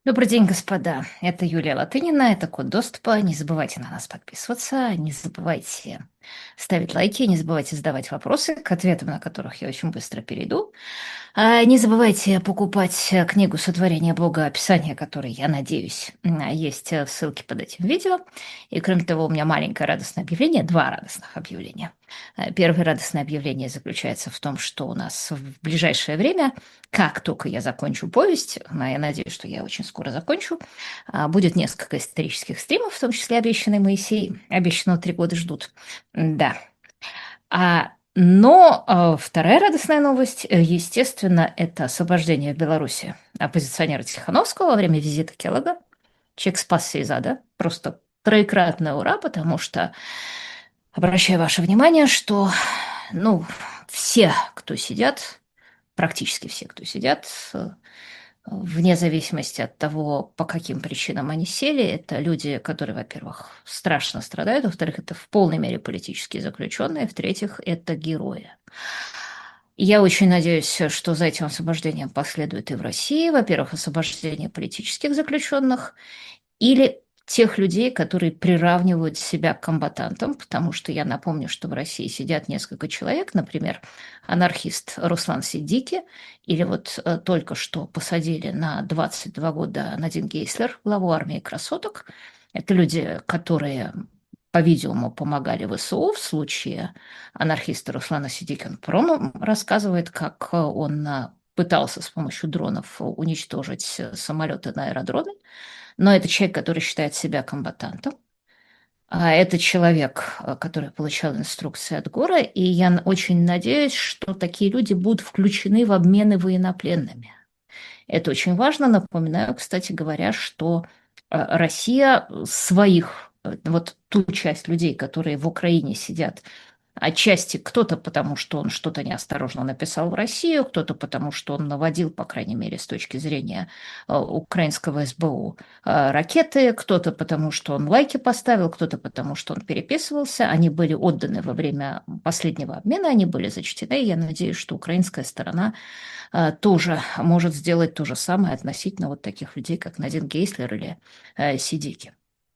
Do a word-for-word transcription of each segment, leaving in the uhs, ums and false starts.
Добрый день, господа. Это Юлия Латынина, это код доступа. Не забывайте на нас подписываться, не забывайте ставить лайки, не забывайте задавать вопросы, к ответам на которых я очень быстро перейду. А, Не забывайте покупать э, книгу «Сотворение Бога. Описание», которой, я надеюсь, м, есть э, в ссылке под этим видео. И кроме того, у меня маленькое радостное объявление, два радостных объявления. Э, Первое радостное объявление заключается в том, что у нас в ближайшее время, как только я закончу повесть, а я надеюсь, что я очень скоро закончу, а, будет несколько исторических стримов, в том числе обещанный Моисей. Обещанного три года ждут. Да. А, но а, вторая радостная новость, э, естественно, это освобождение в Беларуси оппозиционера Тихановского во время визита Келлога. Человек спасся из ада. Просто троекратное ура, потому что обращаю ваше внимание, что, ну, все, кто сидят, практически все, кто сидят, э, вне зависимости от того, по каким причинам они сели, это люди, которые, во-первых, страшно страдают, во-вторых, это в полной мере политические заключенные, в-третьих, это герои. Я очень надеюсь, что за этим освобождением последует и в России, во-первых, освобождение политических заключенных, или тех людей, которые приравнивают себя к комбатантам, потому что я напомню, что в России сидят несколько человек, например, анархист Руслан Сиддики, или вот э, только что посадили на двадцать два года Надин Гейслер, главу армии красоток. Это люди, которые, по-видимому, помогали ВСУ в случае анархиста Руслана Сиддики. Он прямо рассказывает, как он э, пытался с помощью дронов уничтожить э, самолеты на аэродроме, но это человек, который считает себя комбатантом. А это человек, э, который получал инструкции от Гора, и я н- очень надеюсь, что такие люди будут включены в обмены военнопленными. Это очень важно. Напоминаю, кстати говоря, что э, Россия своих, э, вот ту часть людей, которые в Украине сидят, отчасти кто-то потому, что он что-то неосторожно написал в Россию, кто-то потому, что он наводил, по крайней мере, с точки зрения э, украинского СБУ, э, ракеты, кто-то потому, что он лайки поставил, кто-то потому, что он переписывался. Они были отданы во время последнего обмена, они были зачтены. Я надеюсь, что украинская сторона э, тоже может сделать то же самое относительно вот таких людей, как Надин Гейслер или э, Сидики.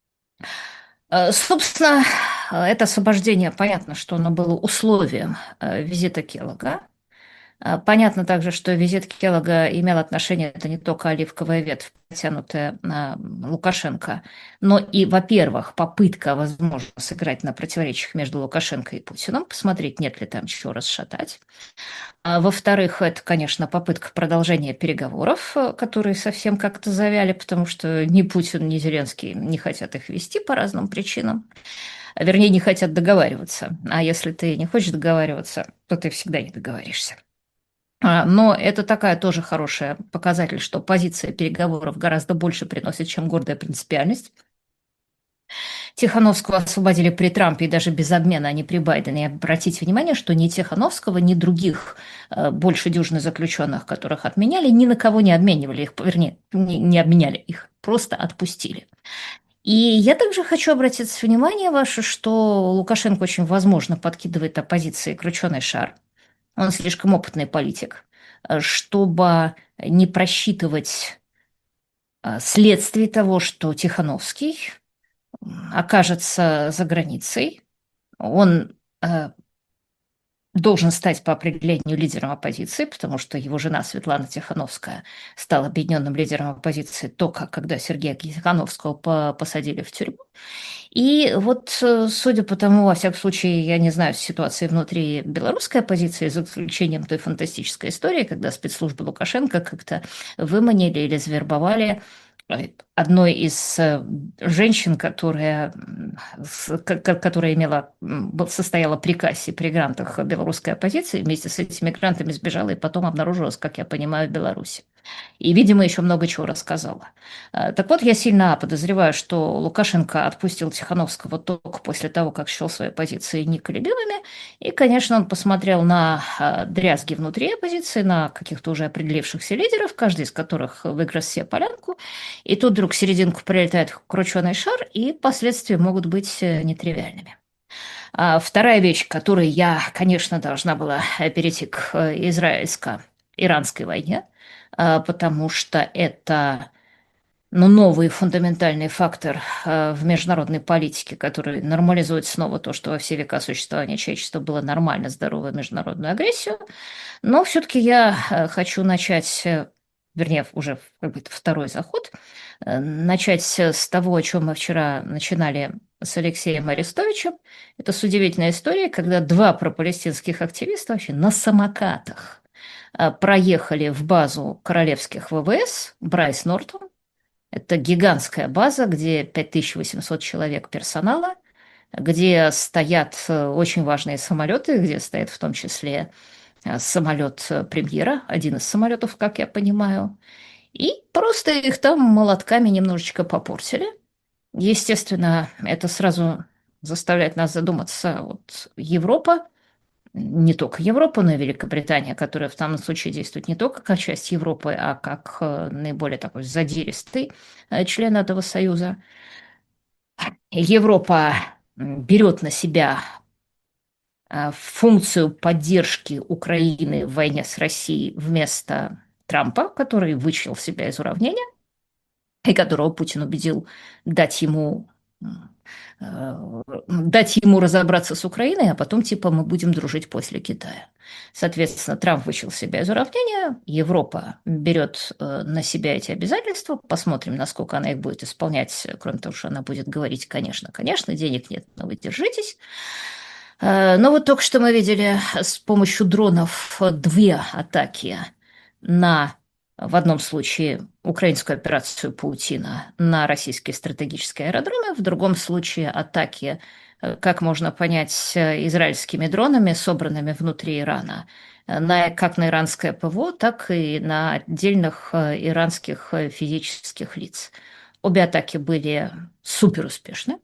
Э, Собственно, э, это освобождение, понятно, что оно было условием э, визита Келлога. А, Понятно также, что визит Келлога имел отношение, это не только оливковая ветвь, протянутая на Лукашенко, но и, во-первых, попытка, возможно, сыграть на противоречиях между Лукашенко и Путиным, посмотреть, нет ли там чего расшатать. А во-вторых, это, конечно, попытка продолжения переговоров, э, которые совсем как-то завяли, потому что ни Путин, ни Зеленский не хотят их вести по разным причинам. А Вернее, не хотят договариваться. А если ты не хочешь договариваться, то ты всегда не договоришься. А, Но это такая тоже хорошая показатель, что позиция переговоров гораздо больше приносит, чем гордая принципиальность. Тихановского освободили при Трампе и даже без обмена, а не при Байдене. И обратите внимание, что ни Тихановского, ни других э, больше дюжины заключенных, которых отменяли, ни на кого не обменивали их, вернее, не, не обменяли их, просто отпустили. И я также хочу обратить внимание ваше, что Лукашенко очень возможно подкидывает оппозиции крученый шар. Он слишком опытный политик, э, чтобы не просчитывать э, следствий того, что Тихановский м, окажется за границей. Он э, должен стать по определению лидером оппозиции, потому что его жена Светлана Тихановская стала объединенным лидером оппозиции только когда Сергея Тихановского по- посадили в тюрьму. И вот, э, судя по тому, во всяком случае, я не знаю ситуации внутри белорусской оппозиции, за исключением той фантастической истории, когда спецслужбы Лукашенко как-то выманили или завербовали э, одной из э, женщин, которая, м, с- ко- ко- которая имела, м, был- состояла при кассе при грантах белорусской оппозиции, вместе с этими грантами сбежала и потом обнаружилась, как я понимаю, в Беларуси. И, видимо, еще много чего рассказала. Э, Так вот, я сильно подозреваю, что Лукашенко отпустил Тихановского только после того, как счел свои позиции неколебимыми. И, конечно, он посмотрел на э, дрязги внутри оппозиции, на каких-то уже определившихся лидеров, каждый из которых выиграл себе полянку. И тут вдруг в серединку прилетает крученый шар, и последствия могут быть э, нетривиальными. А вторая вещь, к которой я, конечно, должна была э, перейти к э, израильско-иранской войне, а, потому что это но новый фундаментальный фактор э, в международной политике, который нормализует снова то, что во все века существования человечества было нормально, здоровую международную агрессию. Но все-таки я э, хочу начать, э, вернее, уже как бы это второй заход, э, начать с того, о чем мы вчера начинали с Алексеем Арестовичем. Это с удивительной историей, когда два пропалестинских активиста вообще на самокатах э, проехали в базу королевских вэ вэ эс Брайс Нортон. Это гигантская база, где пять тысяч восемьсот человек персонала, где стоят э, очень важные самолеты, где стоит в том числе э, самолет э, премьера, один из самолетов, как я понимаю. И просто их там молотками немножечко попортили. Естественно, это сразу заставляет нас задуматься, вот Европа, не только Европа, но и Великобритания, которая в данном случае действует не только как часть Европы, а как э, наиболее такой задиристый э, член этого союза. Европа м, берет на себя э, функцию поддержки Украины в войне с Россией вместо Трампа, который вычел себя из уравнения, и которого Путин убедил дать ему, э, дать ему разобраться с Украиной, а потом типа мы будем дружить после Китая. Соответственно, Трамп вычел себя из уравнения, Европа берет э, на себя эти обязательства, посмотрим, насколько она их будет исполнять, кроме того, что она будет говорить, конечно, конечно, денег нет, но вы держитесь. Э, Но вот только что мы видели с помощью дронов две атаки на, в одном случае, украинскую операцию «Паутина» на российские стратегические аэродромы, в другом случае атаки, э, как можно понять, э, израильскими дронами, собранными внутри Ирана, э, на, как на иранское ПВО, так и на отдельных э, иранских э, физических лиц. Обе атаки были суперуспешны.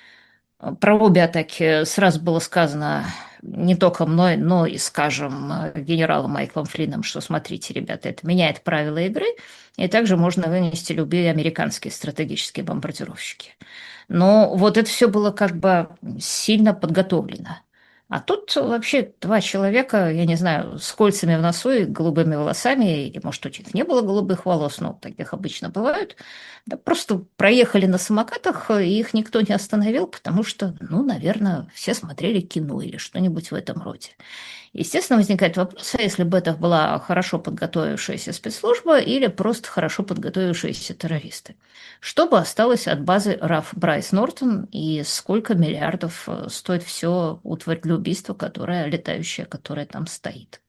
Про обе атаки сразу было сказано не только мной, но и, скажем, генералом Майклом Флином, что смотрите, ребята, это меняет правила игры, и также можно вынести любые американские стратегические бомбардировщики. Но вот это все было как бы сильно подготовлено. А тут вообще два человека, я не знаю, с кольцами в носу и голубыми волосами, или, может, у них не было голубых волос, но таких обычно бывают, да просто проехали на самокатах, и их никто не остановил, потому что, ну, наверное, все смотрели кино или что-нибудь в этом роде. Естественно, возникает вопрос, а если бы это была хорошо подготовившаяся спецслужба или просто хорошо подготовившиеся террористы? Что бы осталось от базы РАФ Брайс Нортон и сколько миллиардов э, стоит все утварь для убийства, которая летающая, которая там стоит?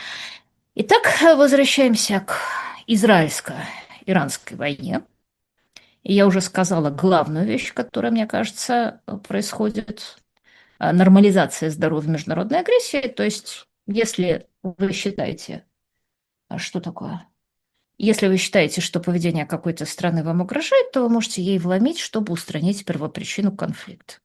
Итак, возвращаемся к израильско-иранской войне. И я уже сказала главную вещь, которая, мне кажется, происходит. А, нормализация здоровья международной агрессии. То есть, если вы считаете, а что такое? Если вы считаете, что поведение какой-то страны вам угрожает, то вы можете ей вломить, чтобы устранить первопричину конфликта.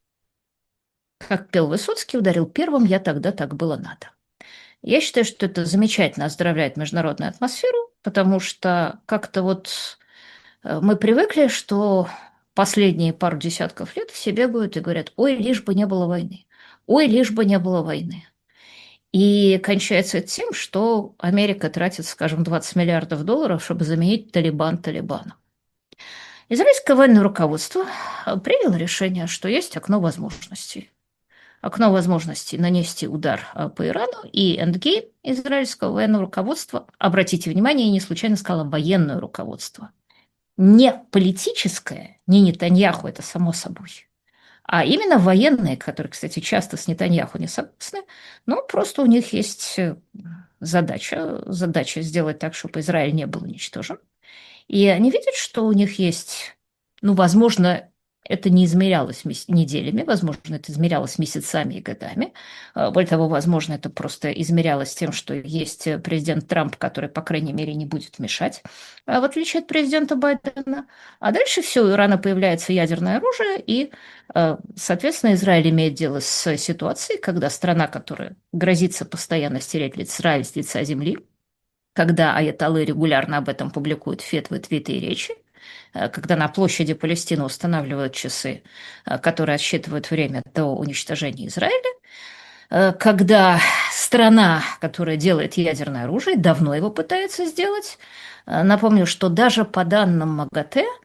Как пел Высоцкий, ударил первым, я тогда так было надо. Я считаю, что это замечательно оздоровляет международную атмосферу, потому что как-то вот э, мы привыкли, что последние пару десятков лет все бегают и говорят, ой, лишь бы не было войны, ой, лишь бы не было войны. И кончается это тем, что Америка тратит, скажем, двадцать миллиардов долларов, чтобы заменить Талибан Талибаном. Израильское военное руководство э, приняло решение, что есть окно возможностей. Окно возможностей нанести удар э, по Ирану, и эндгейм израильского военного руководства, обратите внимание, я не случайно сказала военное руководство, не политическое, не Нетаньяху, это само собой, а именно военные, которые, кстати, часто с Нетаньяху не согласны, но просто у них есть э, задача, задача сделать так, чтобы Израиль не был уничтожен. И они видят, что у них есть, ну, возможно, это не измерялось мес- неделями, возможно, это измерялось месяцами и годами. А, Более того, возможно, это просто измерялось тем, что есть э, президент Трамп, который, по крайней мере, не будет мешать, а, в отличие от президента Байдена. А дальше все, у Ирана появляется ядерное оружие, и, э, соответственно, Израиль имеет дело с ситуацией, когда страна, которая грозится постоянно стереть Израиль с лица земли, когда аятоллы регулярно об этом публикуют фетвы, твиты и речи, э, когда на площади Палестины устанавливают часы, э, которые отсчитывают время до уничтожения Израиля, э, когда страна, которая делает ядерное оружие, давно его пытается сделать. Э, Напомню, что даже по данным МАГАТЭ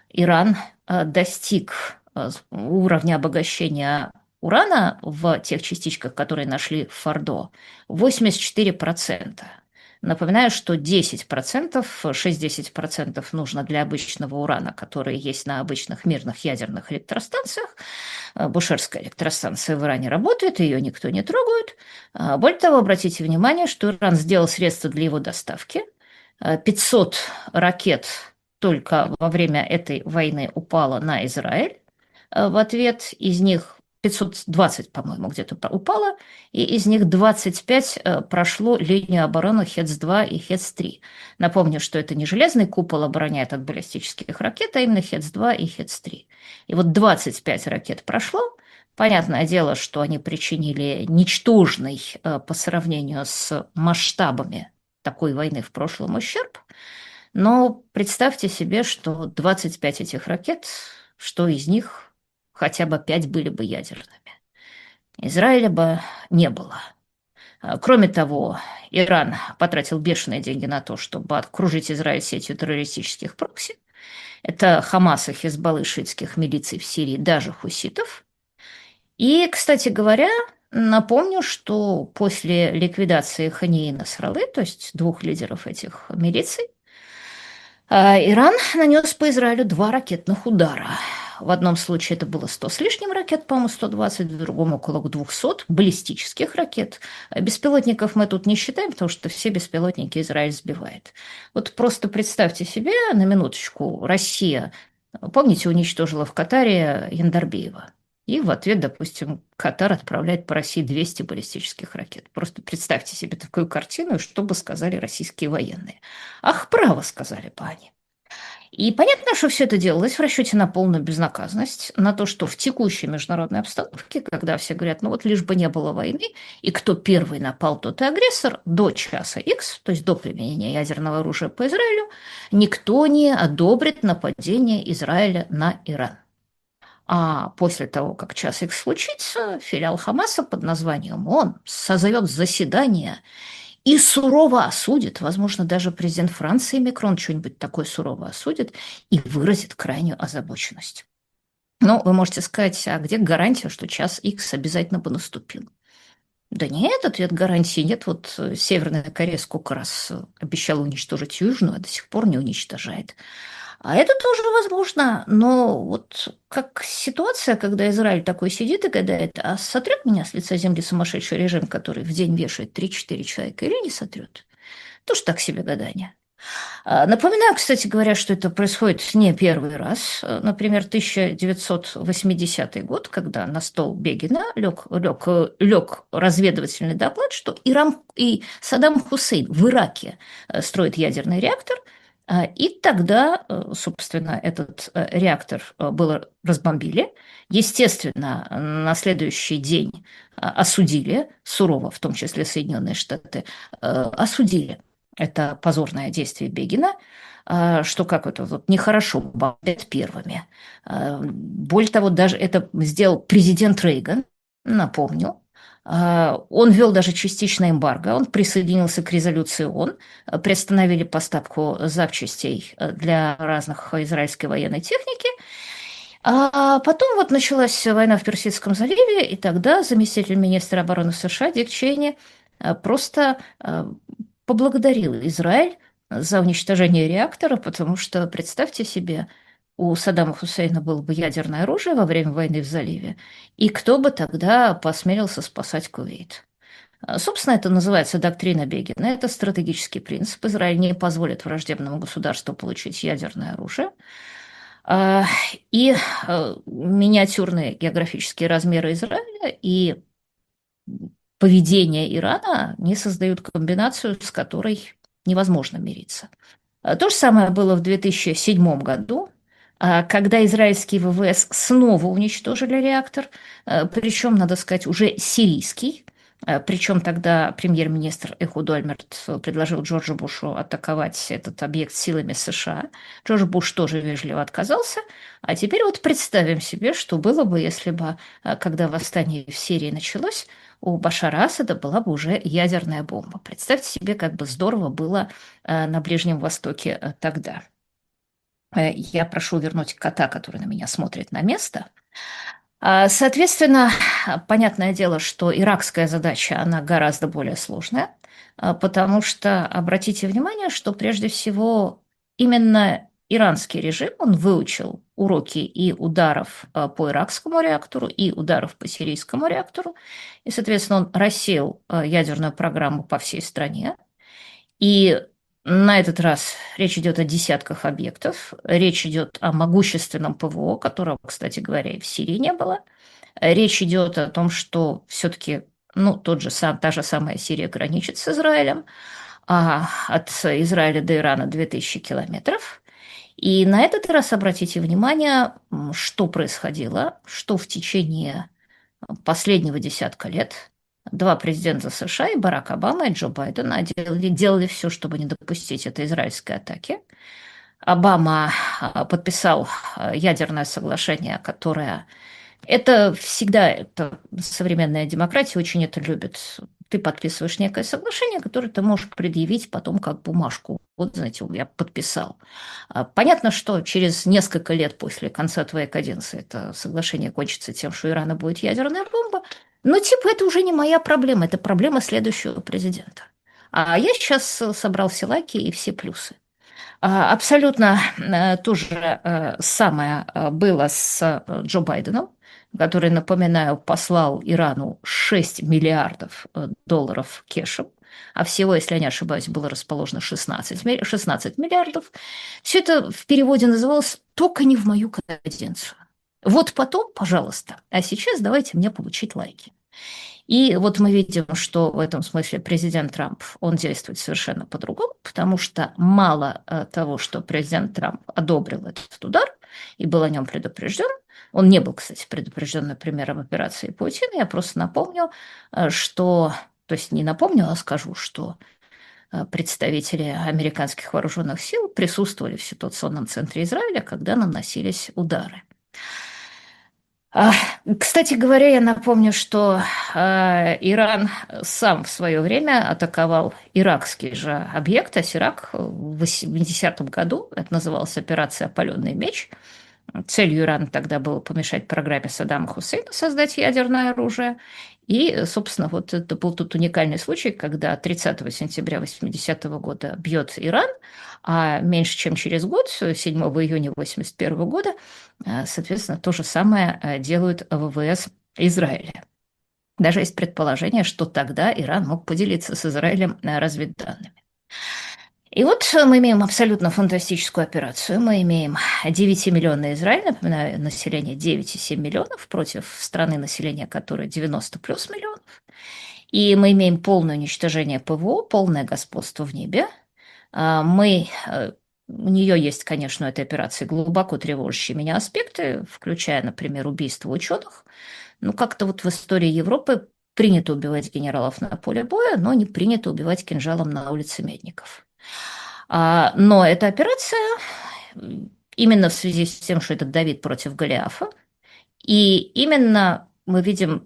Иран э, достиг э, уровня обогащения урана в тех частичках, которые нашли в Фордо, восемьдесят четыре процента. Напоминаю, что десять процентов, шесть-десять процентов нужно для обычного урана, который есть на обычных мирных ядерных электростанциях. Э, Бушерская электростанция в Иране работает, ее никто не трогает. А, Более того, обратите внимание, что Иран сделал средства для его доставки. Э, пятьсот ракет только во время этой войны упало на Израиль. Э, В ответ из них пятьсот двадцать, по-моему, где-то упало, и из них двадцать пять э, прошло линию обороны Хец-два и Хец-три. Напомню, что это не железный купол обороняет от баллистических ракет, а именно Хец-два и Хец-три. И вот двадцать пять ракет прошло. Понятное дело, что они причинили ничтожный э, по сравнению с масштабами такой войны в прошлом ущерб. Но представьте себе, что двадцать пять этих ракет, что из них хотя бы пять были бы ядерными. Израиля бы не было. А, Кроме того, Иран потратил бешеные деньги на то, чтобы окружить Израиль сетью террористических прокси. Это Хамас и Хизбаллы шиитских милиций в Сирии, даже хуситов. И, кстати говоря, напомню, что после ликвидации Хании и Насраллы, то есть двух лидеров этих милиций, а, Иран нанес по Израилю два ракетных удара. В одном случае это было сто с лишним ракет, по-моему, сто двадцать, в другом около двухсот баллистических ракет. А Беспилотников мы тут не считаем, потому что все беспилотники Израиль сбивает. Вот просто представьте себе, на минуточку, Россия, помните, уничтожила в Катаре Яндарбеева. И в ответ, допустим, Катар отправляет по России двести баллистических ракет. Просто представьте себе такую картину, и что бы сказали российские военные. Ах, право, сказали бы они. И понятно, что все это делалось в расчете на полную безнаказанность, на то, что в текущей международной обстановке, когда все говорят, ну вот лишь бы не было войны, и кто первый напал, тот и агрессор, до часа X, то есть до применения ядерного оружия по Израилю, никто не одобрит нападение Израиля на Иран. А после того, как час X случится, филиал Хамаса под названием ООН созовет заседание и сурово осудит, возможно, даже президент Франции Макрон что-нибудь такое сурово осудит и выразит крайнюю озабоченность. Ну, вы можете сказать, а где гарантия, что час X обязательно бы наступил? Да нет, ответ гарантии нет. Вот э, Северная Корея сколько раз э, обещала уничтожить Южную, а до сих пор не уничтожает. А это тоже возможно, но вот как ситуация, когда Израиль такой сидит и гадает, а сотрет меня с лица земли сумасшедший режим, который в день вешает три-четыре человека, или не сотрет? Тоже так себе гадание. А, Напоминаю, кстати говоря, что это происходит не первый раз. Э, Например, тысяча девятьсот восьмидесятый год, когда на стол Бегина лег, лег, э, лег разведывательный доклад, что Иран и Саддам Хусейн в Ираке э, строят ядерный реактор, а, и тогда, э, собственно, этот э, реактор э, был разбомбили. Естественно, на следующий день э, осудили, сурово, в том числе Соединенные Штаты, э, осудили это позорное действие Бегина, а, что как это вот нехорошо бомбят первыми. А, Более того, даже это сделал президент Рейган, напомню. А, Он ввел даже частичное эмбарго, он присоединился к резолюции ООН, а, приостановили поставку запчастей э, для разных израильской военной техники. А потом вот началась война в Персидском заливе, и тогда заместитель министра обороны США Дик Чейни э, просто э, поблагодарил Израиль за уничтожение реактора, потому что, представьте себе, у Саддама Хусейна было бы ядерное оружие во время войны в заливе, и кто бы тогда посмелился спасать Кувейт? А, Собственно, это называется доктрина Бегина. Это стратегический принцип. Израиль не позволит враждебному государству получить ядерное оружие. А, И э, миниатюрные географические размеры Израиля и поведение Ирана не создают комбинацию, с которой невозможно мириться. А То же самое было в две тысячи седьмом году, а, когда израильские вэ вэ эс снова уничтожили реактор, а, причем, надо сказать, уже сирийский. А, Причем тогда премьер-министр Эхуд Ольмерт предложил Джорджу Бушу атаковать этот объект силами США. Джордж Буш тоже вежливо отказался. А теперь вот представим себе, что было бы, если бы, а, когда восстание в Сирии началось, у Башара Асада была бы уже ядерная бомба. Представьте себе, как бы здорово было а, на Ближнем Востоке а, тогда. Э, Я прошу вернуть кота, который на меня смотрит, на место. А, Соответственно, понятное дело, что иракская задача, она гораздо более сложная, а, потому что обратите внимание, что прежде всего именно иранский режим, он выучил уроки и ударов а, по иракскому реактору, и ударов по сирийскому реактору, и, соответственно, он рассеял а, ядерную программу по всей стране. И на этот раз речь идет о десятках объектов, речь идет о могущественном ПВО, которого, кстати говоря, и в Сирии не было. Речь идет о том, что все-таки, ну, тот же сам, та же самая Сирия граничит с Израилем, а от Израиля до Ирана две тысячи километров. И на этот раз обратите внимание, м, что происходило, что в течение последнего десятка лет два президента США, и Барак Обама, и Джо Байден, делали, делали все, чтобы не допустить этой израильской атаки. Обама а, подписал а, ядерное соглашение, которое это всегда, это современная демократия очень это любит. Ты подписываешь некое соглашение, которое ты можешь предъявить потом как бумажку. Вот, знаете, я подписал. А, Понятно, что через несколько лет после конца твоей каденции это соглашение кончится тем, что у Ирана будет ядерная бомба. Но типа это уже не моя проблема, это проблема следующего президента. А я сейчас собрал все лайки и все плюсы. А, Абсолютно э, то же э, самое э, было с э, Джо Байденом, который, напоминаю, послал Ирану шесть миллиардов э, долларов кешем, а всего, если я не ошибаюсь, было расположено шестнадцать, ми- шестнадцать миллиардов. Все это в переводе называлось «только не в мою каденцию». Вот потом, пожалуйста, а сейчас давайте мне получить лайки. И вот мы видим, что в этом смысле президент Трамп, он действует совершенно по-другому, потому что мало э, того, что президент Трамп одобрил этот удар и был о нем предупрежден, он не был, кстати, предупрежден, например, об операции Паутина, я просто напомню, э, что, то есть не напомню, а скажу, что э, представители американских вооруженных сил присутствовали в ситуационном центре Израиля, когда наносились удары. А, Кстати говоря, я напомню, что а, Иран сам в свое время атаковал иракский же объект, Асирак, в восьмидесятом году. Это называлась операция «Опаленный меч». Целью Ирана тогда было помешать программе Саддама Хусейна создать ядерное оружие. И, собственно, вот это был тот уникальный случай, когда тридцатого сентября восьмидесятого года бьет Иран, а меньше чем через год, седьмого июня восемьдесят первого года, э, соответственно, то же самое э, делают ВВС Израиля. Даже есть предположение, что тогда Иран мог поделиться с Израилем э, разведданными. И вот мы имеем абсолютно фантастическую операцию. Мы имеем девятимиллионный Израиль, напоминаю, население девять и семь миллионов против страны, населения которой девяносто плюс миллионов. И мы имеем полное уничтожение ПВО, полное господство в небе. А, Мы, э, у нее есть, конечно, у этой операции глубоко тревожащие меня аспекты, включая, например, убийство ученых. Ну, как-то вот в истории Европы принято убивать генералов на поле боя, но не принято убивать кинжалом на улице Медников. А, но эта операция именно в связи с тем, что это Давид против Голиафа, и именно мы видим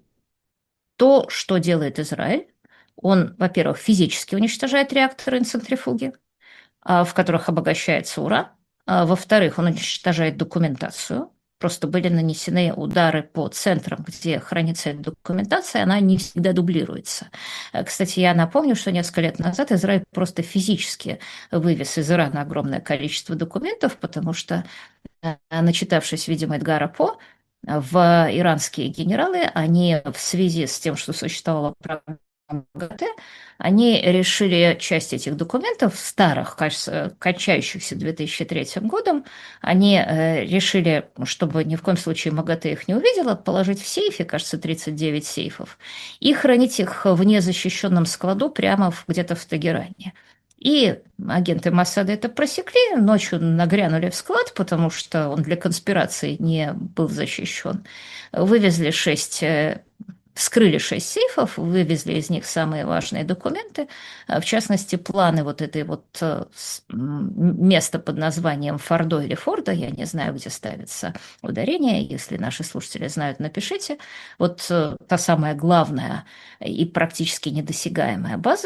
то, что делает Израиль. Он, во-первых, физически уничтожает реакторы и центрифуги, а, в которых обогащается уран. А, Во-вторых, он уничтожает документацию. Просто были нанесены удары по центрам, где хранится эта документация, она не всегда дублируется. Э, Кстати, я напомню, что несколько лет назад Израиль просто физически вывез из Ирана огромное количество документов, потому что, э, начитавшись, видимо, Эдгара По, в иранские генералы, они в связи с тем, что существовала программа МАГАТЭ, они решили часть этих документов, старых, кажется, кончающихся две тысячи третьим годом, они э, решили, чтобы ни в коем случае МАГАТЭ их не увидела, положить в сейфе, кажется, тридцать девять сейфов, и хранить их в незащищенном складу прямо в, где-то в Тегеране. И агенты Моссада это просекли, ночью нагрянули в склад, потому что он для конспирации не был защищен. Вывезли шесть, э, вскрыли шесть сейфов, вывезли из них самые важные документы, а, в частности, планы вот этой вот э, с- м, места под названием Фордо или Фордо, я не знаю, где ставится ударение, если наши слушатели знают, напишите. Вот э, та самая главная и практически недосягаемая база,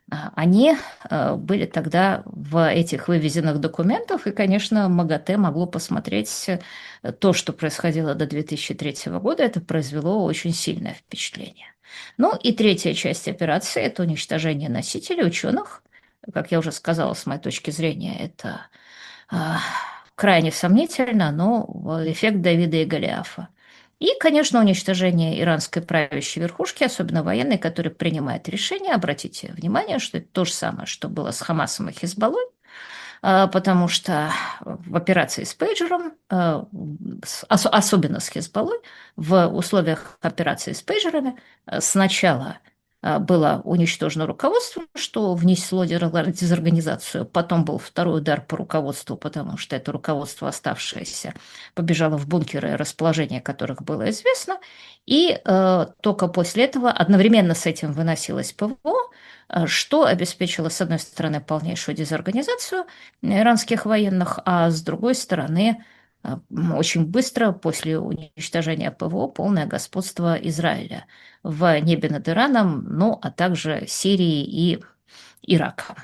А, Они э, были тогда в этих вывезенных документах, и, конечно, МАГАТЭ могло посмотреть э, то, что происходило до две тысячи третьего года, это произвело очень сильное впечатление. Ну и третья часть операции– это уничтожение носителей, ученых. Как я уже сказала, с моей точки зрения, это а, крайне сомнительно, но эффект Давида и Голиафа. И, конечно, уничтожение иранской правящей верхушки, особенно военной, которая принимает решение. Обратите внимание, что это то же самое, что было с Хамасом и Хизбаллой, а, потому что в операции с пейджером, а, с- ос- особенно с Хизбаллой, в условиях операции с пейджерами а, сначала а, было уничтожено руководство, что внесло дезор- дезорганизацию. Потом был второй удар по руководству, потому что это руководство оставшееся побежало в бункеры, расположение которых было известно. И э, только после этого одновременно с этим выносилось ПВО, э, что обеспечило, с одной стороны, полнейшую дезорганизацию иранских военных, а с другой стороны, а, очень быстро после уничтожения ПВО полное господство Израиля в небе над Ираном, ну, а также Сирии и Ирака.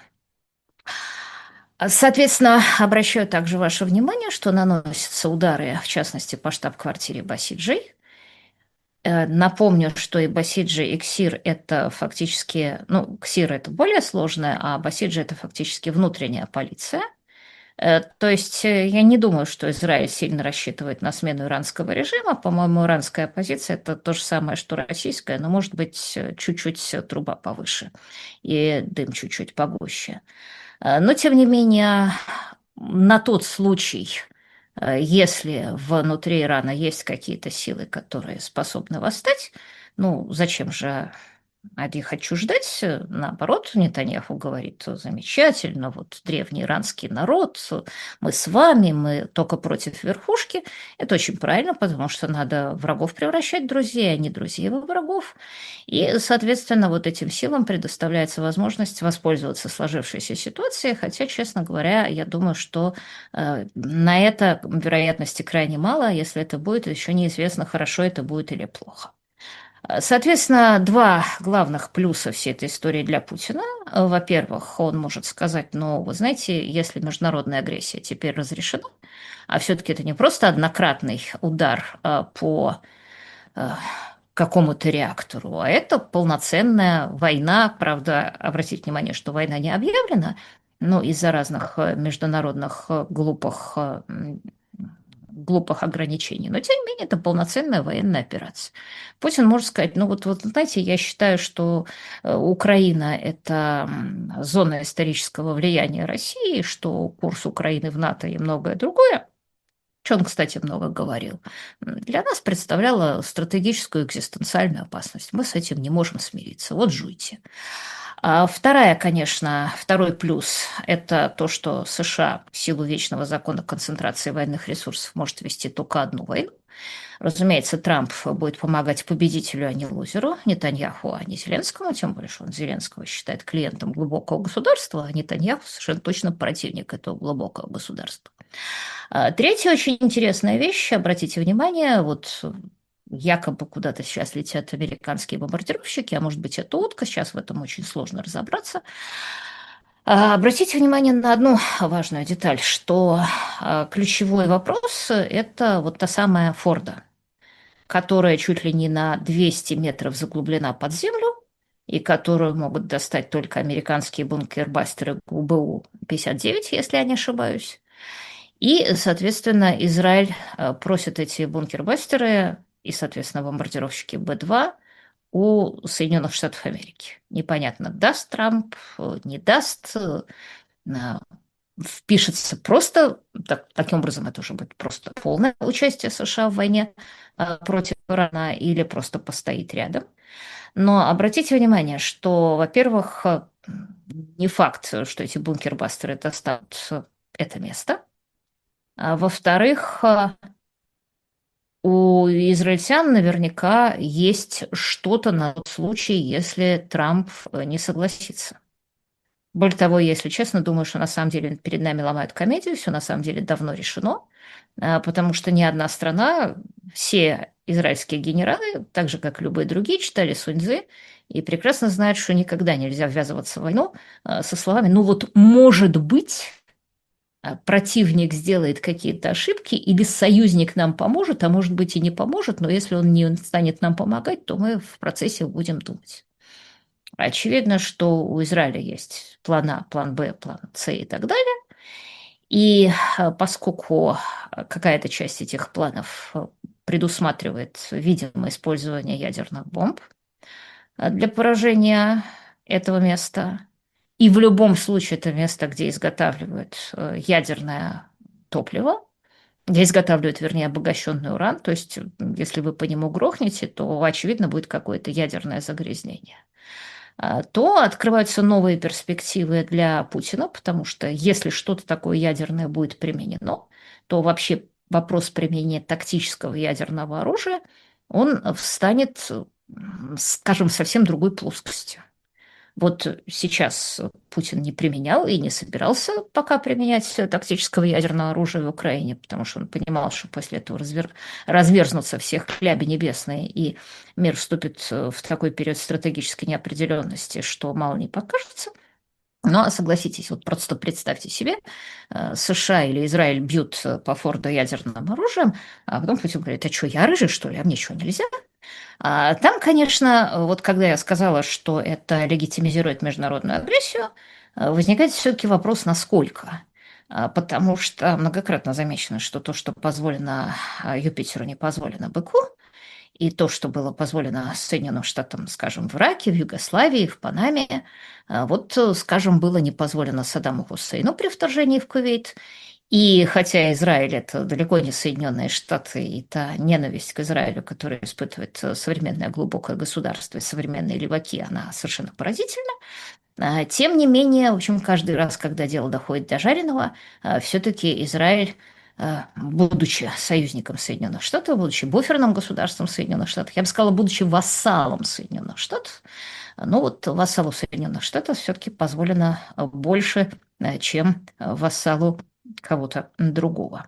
А, Соответственно, обращаю также ваше внимание, что наносятся удары, в частности, по штаб-квартире Басиджи. Э, Напомню, что и Басиджи, и Ксир– это фактически, ну, Ксир– это более сложное, а Басиджи– это фактически внутренняя полиция. Э, То есть э, я не думаю, что Израиль сильно рассчитывает на смену иранского режима. По-моему, иранская оппозиция– это то же самое, что российская, но, может быть, э, чуть-чуть э, труба повыше и дым чуть-чуть погуще. Э, Но, тем не менее, на тот случай, э, если внутри Ирана есть какие-то силы, которые способны восстать, ну, зачем же от них отчуждать? Наоборот, Нетаньяху говорит: замечательно, вот древний иранский народ, мы с вами, мы только против верхушки. Это очень правильно, потому что надо врагов превращать в друзей, а не друзей во врагов. И, соответственно, вот этим силам предоставляется возможность воспользоваться сложившейся ситуацией, хотя, честно говоря, я думаю, что э, на это вероятности крайне мало. Если это будет, еще неизвестно, хорошо это будет или плохо. Соответственно, два главных плюса всей этой истории для Путина. Во-первых, он может сказать: ну, вы знаете, если международная агрессия теперь разрешена, а все-таки это не просто однократный удар а, по а, какому-то реактору, а это полноценная война. Правда, обратите внимание, что война не объявлена, но из-за разных э, международных э, глупых э, м, глупых ограничений. Но, тем не менее, это полноценная военная операция. Путин может сказать: ну вот, вот знаете, я считаю, что э, Украина– это м, зона исторического влияния России, что курс Украины в НАТО и многое другое, что он, кстати, много говорил, для нас представляло стратегическую экзистенциальную опасность. Мы с этим не можем смириться. Вот жуйте. А вторая, конечно, второй плюс– это то, что США в силу вечного закона концентрации военных ресурсов может вести только одну войну. Разумеется, Трамп будет помогать победителю, а не лузеру, Нетаньяху, а не Зеленскому, тем более, что он Зеленского считает клиентом глубокого государства, а Нетаньяху совершенно точно противник этого глубокого государства. А Третья очень интересная вещь, обратите внимание, вот якобы куда-то сейчас летят американские бомбардировщики, а может быть, это утка, сейчас в этом очень сложно разобраться. А, Обратите внимание на одну важную деталь, что а, ключевой вопрос– это вот та самая Форда, которая чуть ли не на двести метров заглублена под землю и которую могут достать только американские бункербастеры ГУБУ-пятьдесят девять, если я не ошибаюсь. И, соответственно, Израиль э, просит эти бункербастеры и, соответственно, бомбардировщики Б-два у Соединенных Штатов Америки. Непонятно, даст Трамп, э, не даст, э, на- впишется просто, так- таким образом это уже будет просто полное участие США в войне э, против Ирана или просто постоит рядом. Но обратите внимание, что, во-первых, э, не факт, что эти бункербастеры достанут э, это место. А во-вторых, а, у израильтян наверняка есть что-то на тот случай, если Трамп э, не согласится. Более того, я, если честно, думаю, что на самом деле перед нами ломают комедию, все на самом деле давно решено, а, потому что ни одна страна, все израильские генералы, так же, как и любые другие, читали Сунь-Цзы и прекрасно знают, что никогда нельзя ввязываться в войну а, со словами «ну вот, может быть, а, противник сделает какие-то ошибки, или союзник нам поможет, а может быть и не поможет, но если он не станет нам помогать, то мы в процессе будем думать». Очевидно, что у Израиля есть план А, план Б, план С и так далее. И э, поскольку какая-то часть этих планов э, предусматривает, видимо, использование ядерных бомб э, для поражения этого места, и в любом случае это место, где изготавливают э, ядерное топливо, где изготавливают, вернее, обогащенный уран, то есть э, если вы по нему грохнете, то, очевидно, будет какое-то ядерное загрязнение, а, то открываются новые перспективы для Путина, потому что если что-то такое ядерное будет применено, то вообще вопрос применения тактического ядерного оружия, он встанет, скажем, совсем другой плоскостью. Вот сейчас Путин не применял и не собирался пока применять тактического ядерного оружия в Украине, потому что он понимал, что после этого развер... разверзнутся все хляби небесные, и мир вступит в такой период стратегической неопределенности, что мало не покажется. Но согласитесь, вот просто представьте себе, э, США или Израиль бьют по Форду ядерным оружием, а потом Путин говорит: а что, я рыжий, что ли, а мне что, нельзя? А там, конечно, вот когда я сказала, что это легитимизирует международную агрессию, э, возникает все-таки вопрос, насколько. А, Потому что многократно замечено, что то, что позволено а, Юпитеру, не позволено быку, и то, что было позволено Соединенным Штатам, скажем, в Ираке, в Югославии, в Панаме, а, вот, э, скажем, было не позволено Саддаму Хусейну при вторжении в Кувейт. И хотя Израиль – это далеко не Соединенные Штаты, и та ненависть к Израилю, которую испытывает э, современное глубокое государство и современные леваки, она совершенно поразительна. А, Тем не менее, в общем, каждый раз, когда дело доходит до жареного, все-таки Израиль, а, будучи союзником Соединенных Штатов, будучи буферным государством Соединенных Штатов, я бы сказала, будучи вассалом Соединенных Штатов, ну вот вассалу Соединенных Штатов все-таки позволено а, больше, а, чем а, вассалу кого-то другого.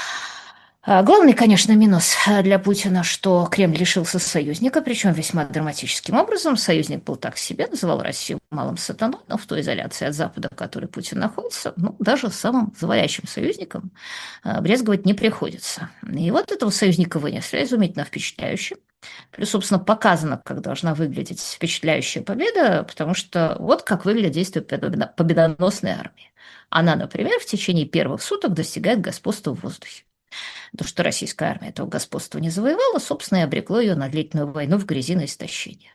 А, Главный, конечно, минус а, для Путина, что Кремль лишился союзника, причем весьма драматическим образом. Союзник был так себе, называл Россию малым сатаной, но в той изоляции от Запада, в которой Путин находится, ну, даже самым завалящим союзником а, брезговать не приходится. И вот этого союзника вынесли изумительно впечатляюще. Плюс, собственно, показано, как должна выглядеть впечатляющая победа, потому что вот как выглядит действие победо- победоносной армии. Она, например, в течение первых суток достигает господства в воздухе. То, что российская армия этого господства не завоевала, собственно, и обрекло ее на длительную войну в грязи на истощение.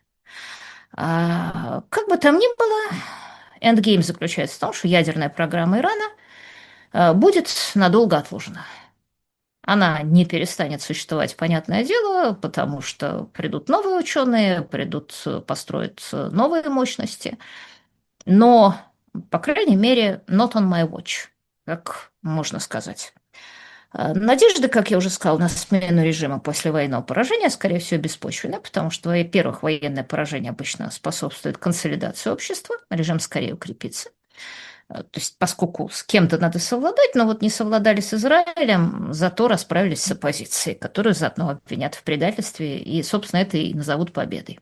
А, как бы там ни было, эндгейм заключается в том, что ядерная программа Ирана а, будет надолго отложена. Она не перестанет существовать, понятное дело, потому что придут новые ученые, придут, э, построят э, новые мощности, но, по крайней мере, not on my watch, как можно сказать. А, Надежды, как я уже сказала, на смену режима после военного поражения, скорее всего, беспочвенны, потому что, во-первых, военное поражение обычно способствует консолидации общества, режим скорее укрепится. А, То есть, поскольку с кем-то надо совладать, но вот не совладали с Израилем, зато расправились с оппозицией, которую заодно обвинят в предательстве, и, собственно, это и назовут победой.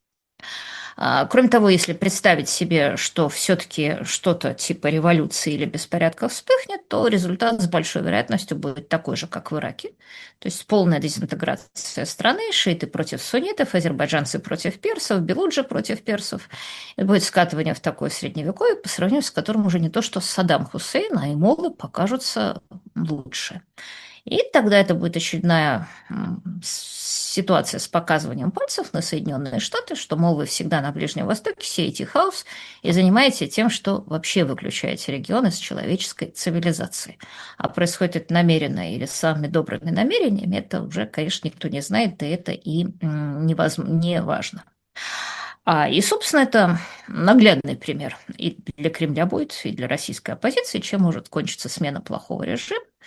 А, Кроме того, если представить себе, что все-таки что-то типа революции или беспорядка вспыхнет, то результат с большой вероятностью будет такой же, как в Ираке. То есть полная дезинтеграция страны, шииты против суннитов, азербайджанцы против персов, белуджи против персов. Это будет скатывание в такое средневековье, по сравнению с которым уже не то, что Саддам Хусейн, а и молы покажутся лучше. И тогда это будет очередная м, ситуация с показыванием пальцев на Соединенные Штаты, что, мол, вы всегда на Ближнем Востоке сеете хаос и занимаетесь тем, что вообще выключаете регион из человеческой цивилизации. А происходит это намеренно или с самыми добрыми намерениями, это уже, конечно, никто не знает, да это и м, невозм- не важно. А, и, собственно, это наглядный пример и для Кремля будет, и для российской оппозиции, чем может кончиться смена плохого режима.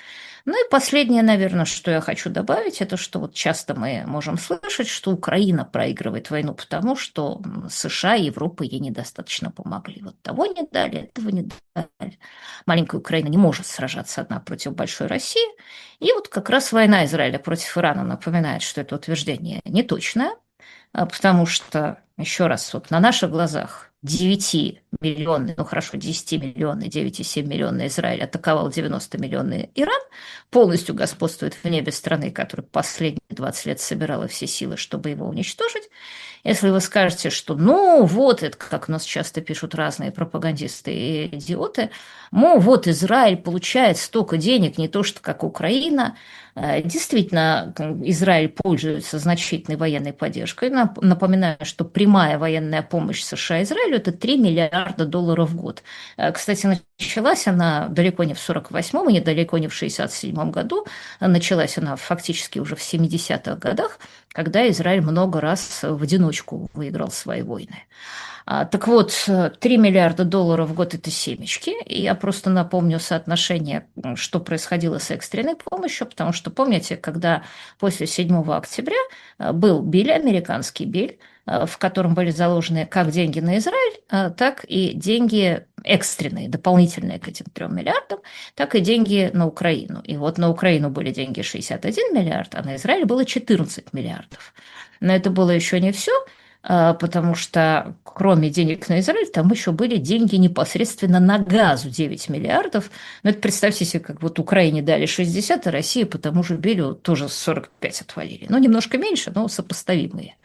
Ну и последнее, наверное, что я хочу добавить, это что вот часто мы можем слышать, что Украина проигрывает войну потому, что США и Европа ей недостаточно помогли. Вот того не дали, этого не дали. Маленькая Украина не может сражаться одна против большой России. И вот как раз война Израиля против Ирана напоминает, что это утверждение неточное, а, потому что, еще раз, вот на наших глазах девять миллионный, ну хорошо, десять миллионный, девять целых семь десятых миллиона Израиль атаковал девяносто миллионный Иран, полностью господствует в небе страны, которая последние двадцать лет собирала все силы, чтобы его уничтожить. Если вы скажете, что ну вот, это как у нас часто пишут разные пропагандисты и идиоты, мол, вот Израиль получает столько денег, не то что как Украина. Э, Действительно, Израиль пользуется значительной военной поддержкой. Нап- Напоминаю, что прямая военная помощь США Израилю – это три миллиарда долларов в год. Э, Кстати, началась она далеко не в сорок восьмом и недалеко не в шестьдесят седьмом году. Началась она фактически уже в семидесятых годах, когда Израиль много раз в одиночку выиграл свои войны. А, так вот, три миллиарда долларов в год – это семечки. И я просто напомню соотношение, что происходило с экстренной помощью, потому что, помните, когда после седьмого октября а, был Биль, американский Биль, а, в котором были заложены как деньги на Израиль, а, так и деньги экстренные, дополнительные к этим трем миллиардам, так и деньги на Украину. И вот на Украину были деньги шестьдесят один миллиард, а на Израиль было четырнадцать миллиардов. Но это было еще не все, а, потому что кроме денег на Израиль, там еще были деньги непосредственно на газу девять миллиардов. Ну, это представьте себе, как вот Украине дали шестьдесят, а России по тому же Белю тоже сорок пять отвалили. Ну, немножко меньше, но сопоставимые.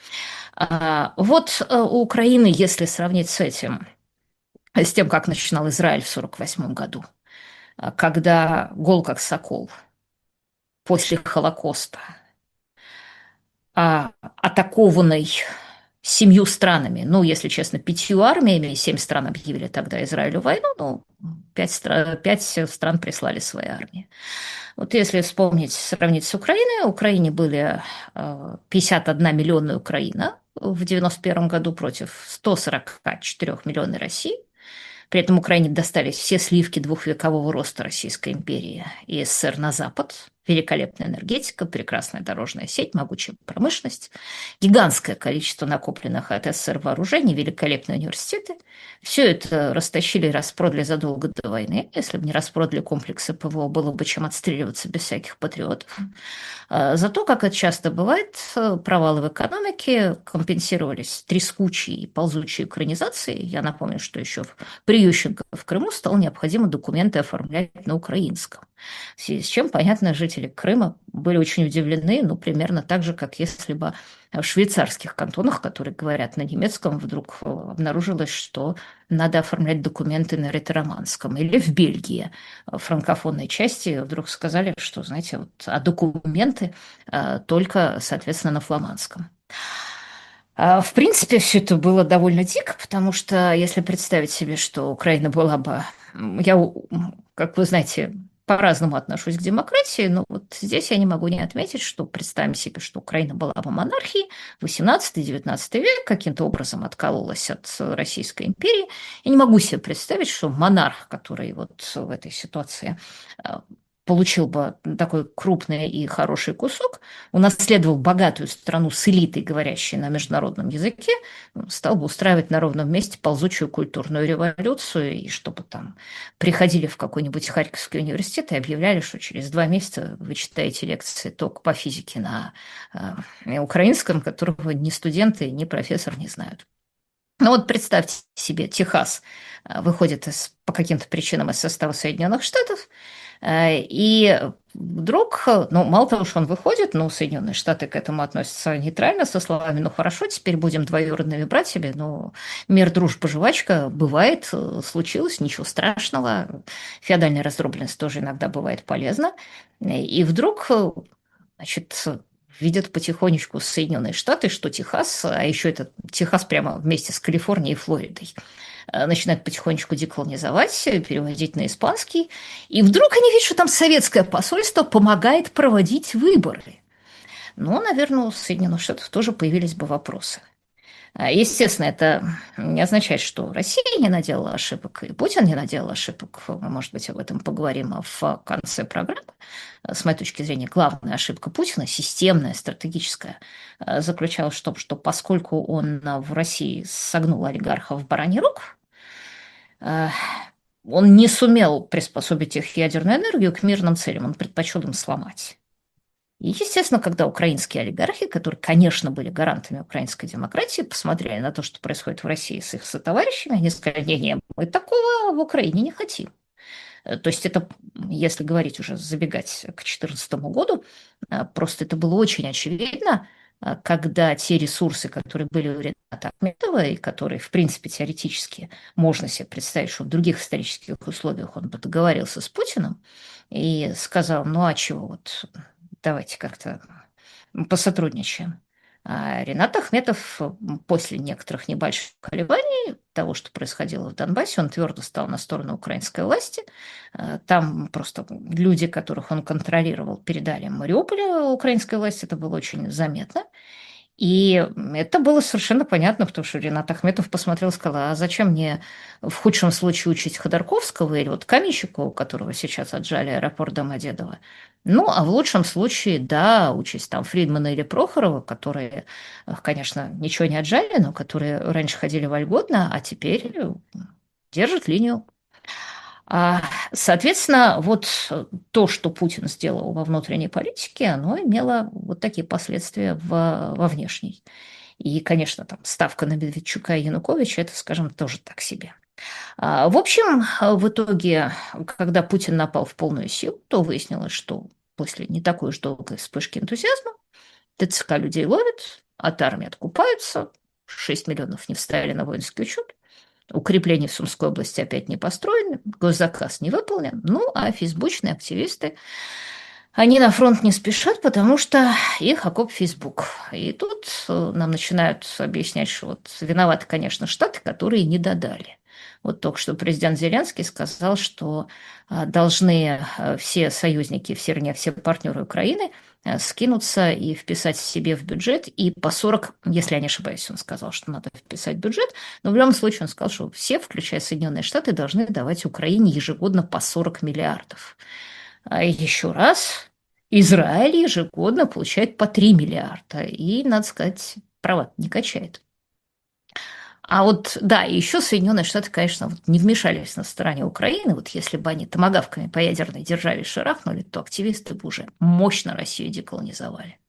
А, вот э, у Украины, если сравнить с этим, с тем, как начинал Израиль в сорок восьмом году, а, когда гол как сокол после Холокоста, а, атакованный семью странами, ну, если честно, пятью армиями, семь стран объявили тогда Израилю войну, ну, пять, стра- пять стран прислали свои армии. Вот если вспомнить, сравнить с Украиной, в Украине были э, пятьдесят одна миллионная Украина в девяносто первом году против сто сорок четыре миллионной России. При этом Украине достались все сливки двухвекового роста Российской империи и СССР на Запад. Великолепная энергетика, прекрасная дорожная сеть, могучая промышленность, гигантское количество накопленных от СССР вооружений, великолепные университеты. Все это растащили и распродали задолго до войны. Если бы не распродали комплексы ПВО, было бы чем отстреливаться без всяких патриотов. А, Зато, как это часто бывает, провалы в экономике компенсировались трескучей и ползучей экранизацией. Я напомню, что еще при Ющенко в Крыму стало необходимо документы оформлять на украинском. В связи с чем, понятно, жители Крыма были очень удивлены, ну, примерно так же, как если бы в швейцарских кантонах, которые говорят на немецком, вдруг обнаружилось, что надо оформлять документы на ретро-романском. Или в Бельгии, в франкофонной части, вдруг сказали, что, знаете, вот, а документы а, только, соответственно, на фламандском. А, В принципе, все это было довольно дико, потому что если представить себе, что Украина была бы... м, Я, у- м, как вы знаете, по-разному отношусь к демократии, но вот здесь я не могу не отметить, что представим себе, что Украина была бы монархией, восемнадцатый-девятнадцатый век каким-то образом откололась от Российской империи. Я не могу себе представить, что монарх, который вот в этой ситуации а, получил бы такой крупный и хороший кусок, унаследовал богатую страну с элитой, говорящей на международном языке, стал бы устраивать на ровном месте ползучую культурную революцию, и чтобы там приходили в какой-нибудь Харьковский университет и объявляли, что через два месяца вы читаете лекции только по физике на э, украинском, которого ни студенты, ни профессор не знают. Ну вот представьте себе, Техас э, выходит из, по каким-то причинам из состава Соединенных Штатов, э, и вдруг, э, ну, мало того, что он выходит, ну, Соединенные Штаты к этому относятся нейтрально, со словами, ну, хорошо, теперь будем двоюродными братьями, ну, мир, дружба, жвачка, бывает, э, случилось, ничего страшного, феодальная раздробленность тоже иногда бывает полезна, и вдруг, э, значит, видят потихонечку Соединенные Штаты, что Техас, а еще это Техас прямо вместе с Калифорнией и Флоридой, э, начинают потихонечку деколонизовать, переводить на испанский, и вдруг они видят, что там советское посольство помогает проводить выборы. Ну, наверное, у Соединенных Штатов тоже появились бы вопросы. Естественно, это не означает, что Россия не наделала ошибок, и Путин не наделал ошибок. Мы, может быть, об этом поговорим в конце программы. С моей точки зрения, главная ошибка Путина, системная, стратегическая, заключалась в том, что поскольку он в России согнул олигархов в бараний рог, он не сумел приспособить их ядерную энергию к мирным целям, он предпочел им сломать. И, естественно, когда украинские олигархи, которые, конечно, были гарантами украинской демократии, посмотрели на то, что происходит в России с их сотоварищами, они сказали: не-не, мы такого в Украине не хотим. То есть это, если говорить уже, забегать к две тысячи четырнадцатому году, просто это было очень очевидно, когда те ресурсы, которые были у Рената Ахметова, и которые, в принципе, теоретически можно себе представить, что в других исторических условиях он бы договорился с Путиным и сказал: ну а чего, вот давайте как-то посотрудничаем. А Ренат Ахметов после некоторых небольших колебаний того, что происходило в Донбассе, он твердо стал на сторону украинской власти. Там просто люди, которых он контролировал, передали Мариуполь украинской власти. Это было очень заметно. И это было совершенно понятно, потому что Ренат Ахметов посмотрел и сказал: а зачем мне в худшем случае учить Ходорковского или вот Каменщика, у которого сейчас отжали аэропорт Домодедово? Ну, а в лучшем случае, да, учесть там Фридмана или Прохорова, которые, конечно, ничего не отжали, но которые раньше ходили вольготно, а теперь держат линию. А, Соответственно, вот то, что Путин сделал во внутренней политике, оно имело вот такие последствия в, во внешней. И, конечно, там ставка на Медведчука и Януковича – это, скажем, тоже так себе. А, В общем, в итоге, когда Путин напал в полную силу, то выяснилось, что после не такой уж долгой вспышки энтузиазма ТЦК людей ловит, от армии откупаются, шесть миллионов не вставили на воинский учет, укрепления в Сумской области опять не построены, госзаказ не выполнен. Ну, а фейсбучные активисты, они на фронт не спешат, потому что их окоп Фейсбук. И тут э, нам начинают объяснять, что вот виноваты, конечно, Штаты, которые не додали. Вот только что президент Зеленский сказал, что а, должны а, все союзники, все, вернее, все партнеры Украины а, скинуться и вписать себе в бюджет, и по сорок, если я не ошибаюсь, он сказал, что надо вписать в бюджет, но в любом случае он сказал, что все, включая Соединенные Штаты, должны давать Украине ежегодно по сорок миллиардов. А еще раз, Израиль ежегодно получает по три миллиарда, и, надо сказать, права не качает. А вот, да, и еще Соединенные Штаты, конечно, вот не вмешались на стороне Украины. Вот если бы они томагавками по ядерной державе шарахнули, то активисты бы уже мощно Россию деколонизовали.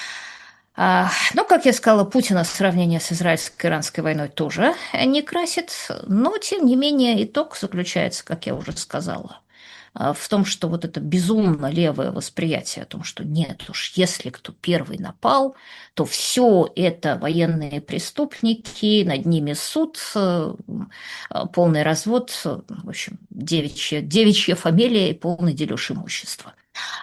А, ну, как я сказала, Путина сравнение с израильско-иранской войной тоже не красит, но, тем не менее, итог заключается, как я уже сказала, а, в том, что вот это безумно левое восприятие о том, что нет уж, если кто первый напал, то все это военные преступники, над ними суд, э, полный развод, э, в общем, девичья, девичья фамилия и полный дележ имущества.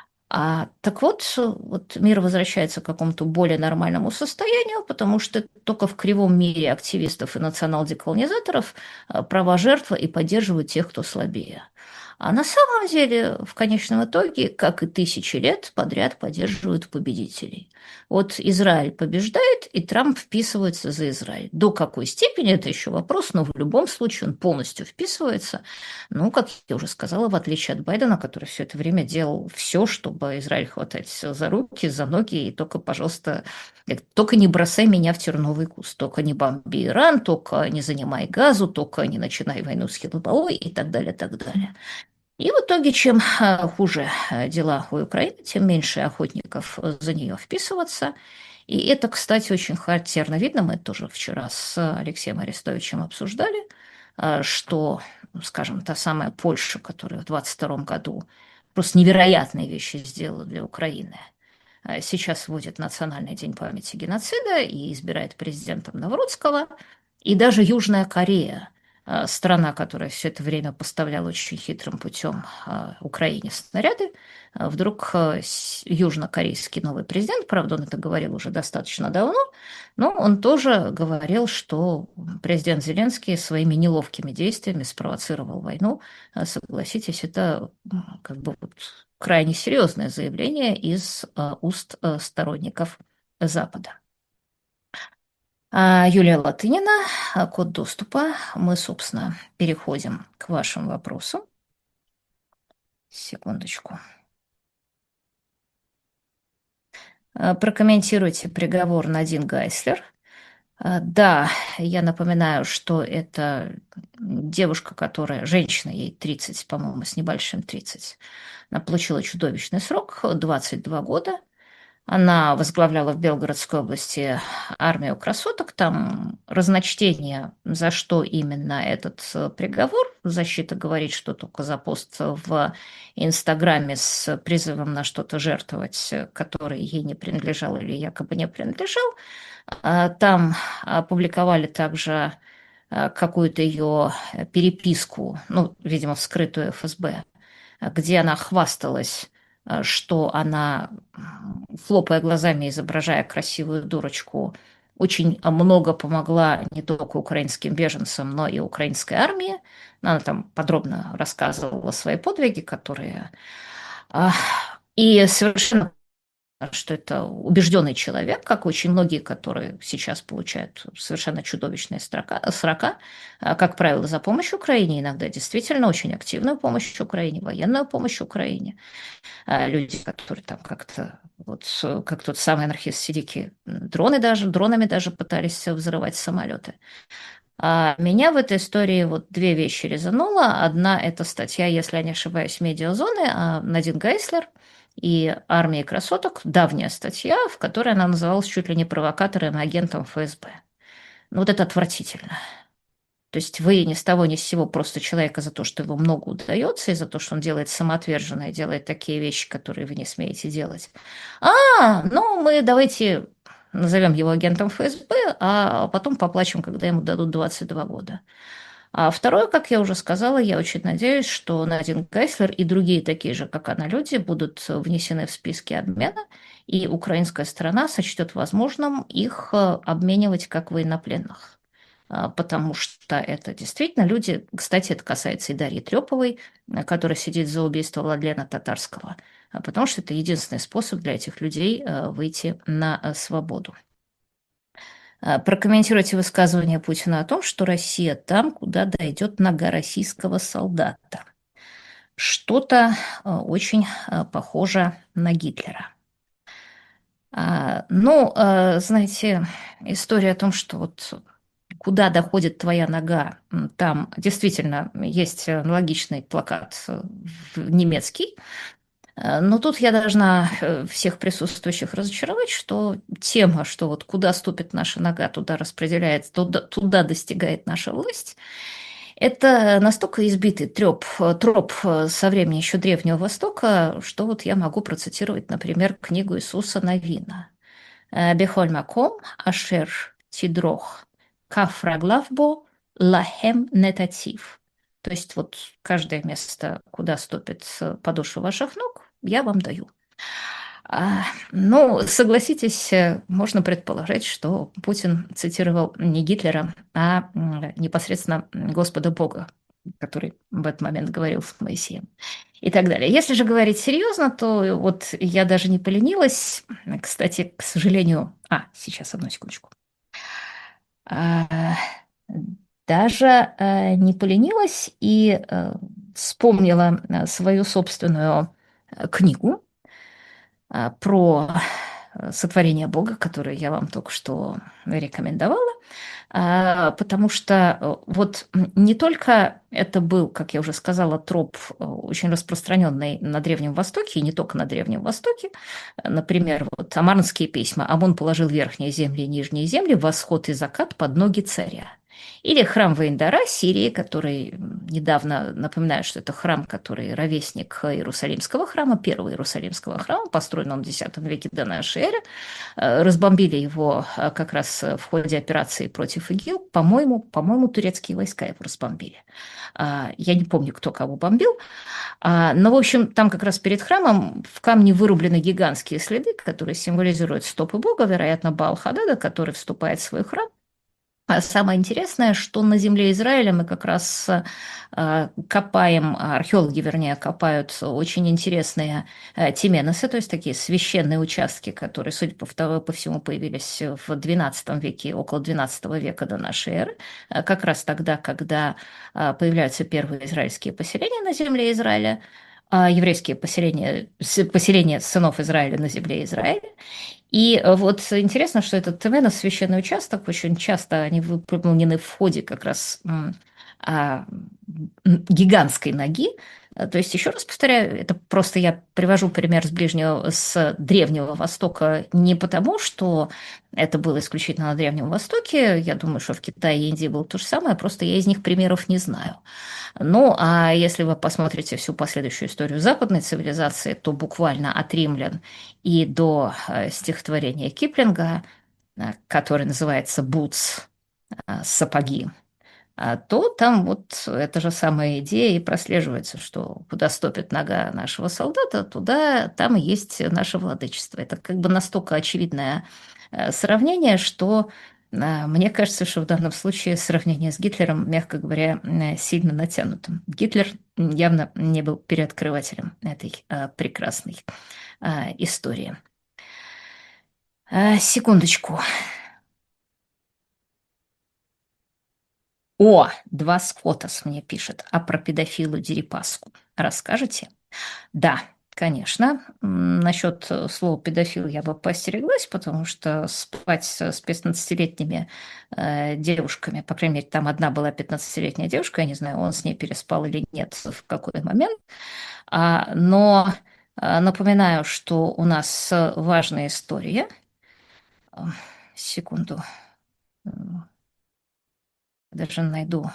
А, так вот, вот мир возвращается к какому-то более нормальному состоянию, потому что только в кривом мире активистов и национал-деколонизаторов а, права жертвы и поддерживают тех, кто слабее. А на самом деле, в конечном итоге, как и тысячи лет подряд поддерживают победителей. Вот Израиль побеждает, и Трамп вписывается за Израиль. До какой степени, это еще вопрос, но в любом случае он полностью вписывается. Ну, как я уже сказала, в отличие от Байдена, который все это время делал все, чтобы Израиль хватать за руки, за ноги, и только, пожалуйста, только не бросай меня в терновый куст, только не бомби Иран, только не занимай газу, только не начинай войну с Хизбаллой и так далее, так далее. И в итоге, чем а, хуже а, дела у Украины, тем меньше охотников э, за нее вписываться. И это, кстати, очень характерно видно. Мы это тоже вчера с Алексеем Арестовичем обсуждали, а, что, скажем, та самая Польша, которая в двадцать втором году просто невероятные вещи сделала для Украины, а сейчас вводит Национальный день памяти геноцида и избирает президентом Наврудского. И даже Южная Корея, а, страна, которая все это время поставляла очень хитрым путем а, Украине снаряды, а, вдруг а, с- южнокорейский новый президент, правда, он это говорил уже достаточно давно, но он тоже говорил, что президент Зеленский своими неловкими действиями спровоцировал войну. А, Согласитесь, это м, как бы вот крайне серьезное заявление из а, уст а, сторонников Запада. А, Юлия Латынина, а, код доступа. Мы, собственно, переходим к вашим вопросам. Секундочку. А, Прокомментируйте приговор Надин Гайслер. А, Да, я напоминаю, что это девушка, которая, женщина, ей тридцать, по-моему, с небольшим тридцать. Она получила чудовищный срок, двадцать два года. Она возглавляла в Белгородской области армию красоток. Там разночтение, за что именно этот э, приговор. Защита говорит, что только за пост в Инстаграме с призывом на что-то жертвовать, э, который ей не принадлежал или якобы не принадлежал. А, Там опубликовали также а, какую-то ее переписку, ну, видимо, вскрытую эф эс бэ, где она хвасталась, э, что она, м, хлопая глазами, изображая красивую дурочку, очень много помогла не только украинским беженцам, но и украинской армии. Она там подробно рассказывала свои подвиги, которые... а, И совершенно что это убежденный человек, как очень многие, которые сейчас получают совершенно чудовищные строка, срока, а, как правило, за помощь Украине, иногда действительно очень активную помощь Украине, военную помощь Украине. А люди, которые там как-то, вот как тот самый анархист Сидики, дроны даже, дронами даже пытались взрывать самолеты. А меня в этой истории вот две вещи резануло. Одна – это статья, если я не ошибаюсь, «Медиазоны», а Надин Гайслер и «Армия красоток», давняя статья, в которой она называлась чуть ли не провокатором и агентом эф эс бэ. Ну вот это отвратительно. То есть вы ни с того ни с сего просто человека за то, что его много удается, и за то, что он делает самоотверженно и делает такие вещи, которые вы не смеете делать. А, ну мы давайте назовем его агентом эф эс бэ, а потом поплачем, когда ему дадут двадцать два года. А второе, как я уже сказала, я очень надеюсь, что Надин Гайслер и другие такие же, как она, люди будут внесены в списки обмена, и украинская сторона сочтет возможным их э, обменивать как военнопленных. А, Потому что это действительно люди, кстати, это касается и Дарьи Трёповой, э, которая сидит за убийство Владлена Татарского, а потому что это единственный способ для этих людей э, выйти на э, свободу. А, Прокомментируйте высказывание Путина о том, что Россия там, куда дойдет нога российского солдата. Что-то э, очень э, похоже на Гитлера. А, Ну, э, знаете, история о том, что вот куда доходит твоя нога, м, там действительно есть аналогичный плакат э, в- немецкий. Э, Но тут я должна э, всех присутствующих разочаровать, что тема, что вот куда ступит наша нога, туда распределяется, туда, туда достигает наша власть, это настолько избитый трёп, э, троп э, со времени еще Древнего Востока, что вот я могу процитировать, например, книгу Иисуса Навина. Э, «Бехоль маком ашер тидрох каф раглавбо лахем нетатив». То есть вот каждое место, куда ступит э, подошва ваших ног, я вам даю. А, ну, согласитесь, э, можно предположить, что Путин цитировал не Гитлера, а м, непосредственно Господа Бога, который в этот момент говорил с Моисеем и так далее. Если же говорить серьезно, то вот я даже не поленилась. Кстати, к сожалению... А, сейчас, одну секундочку. А, Даже э, не поленилась и э, вспомнила э, свою собственную э, книгу а, про э, сотворение Бога, которую я вам только что рекомендовала. А, потому что э, вот м, не только это был, как я уже сказала, троп э, очень распространенный на Древнем Востоке, и не только на Древнем Востоке. Э, Например, вот амарнские письма. Амон положил верхние земли и нижние земли, восход и закат под ноги царя. Или храм Ваиндара Сирии, который м, недавно, напоминаю, что это храм, который ровесник Иерусалимского храма, первого Иерусалимского храма, построен он в десятом веке до нашей эры. Э, Разбомбили его э, как раз э, в ходе операции против ИГИЛ. По-моему, по-моему, турецкие войска его разбомбили. А, Я не помню, кто кого бомбил. А, Но, в общем, там как раз перед храмом в камне вырублены гигантские следы, которые символизируют стопы Бога, вероятно, Баал-Хадада, который вступает в свой храм А самое интересное, что на земле Израиля мы как раз э, копаем, археологи, вернее, копают очень интересные э, теменосы, то есть такие священные участки, которые, судя по, вто- по всему, появились в двенадцатом веке, около двенадцатого века до нашей эры, э, как раз тогда, когда э, появляются первые израильские поселения на земле Израиля, а еврейские поселения, с- поселения сынов Израиля на земле Израиля. И э, вот интересно, что этот Теменов, священный участок, очень часто они выполнены в ходе как раз м, а, м, гигантской ноги. Э, То есть, еще раз повторяю, это просто я привожу пример с Ближнего, с Древнего Востока не потому, что это было исключительно на Древнем Востоке. Я думаю, что в Китае и Индии было то же самое, просто я из них примеров не знаю. Ну, а если вы посмотрите всю последующую историю западной цивилизации, то буквально от римлян и до э, стихотворения Киплинга, э, которое называется «Бутс», э, «Сапоги», а то там вот эта же самая идея и прослеживается, что куда ступит нога нашего солдата, туда там и есть наше владычество. Это как бы настолько очевидное э, сравнение, что э, мне кажется, что в данном случае сравнение с Гитлером, мягко говоря, э, сильно натянутым. Гитлер явно не был переоткрывателем этой э, прекрасной э, истории. Э, секундочку. О, два Скотас мне пишет, а про педофилу Дерипаску расскажете? Да, конечно. М, Насчет э, слова педофил я бы поостереглась, потому что спать с с пятнадцатилетними э, девушками, по крайней мере, там одна была пятнадцатилетняя девушка, я не знаю, он с ней переспал или нет, в какой момент. А, но а, напоминаю, что у нас э, важная история. А, Секунду, м, даже найду.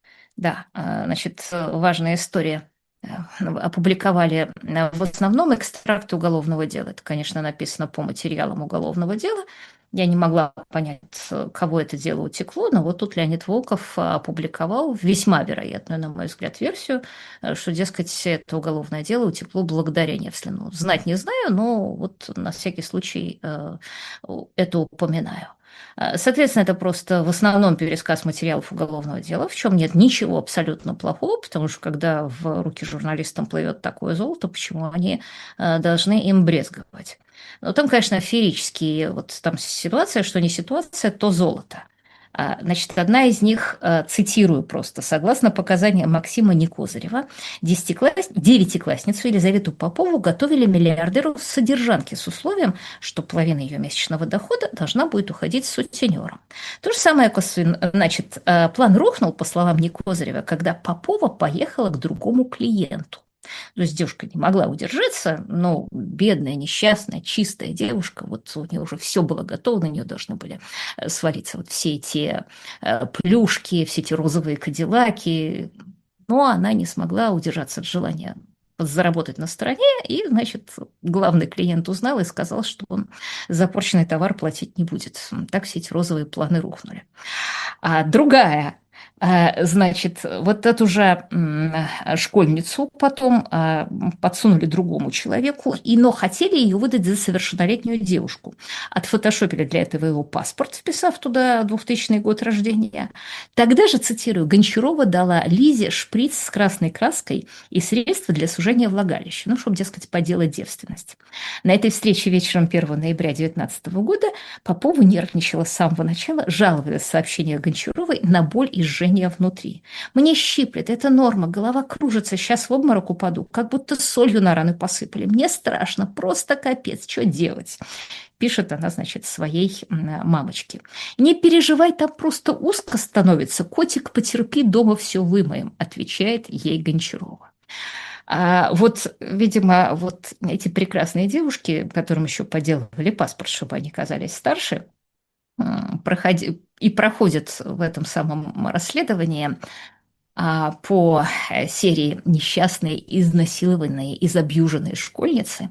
Да, а, значит, э, важная история. Э, Опубликовали э, в основном экстракты уголовного дела. Это, конечно, написано по материалам уголовного дела. Я не могла понять, с кого это дело утекло, но вот тут Леонид Волков а, опубликовал весьма вероятную, на мой взгляд, версию, э, что, дескать, это уголовное дело утекло благодаря Невслину. Знать не знаю, но вот на всякий случай э, это упоминаю. А, Соответственно, это просто в основном пересказ материалов уголовного дела, в чем нет ничего абсолютно плохого, потому что когда в руки журналистам плывет такое золото, почему они а, должны им брезговать? Но там, конечно, феерические вот там ситуация, что не ситуация, то золото. А, Значит, одна из них, а, цитирую просто, согласно показаниям Максима Никозырева, десятикласс... девятиклассницу Елизавету Попову готовили миллиардеру в содержанке с условием, что половина ее месячного дохода должна будет уходить сутенером. То же самое, косвенно- значит, э, план рухнул, по словам Никозырева, когда Попова поехала к другому клиенту. То есть девушка не могла удержаться, но бедная, несчастная, чистая девушка, вот у нее уже все было готово, на нее должны были э, свалиться вот все эти э, плюшки, все эти розовые кадиллаки, но она не смогла удержаться от желания заработать на стороне, и, значит, главный клиент узнал и сказал, что он за порченный товар платить не будет. Так все эти розовые планы рухнули. А другая, а, значит, вот эту же м, школьницу потом а, подсунули другому человеку, и, но хотели ее выдать за совершеннолетнюю девушку. Отфотошопили для этого его паспорт, вписав туда двухтысячный год рождения. Тогда же, цитирую, Гончарова дала Лизе шприц с красной краской и средства для сужения влагалища, ну, чтобы, дескать, поделать девственность. На этой встрече вечером первого ноября две тысячи девятнадцатого года Попова нервничала с самого начала, жаловалась в сообщениях Гончаровой на боль и жжение внутри. «Мне щиплет, это норма, голова кружится, сейчас в обморок упаду, как будто солью на раны посыпали. Мне страшно, просто капец, что делать?» Пишет она, значит, своей мамочке. «Не переживай, там просто узко становится. Котик, потерпи, дома все вымоем», отвечает ей Гончарова. А вот, видимо, вот эти прекрасные девушки, которым еще поделывали паспорт, чтобы они казались старше, проходи, и проходят в этом самом расследовании а, по э, серии «Несчастные, изнасилованные, изабьюженные школьницы».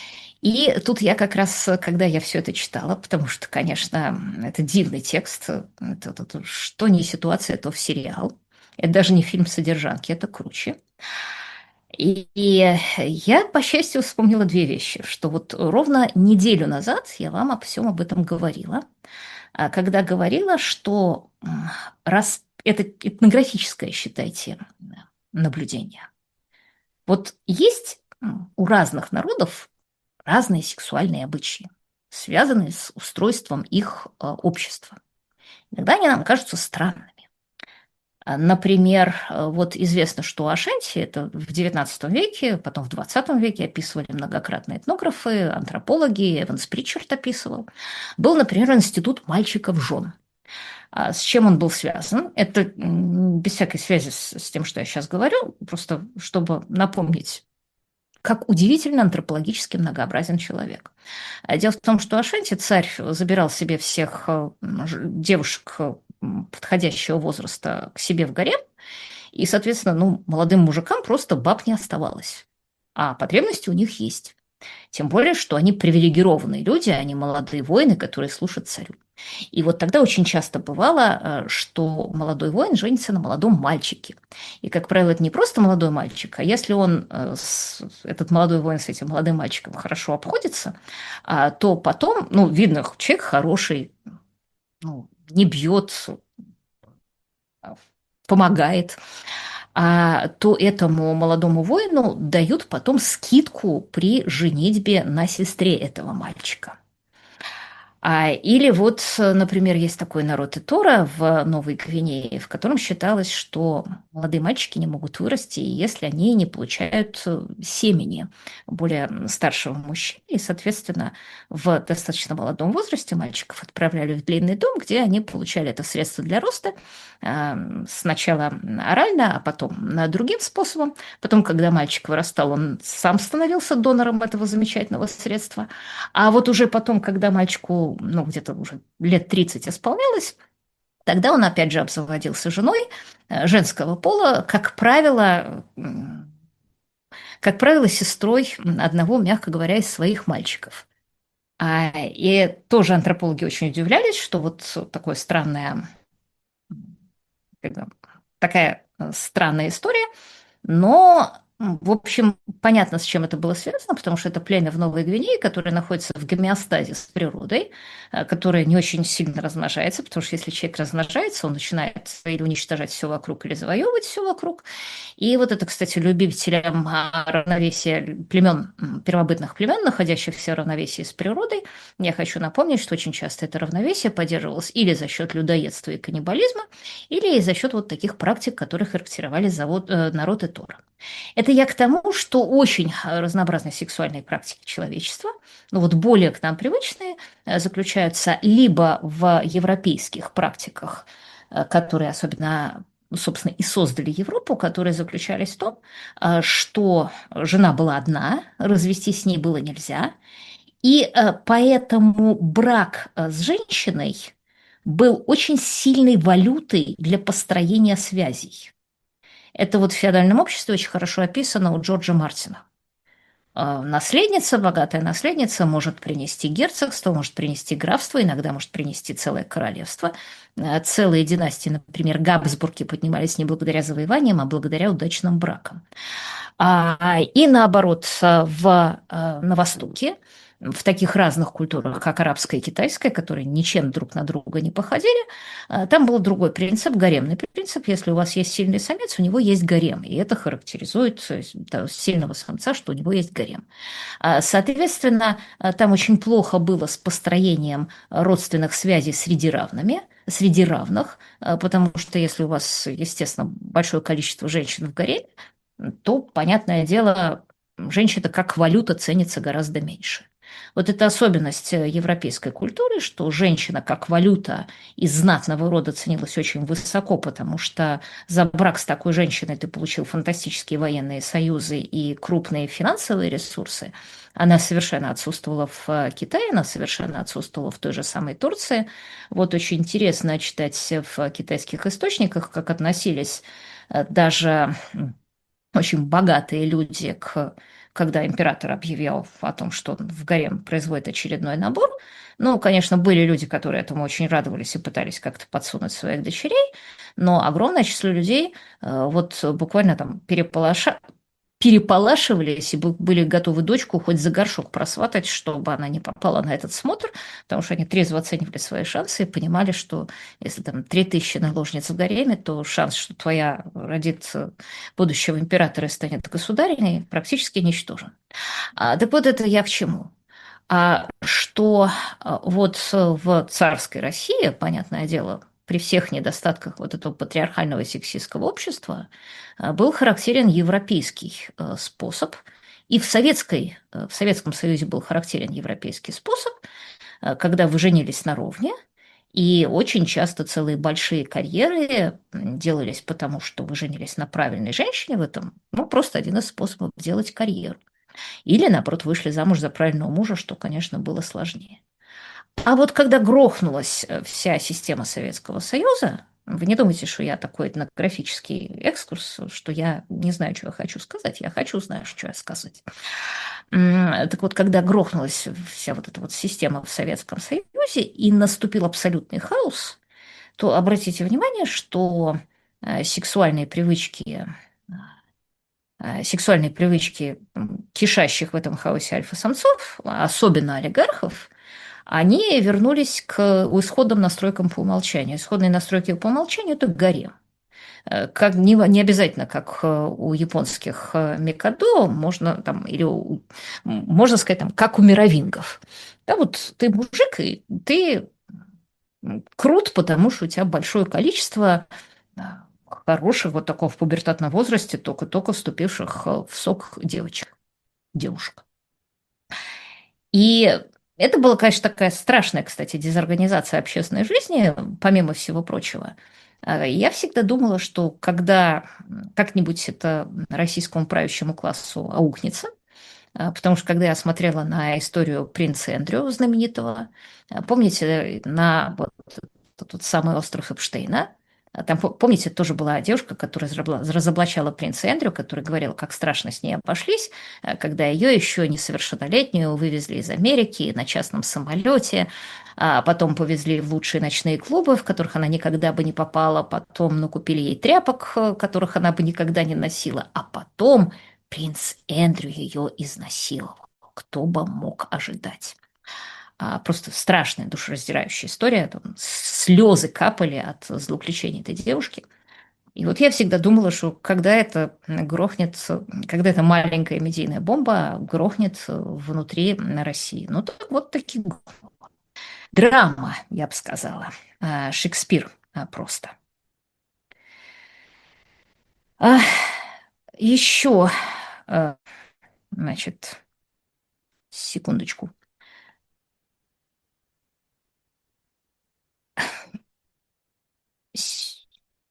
И тут я как раз, когда я все это читала, потому что, конечно, это дивный текст, это, это- это что не ситуация, то в сериал. Это даже не фильм «Содержанки», это круче. И, и я, по счастью, вспомнила две вещи, что вот ровно неделю назад я вам обо всем об этом говорила. а, когда говорила, что м, раз это этнографическое, считайте, наблюдение. Вот есть м, у разных народов разные сексуальные обычаи, связанные с устройством их э, общества. Иногда они нам кажутся странными. А, Например, э, вот известно, что Ашанти, это в девятнадцатом веке, потом в двадцатом веке описывали многократно этнографы, антропологи, Эванс Причард описывал, был, например, институт мальчиков-жен. А с чем он был связан? Это м, без всякой связи с, с тем, что я сейчас говорю, просто чтобы напомнить, как удивительно антропологически многообразен человек. А дело в том, что Ашанти царь забирал себе всех э, ж- девушек э, м, подходящего возраста к себе в гарем, и, соответственно, ну, молодым мужикам просто баб не оставалось. А потребности у них есть. Тем более, что они привилегированные люди, они молодые воины, которые служат царю. И вот тогда очень часто бывало, э, что молодой воин женится на молодом мальчике. И, как правило, это не просто молодой мальчик, а если он, э, с- этот молодой воин с этим молодым мальчиком хорошо обходится, а, то потом, ну, видно, человек хороший, ну, не бьет, а, помогает, а, то этому молодому воину дают потом скидку при женитьбе на сестре этого мальчика. А, или вот, э, например, есть такой народ Итора в Новой Гвинее, в котором считалось, что молодые мальчики не могут вырасти, если они не получают э, семени более старшего мужчины. И, соответственно, в достаточно молодом возрасте мальчиков отправляли в длинный дом, где они получали это средство для роста, а, сначала орально, а потом другим способом. Потом, когда мальчик вырастал, он сам становился донором этого замечательного средства. А вот уже потом, когда мальчику, ну, где-то уже лет тридцать исполнялось, тогда он опять же обзаводился женой э, женского пола, как правило, м, как правило, сестрой одного, мягко говоря, из своих мальчиков. А, и тоже антропологи очень удивлялись, что вот такое странное, как бы, такая э, странная история. Но, в общем, понятно, с чем это было связано, потому что это племя в Новой Гвинее, которое находится в гомеостазе с природой, э, которое не очень сильно размножается, потому что если человек размножается, он начинает или уничтожать все вокруг, или завоевывать все вокруг. И вот это, кстати, любителям а, равновесия племен, м, первобытных племен, находящихся в равновесии с природой, я хочу напомнить, что очень часто это равновесие поддерживалось или за счет людоедства и каннибализма, или за счет вот таких практик, которые характеризовали завод, э, народ Этора. Это я к тому, что очень э, разнообразные сексуальные практики человечества, но вот более к нам привычные, э, заключаются либо в европейских практиках, э, которые особенно, ну, собственно, и создали Европу, которые заключались в том, э, что жена была одна, развестись с ней было нельзя, и э, поэтому брак э, с женщиной был очень сильной валютой для построения связей. Это вот в феодальном обществе очень хорошо описано у Джорджа Мартина. А, Наследница, богатая наследница может принести герцогство, может принести графство, иногда может принести целое королевство. А, Целые династии, например, Габсбурги поднимались не благодаря завоеваниям, а благодаря удачным бракам. А, и наоборот, а, в, а, на Востоке, в таких разных культурах, как арабская и китайская, которые ничем друг на друга не походили, а, там был другой принцип, гаремный принцип. Если у вас есть сильный самец, у него есть гарем. И это характеризует э, да, сильного самца, что у него есть гарем. А, Соответственно, а, там очень плохо было с построением родственных связей среди равными, среди равных, а, потому что если у вас, естественно, большое количество женщин в гареме, то, понятное дело, женщина как валюта ценится гораздо меньше. Вот это особенность э, европейской культуры, что женщина как валюта из знатного рода ценилась очень высоко, потому что за брак с такой женщиной ты получил фантастические военные союзы и крупные финансовые ресурсы. Она совершенно отсутствовала в э, Китае, она совершенно отсутствовала в той же самой Турции. Вот очень интересно читать в китайских источниках, как относились э, даже очень богатые люди, к, когда император объявил о том, что он в гарем производит очередной набор. Ну, конечно, были люди, которые этому очень радовались и пытались как-то подсунуть своих дочерей, но огромное число людей э, вот буквально там переполоша, переполашивались и бы- были готовы дочку хоть за горшок просватать, чтобы она не попала на этот смотр, потому что они трезво оценивали свои шансы и понимали, что если там три тысячи наложниц в гареме, то шанс, что твоя родит э, будущего императора и станет государыней, практически ничтожен. А, так вот это я к чему? А что а, вот э, в царской России, понятное дело, при всех недостатках вот этого патриархального и сексистского общества, а, был характерен европейский э, способ, и в, советской, э, в Советском Союзе был характерен европейский способ, э, когда вы женились наравне, и очень часто целые большие карьеры м, делались потому, что вы женились на правильной женщине в этом, ну, просто один из способов делать карьеру. Или, наоборот, вышли замуж за правильного мужа, что, конечно, было сложнее. А вот когда грохнулась э, вся система Советского Союза, вы не думайте, что я такой этнографический экскурс, что я не знаю, что я хочу сказать. Я хочу, знаешь, что я сказать. М, Так вот, когда грохнулась вся вот эта вот система в Советском Союзе и наступил абсолютный хаос, то обратите внимание, что э, сексуальные привычки э, сексуальные привычки м, кишащих в этом хаосе альфа-самцов, особенно олигархов, они вернулись к исходным настройкам по умолчанию. Исходные настройки по умолчанию – это гарем. Э, Как, не, не обязательно, как э, у японских э, микадо, можно там, или у- м, можно сказать, там, как у мировингов. Да, вот ты мужик, и ты м, крут, потому что у тебя большое количество а, хороших вот такого в пубертатном возрасте, только-только вступивших э, в сок девочек, девушек. И это была, конечно, такая страшная, кстати, дезорганизация общественной жизни, помимо всего прочего. А, Я всегда думала, что когда м, как-нибудь это российскому правящему классу аукнется, а, потому что когда я смотрела на историю принца Эндрю знаменитого, а, помните, на вот этот вот самый остров Эпштейна, а там, по- помните, тоже была девушка, которая разрабла- разоблачала принца Эндрю, которая говорила, как страшно с ней обошлись, а, когда ее еще несовершеннолетнюю вывезли из Америки на частном самолете, а потом повезли в лучшие ночные клубы, в которых она никогда бы не попала, потом ну, купили ей тряпок, э, которых она бы никогда не носила, а потом принц Эндрю ее изнасиловал. Кто бы мог ожидать? А, просто страшная душераздирающая история. Там слезы капали от злоключений этой девушки. И вот я всегда думала, что когда это грохнет, когда эта маленькая медийная бомба грохнет внутри России. Ну, так вот таки драма, я бы сказала. А, Шекспир а, просто. А, еще, а, значит, секундочку. С-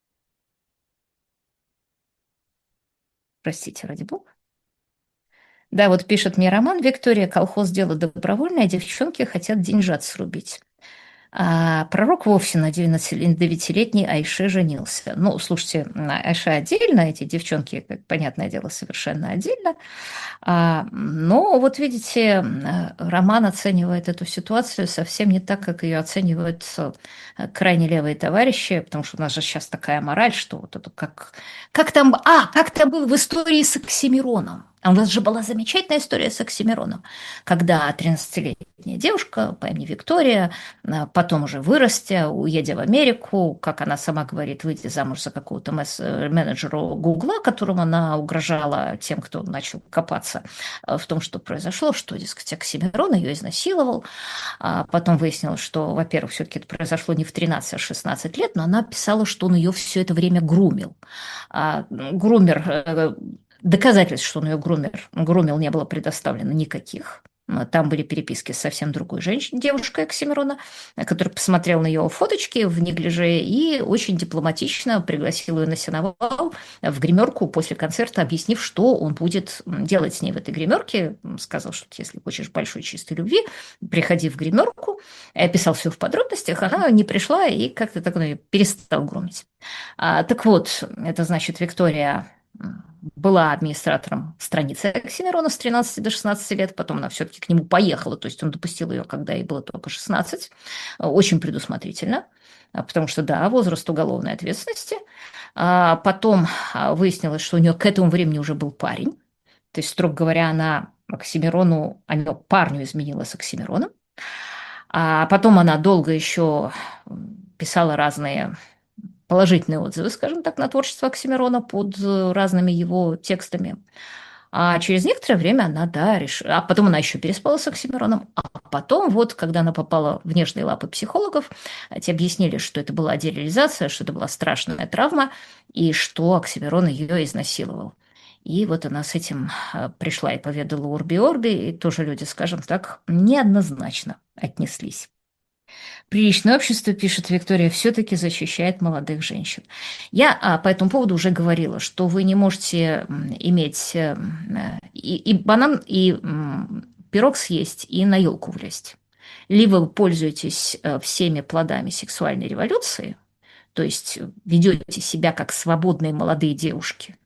Простите, ради бога. Да, вот пишет мне Роман: Виктория, колхоз дело добровольное, девчонки хотят деньжат срубить. А пророк вовсе на девятнадцатилетней Айше женился. Ну, слушайте, Айша отдельно, эти девчонки, как понятное дело, совершенно отдельно. А, но вот видите, э, Роман оценивает эту ситуацию совсем не так, как ее оценивают э, крайне левые товарищи, потому что у нас же сейчас такая мораль, что вот это как, как там, а, как там было в истории с Оксимироном. А у нас же была замечательная история с Оксимироном, когда тринадцатилетняя девушка по имени Виктория, а, потом уже вырастя, уедя в Америку, как она сама говорит, выйдя замуж за какого-то месс- э, менеджера Гугла, которому она угрожала тем, кто начал копаться э, в том, что произошло, что, дескать, Оксимирон ее изнасиловал. А потом выяснилось, что, во-первых, все-таки это произошло не в тринадцать, а в шестнадцать лет, но она писала, что он ее все это время грумил. А, грумер, э, доказательств, что он ее грумер, грумил, не было предоставлено никаких. Там были переписки с совсем другой женщиной, девушкой Оксимирона, который посмотрел на ее фоточки в неглиже и очень дипломатично пригласил ее на сеновал в гримерку после концерта, объяснив, что он будет делать с ней в этой гримерке. Сказал, что если хочешь большой чистой любви, приходи в гримерку. Описал все в подробностях. Она не пришла и как-то так он ее перестал громить. А, так вот, это значит, Виктория была администратором страницы Оксимирона с тринадцати до шестнадцати лет, потом она все-таки к нему поехала, то есть он допустил ее, когда ей было только шестнадцать, очень предусмотрительно, а, потому что, да, возраст уголовной ответственности. А потом а, выяснилось, что у нее к этому времени уже был парень, То есть, строго говоря, она Оксимирону, она парню изменила с Оксимироном. А потом она долго еще писала разные положительные отзывы, скажем так, на творчество Оксимирона под э, разными его текстами. А через некоторое время она, да, решила... А потом она еще переспала с Оксимироном. А потом, вот, когда она попала в нежные лапы психологов, те объяснили, что это была дереализация, что это была страшная травма, и что Оксимирон ее изнасиловал. И вот она с этим э, пришла и поведала Урби-Орби, и тоже люди, скажем так, неоднозначно отнеслись. Приличное общество, пишет Виктория, все-таки защищает молодых женщин. Я а, по этому поводу уже говорила, что вы не можете иметь э, и, и банан, и м, пирог съесть, и на елку влезть. Либо вы пользуетесь э, всеми плодами сексуальной революции, то есть ведете себя как свободные молодые девушки,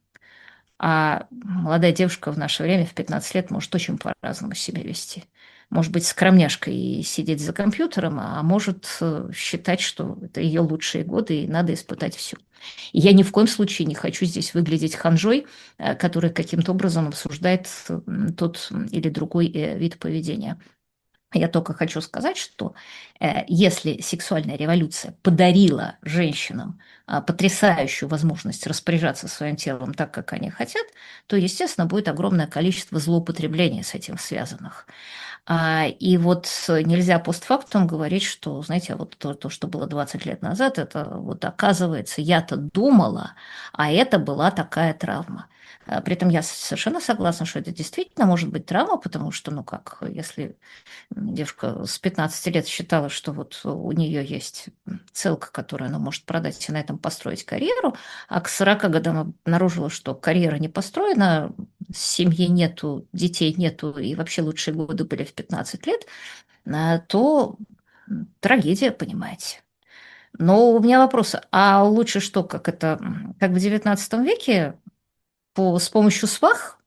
а молодая девушка в наше время в пятнадцать лет может очень по-разному себя вести. Может быть, скромняшкой и сидеть за компьютером, а может э, считать, что это ее лучшие годы, и надо испытать все. И я ни в коем случае не хочу здесь выглядеть ханжой, э, который каким-то образом обсуждает э, тот или другой э, вид поведения. Я только хочу сказать, что э, если сексуальная революция подарила женщинам э, потрясающую возможность распоряжаться своим телом так, как они хотят, то, естественно, будет огромное количество злоупотреблений с этим связанных. А, и вот нельзя постфактум говорить, что, знаете, вот то, то, что было двадцать лет назад, это вот оказывается, я-то думала, а это была такая травма. А, При этом я совершенно согласна, что это действительно может быть травма, потому что, ну как, если девушка с пятнадцати лет считала, что вот у нее есть целка, которую она может продать и на этом построить карьеру, а к сорока годам обнаружила, что карьера не построена, семьи нету, детей нету, и вообще лучшие годы были в пятнадцать лет, а, то трагедия, понимаете. Но у меня вопрос, а лучше что, как это, как в девятнадцатом веке, по, с помощью свах,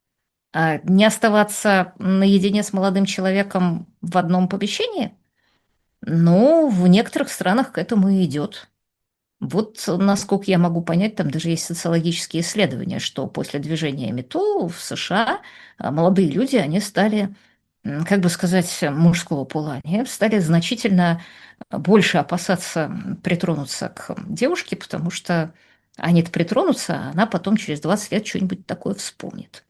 а, не оставаться наедине с молодым человеком в одном помещении? Ну, в некоторых странах к этому и идет. Вот, насколько я могу понять, там даже есть социологические исследования, что после движения МeToo в США а, молодые люди, они стали, м, как бы сказать, мужского пола, они стали значительно больше опасаться м, притронуться к девушке, потому что они-то притронутся, а она потом через двадцать лет что-нибудь такое вспомнит.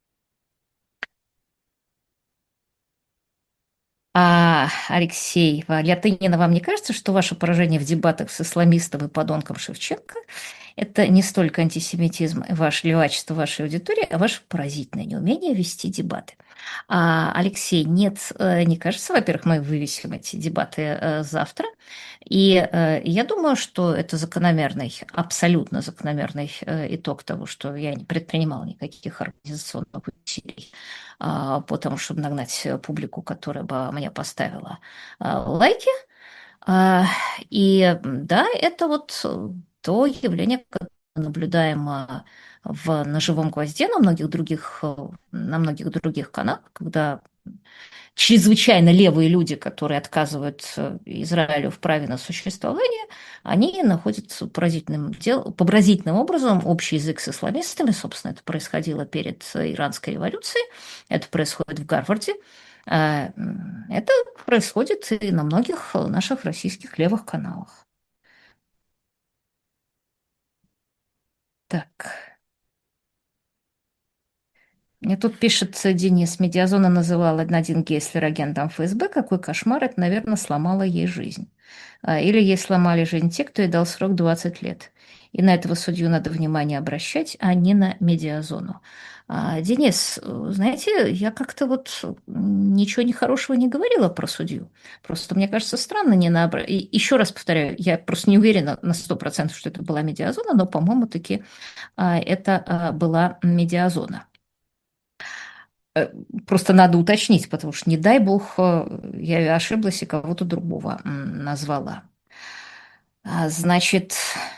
А, Алексей Лятынина, вам не кажется, что ваше поражение в дебатах с исламистом и подонком Шевченко – это не столько антисемитизм и ваше левачество вашей аудитории, а ваше поразительное неумение вести дебаты? А, Алексей, нет, э, не кажется, во-первых, мы вывесим эти дебаты э, завтра, и э, я думаю, что это закономерный, абсолютно закономерный э, итог того, что я не предпринимала никаких организационных усилий а, по тому, чтобы нагнать э, публику, которая бы мне поставила а, лайки. А, И м, да, это вот э, то явление, которое мы наблюдаем а, в «На живом гвозде», на многих других, э, на многих других каналах, когда чрезвычайно левые люди, которые отказывают э, Израилю в праве на существование, они находят поразительным, дел... поразительным образом общий язык с исламистами. Собственно, это происходило перед э, Иранской революцией, это происходит в Гарварде, а, это происходит и на многих наших российских левых каналах. Так. Мне тут пишет Денис, Медиазона называла Надин Гейслер агентом эф эс бэ. Какой кошмар, это, наверное, сломало ей жизнь. А, Или ей сломали жизнь те, кто ей дал срок двадцать лет. И на этого судью надо внимание обращать, а не на медиазону. А, Денис, знаете, я как-то вот ничего нехорошего не говорила про судью. Просто мне кажется странно не на... И еще раз повторяю, я просто не уверена на сто процентов, что это была медиазона, но, по-моему, таки а, это а, была медиазона. Э, Просто надо уточнить, потому что, не дай бог, э, я ошиблась и кого-то другого м, назвала. А, Значит,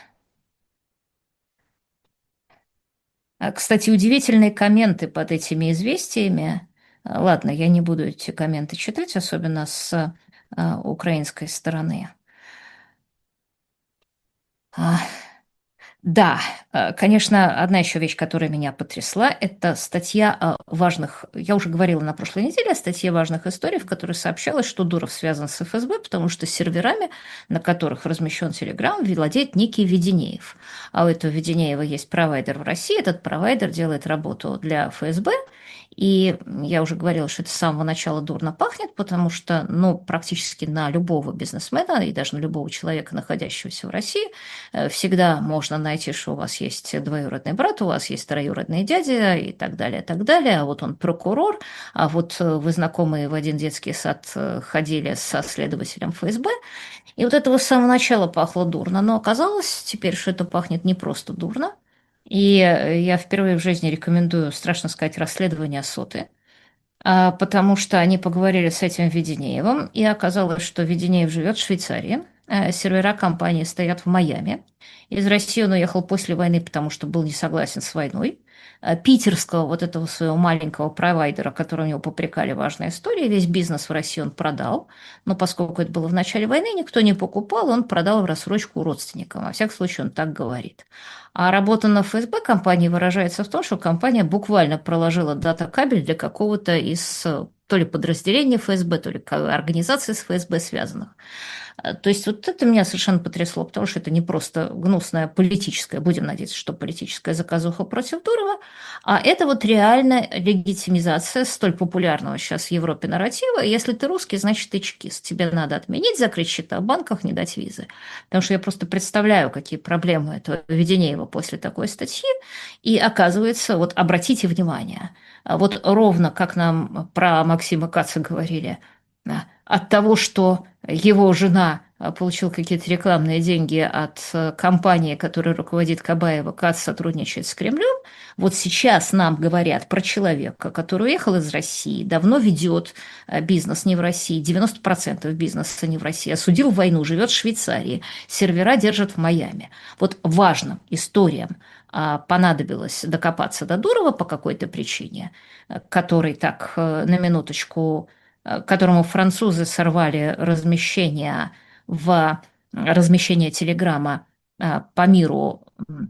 а, кстати, удивительные комменты под этими известиями. А, Ладно, я не буду эти комменты читать, особенно с а, украинской стороны. А, Да, э, конечно, одна еще вещь, которая меня потрясла, это статья о важных, я уже говорила на прошлой неделе о статье важных историй, в которой сообщалось, что Дуров связан с эф эс бэ, потому что серверами, на которых размещен Телеграм, владеет некий Веденеев. А у этого Веденеева есть провайдер в России, этот провайдер делает работу для эф эс бэ, и я уже говорила, что это с самого начала дурно пахнет, потому что, ну, практически на любого бизнесмена и даже на любого человека, находящегося в России, Э, всегда можно найти, что у вас есть двоюродный брат, у вас есть троюродный дядя и так далее, и так далее. А вот он прокурор, а вот э, вы знакомые в один детский сад э, ходили со следователем эф эс бэ. И вот этого с самого начала пахло дурно. Но оказалось теперь, что это пахнет не просто дурно. И э, я впервые в жизни рекомендую, страшно сказать, расследование соты, а, потому что они поговорили с этим Веденеевым, и оказалось, что Веденеев живет в Швейцарии, э, сервера компании стоят в Майами. Из России он уехал после войны, потому что был не согласен с войной. Э, Питерского, вот этого своего маленького провайдера, который у него попрекали важная история, весь бизнес в России он продал, но поскольку это было в начале войны, никто не покупал, он продал в рассрочку родственникам. Во всяком случае, он так говорит. А работа на эф эс бэ компании выражается в том, что компания буквально проложила дата-кабель для какого-то из э, то ли подразделений эф эс бэ, то ли ка- организаций с эф эс бэ связанных. Э, То есть вот это меня совершенно потрясло, потому что это не просто гнусная политическая, будем надеяться, что политическая заказуха против Дурова, а это вот реально легитимизация столь популярного сейчас в Европе нарратива. Если ты русский, значит ты чекист. Тебе надо отменить, закрыть счета в банках, не дать визы. Потому что я просто представляю, какие проблемы этого Веденеева после такой статьи. И оказывается, вот обратите внимание, а вот ровно как нам про Максима Каца говорили, а, от того, что его жена а, получила какие-то рекламные деньги от э, компании, которой руководит Кабаева, Кац сотрудничает с Кремлем, вот сейчас нам говорят про человека, который уехал из России, давно ведет э, бизнес не в России, девяносто процентов бизнеса не в России, осудил войну, живет в Швейцарии, сервера держат в Майами. Вот важным историям а, понадобилось докопаться до Дурова по какой-то причине, э, который так э, на минуточку, э, которому французы сорвали размещение в размещение телеграмма э, по миру,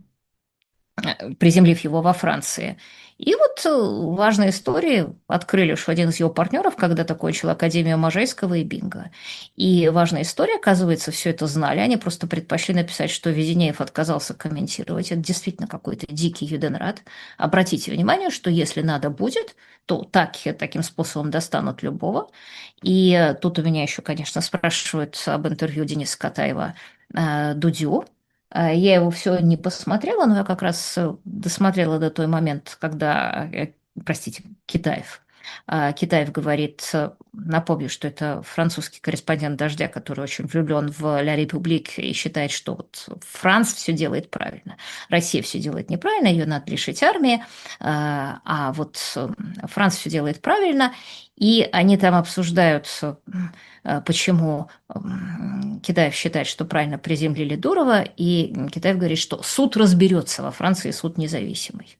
э, приземлив его во Франции. И вот э, важные истории открыли, что один из его партнеров когда-то кончил Академию Можайского и Бинго. И важная история, оказывается, все это знали. Они просто предпочли написать, что Веденеев отказался комментировать. Это действительно какой-то дикий юденрат. Обратите внимание, что если надо будет, то так, таким способом достанут любого. И э, тут у меня еще, конечно, спрашивают об интервью Дениса Катаева э, Дудю. А, Я его все не посмотрела, но я как раз э, досмотрела до той момент, когда, э, простите, Китаев. А, Китаев говорит, э, напомню, что это французский корреспондент «Дождя», который очень влюблен в «Ля Републик» и считает, что вот Франция все делает правильно, Россия все делает неправильно, ее надо лишить армии, а а вот э, Франция все делает правильно, и они там обсуждают, э, почему м, Китаев считает, что правильно приземлили Дурова, и Китаев говорит, что суд разберется, во Франции суд независимый.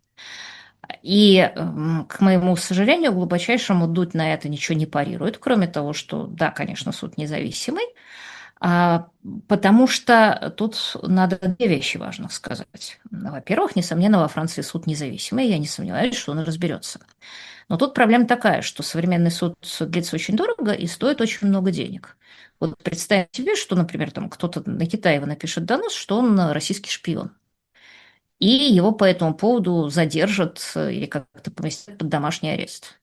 И, м, к моему сожалению, глубочайшему Дудь на это ничего не парирует, кроме того, что, да, конечно, суд независимый, а, потому что тут надо две вещи важно сказать. Во-первых, несомненно, во Франции суд независимый, я не сомневаюсь, что он разберется. Но тут проблема такая, что современный суд длится очень дорого и стоит очень много денег. Вот представь себе, что, например, там кто-то на Китаева напишет донос, что он российский шпион. И его по этому поводу задержат э, или как-то поместят под домашний арест.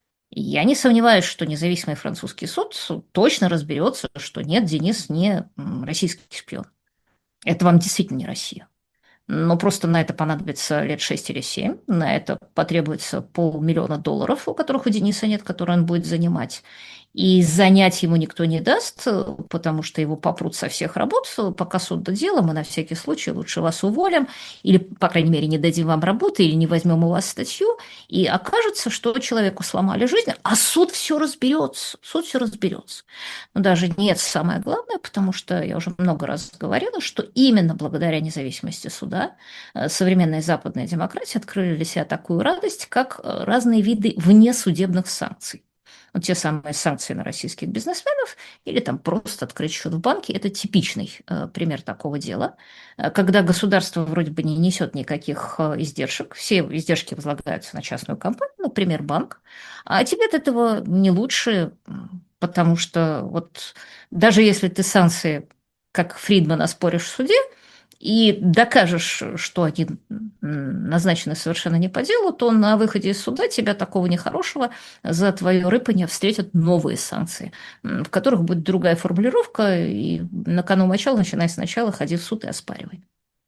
Я не сомневаюсь, что независимый французский суд точно разберется, что нет, Денис не м, российский шпион. Это вам действительно не Россия. Но просто на это понадобится лет шесть или семь. На это потребуется полмиллиона долларов, у которых у Дениса нет, которые он будет занимать. И занять ему никто не даст, э, потому что его попрут со всех работ, э, пока суд до дела, мы на всякий случай лучше вас уволим, или, по крайней мере, не дадим вам работы, или не возьмем у вас статью, и окажется, что человеку сломали жизнь, а суд все разберется, суд все разберется. Но даже не это самое главное, потому что я уже много раз говорила, что именно благодаря независимости суда э, современные западные демократии открыли для себя такую радость, как э, разные виды внесудебных санкций. Вот те самые санкции на российских бизнесменов или там просто открыть счет в банке – это типичный э, пример такого дела, э, когда государство вроде бы не несет никаких э, издержек, все издержки возлагаются на частную компанию, например, банк, а тебе от этого не лучше, потому что вот даже если ты санкции, как Фридман, оспоришь в суде, и докажешь, что они назначены совершенно не по делу, то на выходе из суда тебя такого нехорошего за твое рыпание встретят новые санкции, в которых будет другая формулировка, и на кону мочал, начинай сначала, ходи в суд и оспаривай.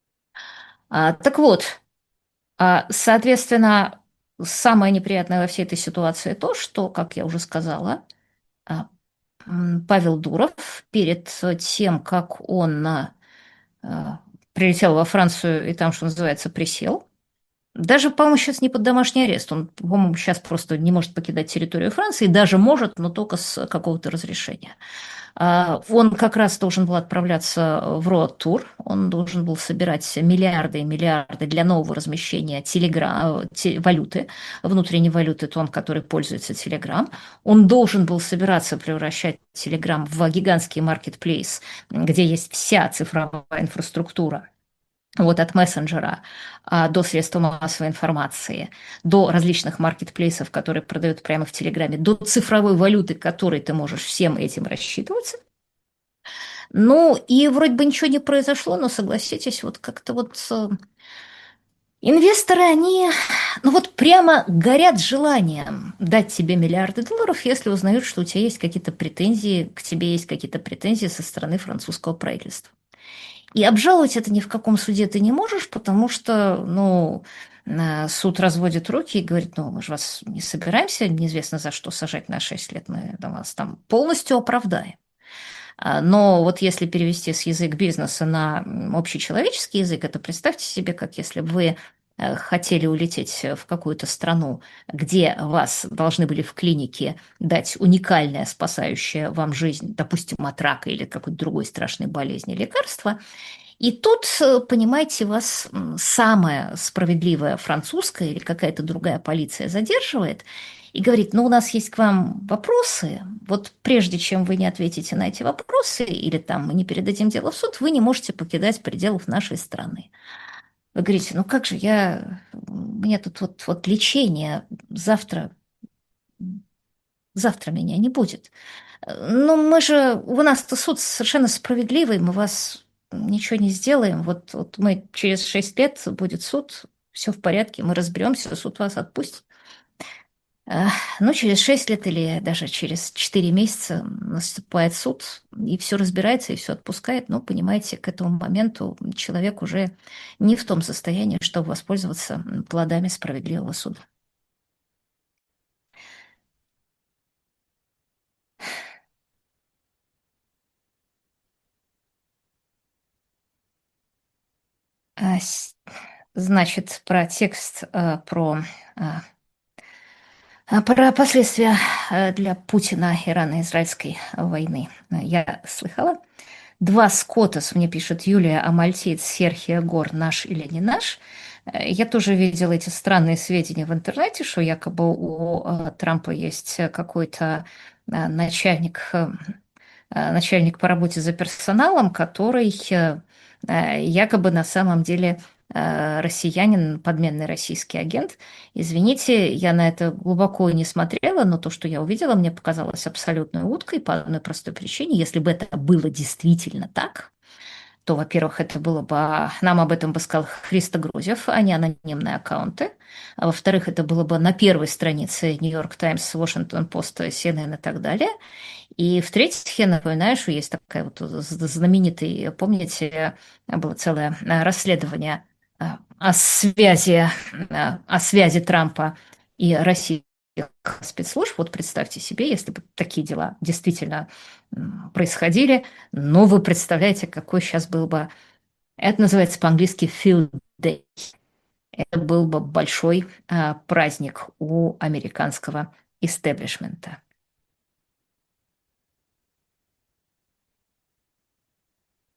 А, так вот, а, соответственно, самое неприятное во всей этой ситуации то, что, как я уже сказала, а, Павел Дуров перед тем, как он на а, прилетел во Францию и там, что называется, присел. Даже, по-моему, сейчас не под домашний арест. Он, по-моему, сейчас просто не может покидать территорию Франции, даже может, но только с какого-то разрешения. А, Он как раз должен был отправляться в Роад-тур, он должен был собирать миллиарды и миллиарды для нового размещения телегра... те- валюты, внутренней валюты, тон, который пользуется Телеграм. Он должен был собираться превращать Телеграм в гигантский маркетплейс, где есть вся цифровая инфраструктура, вот от мессенджера а, до средств массовой информации, до различных маркетплейсов, которые продают прямо в Телеграме, до цифровой валюты, которой ты можешь всем этим рассчитываться. Ну, и вроде бы ничего не произошло, но согласитесь, вот как-то вот э, инвесторы, они, ну вот прямо горят желанием дать тебе миллиарды долларов, если узнают, что у тебя есть какие-то претензии, к тебе есть какие-то претензии со стороны французского правительства. И обжаловать это ни в каком суде ты не можешь, потому что, ну, э, суд разводит руки и говорит, ну, мы же вас не собираемся, неизвестно за что сажать на шесть лет, мы вас там полностью оправдаем. А, Но вот если перевести с язык бизнеса на м, общечеловеческий язык, это представьте себе, как если бы вы э, хотели улететь в какую-то страну, где вас должны были в клинике дать уникальное, спасающее вам жизнь, допустим, от рака или какой-то другой страшной болезни лекарство, и тут, э, понимаете, вас м, самая справедливая французская или какая-то другая полиция задерживает и говорит, ну, у нас есть к вам вопросы, вот прежде чем вы не ответите на эти вопросы или там мы не передадим дело в суд, вы не можете покидать пределов нашей страны. Вы говорите, ну как же, я, мне тут вот, вот лечение, завтра, завтра меня не будет. Ну, мы же, у нас-то суд совершенно справедливый, мы вас ничего не сделаем. Вот, вот мы через шесть лет будет суд, все в порядке, мы разберемся, суд вас отпустит. А, Ну, через шесть лет или даже через четыре месяца наступает суд, и все разбирается, и все отпускает. Но, понимаете, к этому моменту человек уже не в том состоянии, чтобы воспользоваться плодами справедливого суда. А, с- Значит, про текст, а, про а, А Про последствия э, для Путина ирано-израильской войны э, я слыхала. Два Скотас, мне пишет Юлия Амальтеец, Серхио Гор, наш или не наш. Э, Я тоже видела эти странные сведения в интернете, что якобы у э, Трампа есть какой-то э, начальник э, э, начальник по работе за персоналом, который э, э, якобы на самом деле э, россиянин, подменный российский агент. Извините, я на это глубоко не смотрела, но то, что я увидела, мне показалось абсолютной уткой по одной простой причине. Если бы это было действительно так, то, во-первых, это было бы, нам об этом бы сказал Христо Грузев, а не анонимные аккаунты. А во-вторых, это было бы на первой странице Нью-Йорк Таймс, Вашингтон Пост, Си Эн Эн и так далее. И в-третьих, я напоминаю, что есть такая вот знаменитый, помните, было целое э, расследование э, о связи, э, о связи Трампа и российских спецслужб. Вот представьте себе, если бы такие дела действительно м, происходили, ну, вы представляете, какой сейчас был бы, это называется по-английски field day. Это был бы большой э, праздник у американского истеблишмента.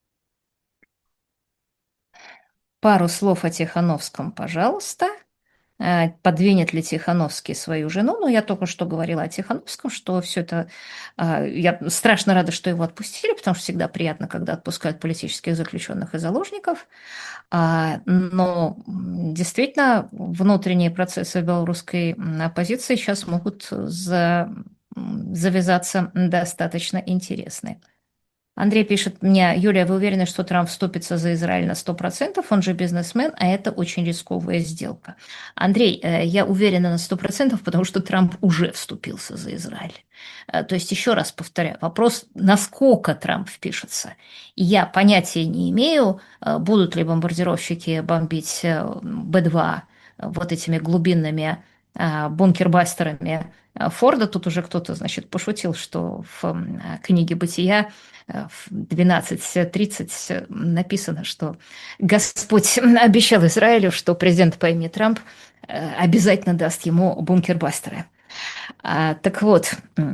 Пару слов о Тихановском, пожалуйста. э, подвинет ли Тихановский свою жену. Но я только что говорила о Тихановском, что все это... э, Я страшно рада, что его отпустили, потому что всегда приятно, когда отпускают политических заключенных и заложников. А, Но действительно внутренние процессы белорусской оппозиции сейчас могут за- завязаться достаточно интересные. Андрей пишет мне: Юлия, вы уверены, что Трамп вступится за Израиль на сто процентов? Он же бизнесмен, а это очень рисковая сделка. Андрей, э, я уверена на сто процентов, потому что Трамп уже вступился за Израиль. Э, То есть, еще раз повторяю, вопрос, насколько Трамп впишется. И я понятия не имею, э, будут ли бомбардировщики бомбить э, Б два э, вот этими глубинными э, бункербастерами э, Форда. Тут уже кто-то, значит, пошутил, что в э, книге «Бытия» в двенадцать тридцать написано, что Господь обещал Израилю, что президент по имени Трамп э, обязательно даст ему бункербастеры. А, так вот,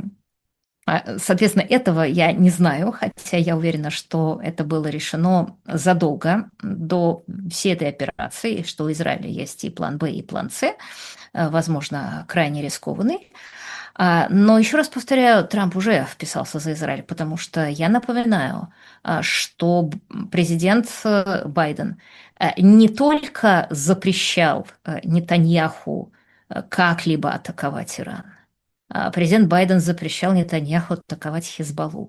а, соответственно, этого я не знаю, хотя я уверена, что это было решено задолго до всей этой операции, что у Израиля есть и план Б, и план С, э, возможно, крайне рискованный. А, Но еще раз повторяю, Трамп уже вписался за Израиль, потому что я напоминаю, а, что президент э, Байден э, не только запрещал э, Нетаньяху э, как-либо атаковать Иран, а президент Байден запрещал Нетаньяху атаковать Хизбаллу.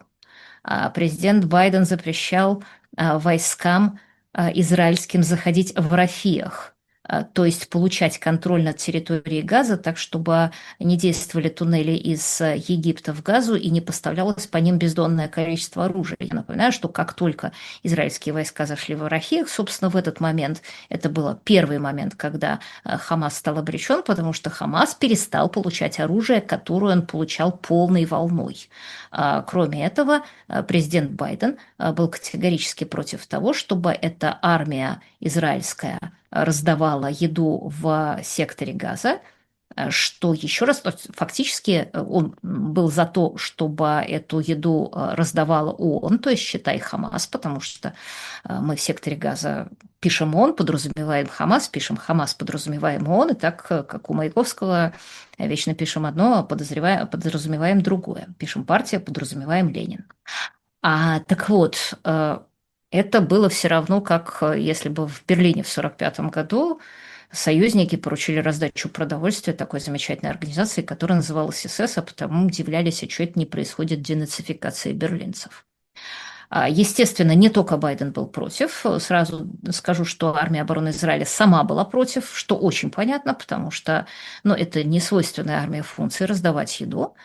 А Президент Байден запрещал а, войскам а, израильским заходить в Рафиях, а, то есть получать контроль над территорией Газа так, чтобы не действовали туннели из а, Египта в Газу и не поставлялось по ним бездонное количество оружия. Я напоминаю, что как только израильские войска зашли в Рафиях, собственно, в этот момент, это был первый момент, когда а, Хамас стал обречен, потому что Хамас перестал получать оружие, которое он получал полной волной. А, Кроме этого, э, президент Байден э, был категорически против того, чтобы эта армия израильская раздавала еду в секторе Газа, э, что еще раз, то есть фактически э, он был за то, чтобы эту еду э, раздавала ООН, то есть считай Хамас, потому что э, мы в секторе Газа пишем ООН, подразумеваем Хамас, пишем Хамас, подразумеваем ООН, и так, э, как у Маяковского, э, вечно пишем одно, а подозреваем, подразумеваем другое. Пишем партия, подразумеваем Ленин. А, так вот, э, это было все равно, как э, если бы в Берлине в сорок пятом году союзники поручили раздачу продовольствия такой замечательной организации, которая называлась СС, а потому удивлялись, а что это не происходит денацификации берлинцев. А, Естественно, не только Байден был против. Сразу скажу, что армия обороны Израиля сама была против, что очень понятно, потому что ну, это не свойственная армия функции раздавать еду.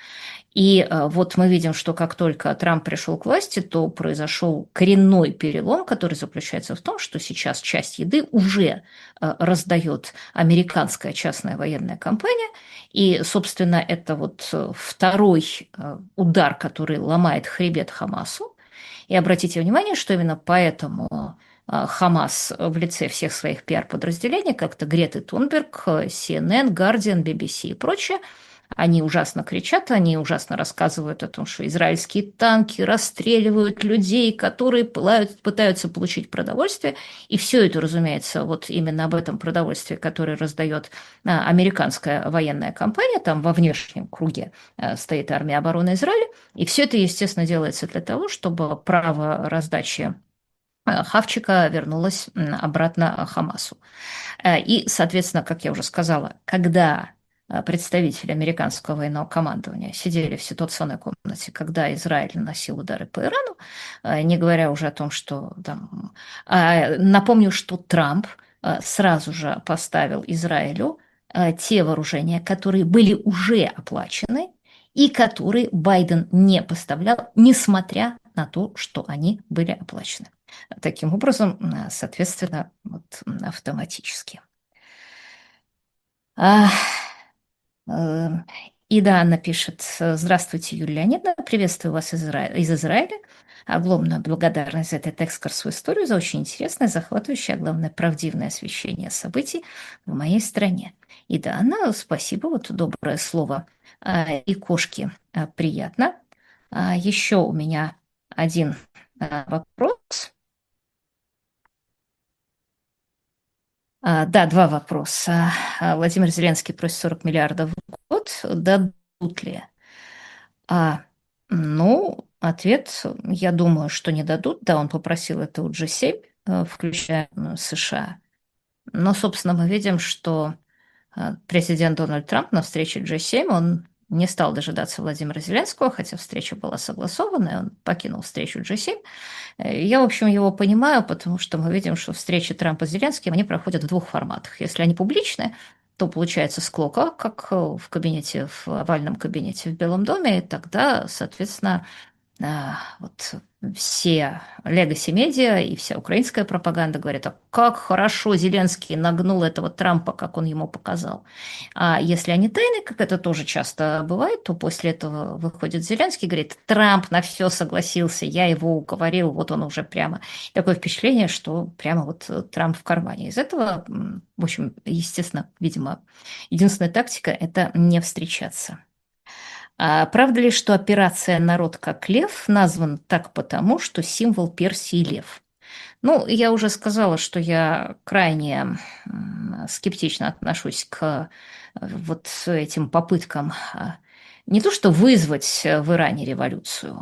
И э, вот мы видим, что как только Трамп пришел к власти, то произошел коренной перелом, который заключается в том, что сейчас часть еды уже э, раздает американская частная военная компания. И, собственно, это вот э, второй э, удар, который ломает хребет Хамасу. И обратите внимание, что именно поэтому э, Хамас в лице всех своих пиар-подразделений, как-то Греты Тунберг, э, Си Эн Эн, Guardian, Би Би Си и прочее, они ужасно кричат, они ужасно рассказывают о том, что израильские танки расстреливают людей, которые пылают, пытаются получить продовольствие. И все это, разумеется, вот именно об этом продовольствии, которое раздает а, американская военная компания, там во внешнем круге а, стоит армия обороны Израиля. И все это, естественно, делается для того, чтобы право раздачи а, хавчика вернулось м, обратно Хамасу. Э, И, соответственно, как я уже сказала, когда э, представители американского военного командования сидели в ситуационной комнате, когда Израиль наносил удары по Ирану, э, не говоря уже о том, что там... а, Напомню, что Трамп э, сразу же поставил Израилю э, те вооружения, которые были уже оплачены и которые Байден не поставлял, несмотря на то, что они были оплачены. Таким образом, э, соответственно, вот, автоматически. А, э, И да, Анна пишет: Здравствуйте, Юлия Леонидовна, приветствую вас из, Изра... из Израиля. Огромная благодарность за этот экскурс в историю, за очень интересное, захватывающее, а главное, правдивое освещение событий в моей стране. И да, Анна, спасибо, вот доброе слово. А, И кошки а, приятно. А, Еще у меня один а, вопрос. А, да, два вопроса. А, Владимир Зеленский просит сорок миллиардов в год. Дадут ли? А, ну, ответ, я думаю, что не дадут. Да, он попросил это у джи семь, э, включая ну, США. Но, собственно, мы видим, что а, президент Дональд Трамп на встрече джи семь, он не стал дожидаться Владимира Зеленского, хотя встреча была согласованная, он покинул встречу джи семь. Э, Я, в общем, его понимаю, потому что мы видим, что встречи Трампа с Зеленским, они проходят в двух форматах. Если они публичные, то получается склока, как э, в кабинете, в овальном кабинете в Белом доме, и тогда, соответственно, а, вот все Legacy медиа и вся украинская пропаганда говорят, а как хорошо Зеленский нагнул этого Трампа, как он ему показал. А если они тайны, как это тоже часто бывает, то после этого выходит Зеленский и говорит, Трамп на все согласился, я его уговорил, вот он уже прямо. Такое впечатление, что прямо вот э, Трамп в кармане. Из этого, м, в общем, естественно, видимо, единственная тактика – это не встречаться. А правда ли, что операция «Народ как лев» назван так потому, что символ Персии – лев? Ну, я уже сказала, что я крайне м, скептично отношусь к э, вот этим попыткам а, не то что вызвать э, в Иране революцию.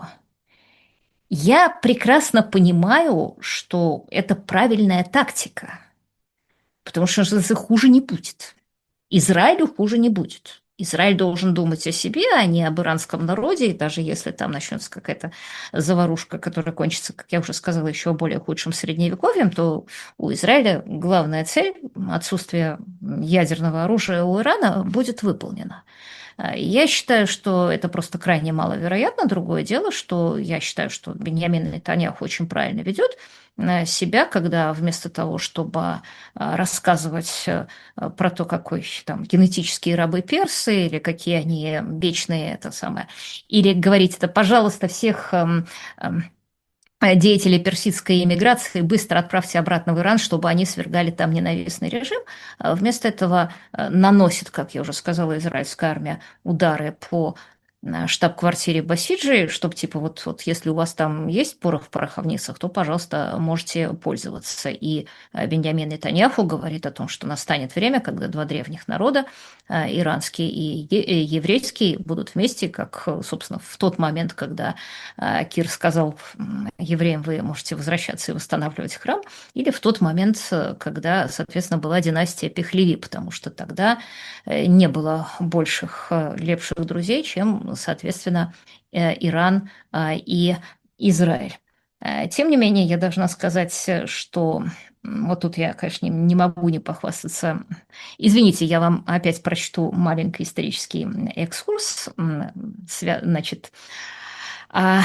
Я прекрасно понимаю, что это правильная тактика, потому что хуже не будет. Израилю хуже не будет. Израиль должен думать о себе, а не об иранском народе, и даже если там начнется какая-то заварушка, которая кончится, как я уже сказала, еще более худшим средневековьем, то у Израиля главная цель – отсутствие ядерного оружия у Ирана – будет выполнена. А, Я считаю, что это просто крайне маловероятно. Другое дело, что я считаю, что Беньямин Нетаньяху очень правильно ведет э, себя, когда вместо того, чтобы а, рассказывать э, про то, какой там генетические рабы персы, или какие они вечные, это самое, или говорить это, пожалуйста, всех эм, эм, э, деятелей персидской эмиграции быстро отправьте обратно в Иран, чтобы они свергали там ненавистный режим. А Вместо этого э, наносит, как я уже сказала, израильская армия удары по э, штаб-квартире Басиджи, чтобы типа вот, вот если у вас там есть порох в пороховницах, то, пожалуйста, можете пользоваться. И э, Беньямин Нетаньяху говорит о том, что настанет время, когда два древних народа, э, иранский и е- э, еврейский, будут вместе, как, э, собственно, в тот момент, когда э, Кир сказал м, евреям, вы можете возвращаться и восстанавливать храм, или в тот момент, э, когда, соответственно, была династия Пехлеви, потому что тогда э, не было больших э, лепших друзей, чем, соответственно, э, Иран э, и Израиль. Э, Тем не менее, я должна сказать, э, что м, вот тут я, конечно, не не могу не похвастаться. Извините, я вам опять прочту маленький исторический м, экскурс. М, свя- Значит, а,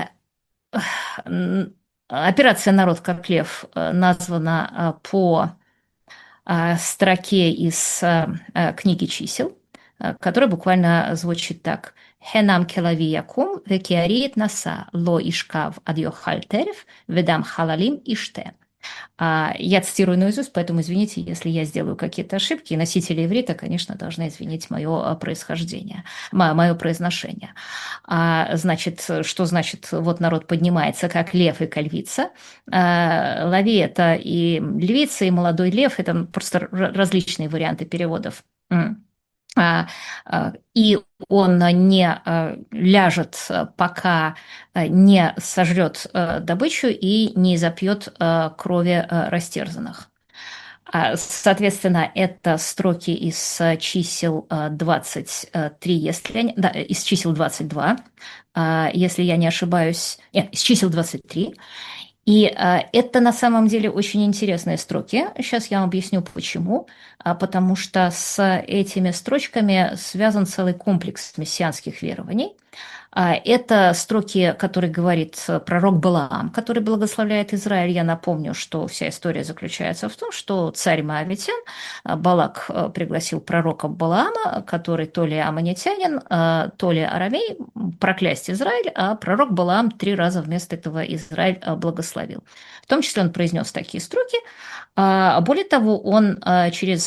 н- операция «Народ как лев» э, названа а, по а, строке из а, а, книги чисел, а, которая буквально звучит так. «Хенам келави якум векиарит наса ло ишкав адьохаль терев ведам халалим иште». А, Я цитирую наизусть, поэтому извините, если я сделаю какие-то ошибки. И носители иврита, конечно, должны извинить мое происхождение, мое произношение. А, значит, что значит, вот народ поднимается, как лев и как львица. А, Лови – это и львица, и молодой лев – это просто р- различные варианты переводов. М. А, а, И он не а, ляжет, а, пока а, не сожрет а, добычу и не запьет а, крови а, растерзанных. А, Соответственно, это строки из а, чисел а, двадцать три, если я не- да, из чисел двадцать два, а, если я не ошибаюсь, нет, из чисел двадцать три. И а, это на самом деле очень интересные строки. Сейчас я вам объясню почему. А, потому что с этими строчками связан целый комплекс мессианских верований. А, Это строки, которые говорит э, пророк Балаам, который благословляет Израиль. Я напомню, что вся история заключается в том, что царь Моавитян а, Балак э, пригласил пророка Балаама, который то ли аммонитянин, а, то ли арамей, проклясть Израиль, а пророк Балаам три раза вместо этого Израиль а, благословил. В том числе он произнес такие строки. А, Более того, он а, через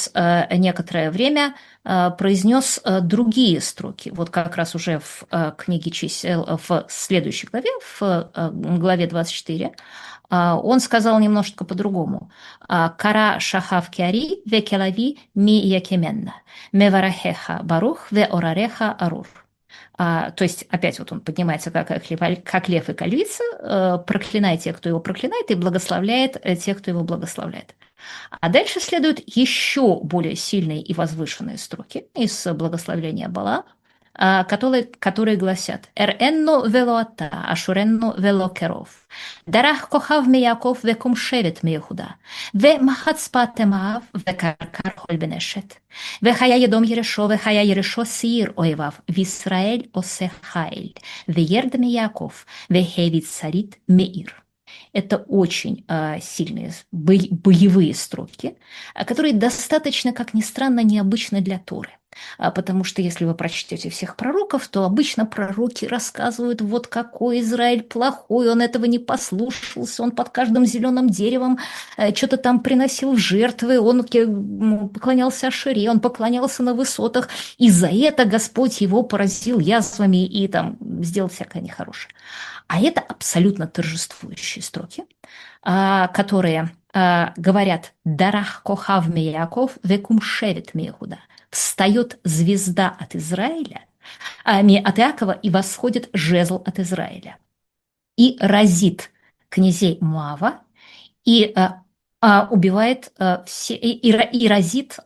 через э, некоторое время э, произнес э, другие строки. Вот как раз уже в э, книге чисел, в следующей главе, в э, главе двадцать четыре, э, он сказал немножко по-другому. А, «Кара шахав киари векелави ми якеменна, меварахеха барух ве орареха арур». А, то есть, опять вот он поднимается как, как лев и как львица, э, проклинает тех, кто его проклинает, и благословляет э, тех, кто его благословляет. А дальше следуют еще более сильные и возвышенные строки из благословления Бала, а, которые, которые гласят «Эр энно велоата, ашуренно велокеров, дарах кохав меяков векум шевет меяхуда, ве махацпа темаав векаркар хольбенешет, вехая едом ерешо, вехая ерешо сир оевав, висраэль осе хайль, веерд меяков, вехевит сарит меир». Это очень э, сильные боевые строки, которые достаточно, как ни странно, необычны для Торы. А, потому что если вы прочтете всех пророков, то обычно пророки рассказывают, вот какой Израиль плохой, он этого не послушался, он под каждым зеленым деревом э, что-то там приносил в жертвы, он поклонялся Ашере, он поклонялся на высотах, и за это Господь его поразил язвами и там сделал всякое нехорошее. А это абсолютно торжествующие строки, которые говорят «Дарах кохав меяков векум шевет меяхуда». Встает звезда от Израиля, от Иакова, и восходит жезл от Израиля. И разит князей Моава, и убивает все, и, и разит,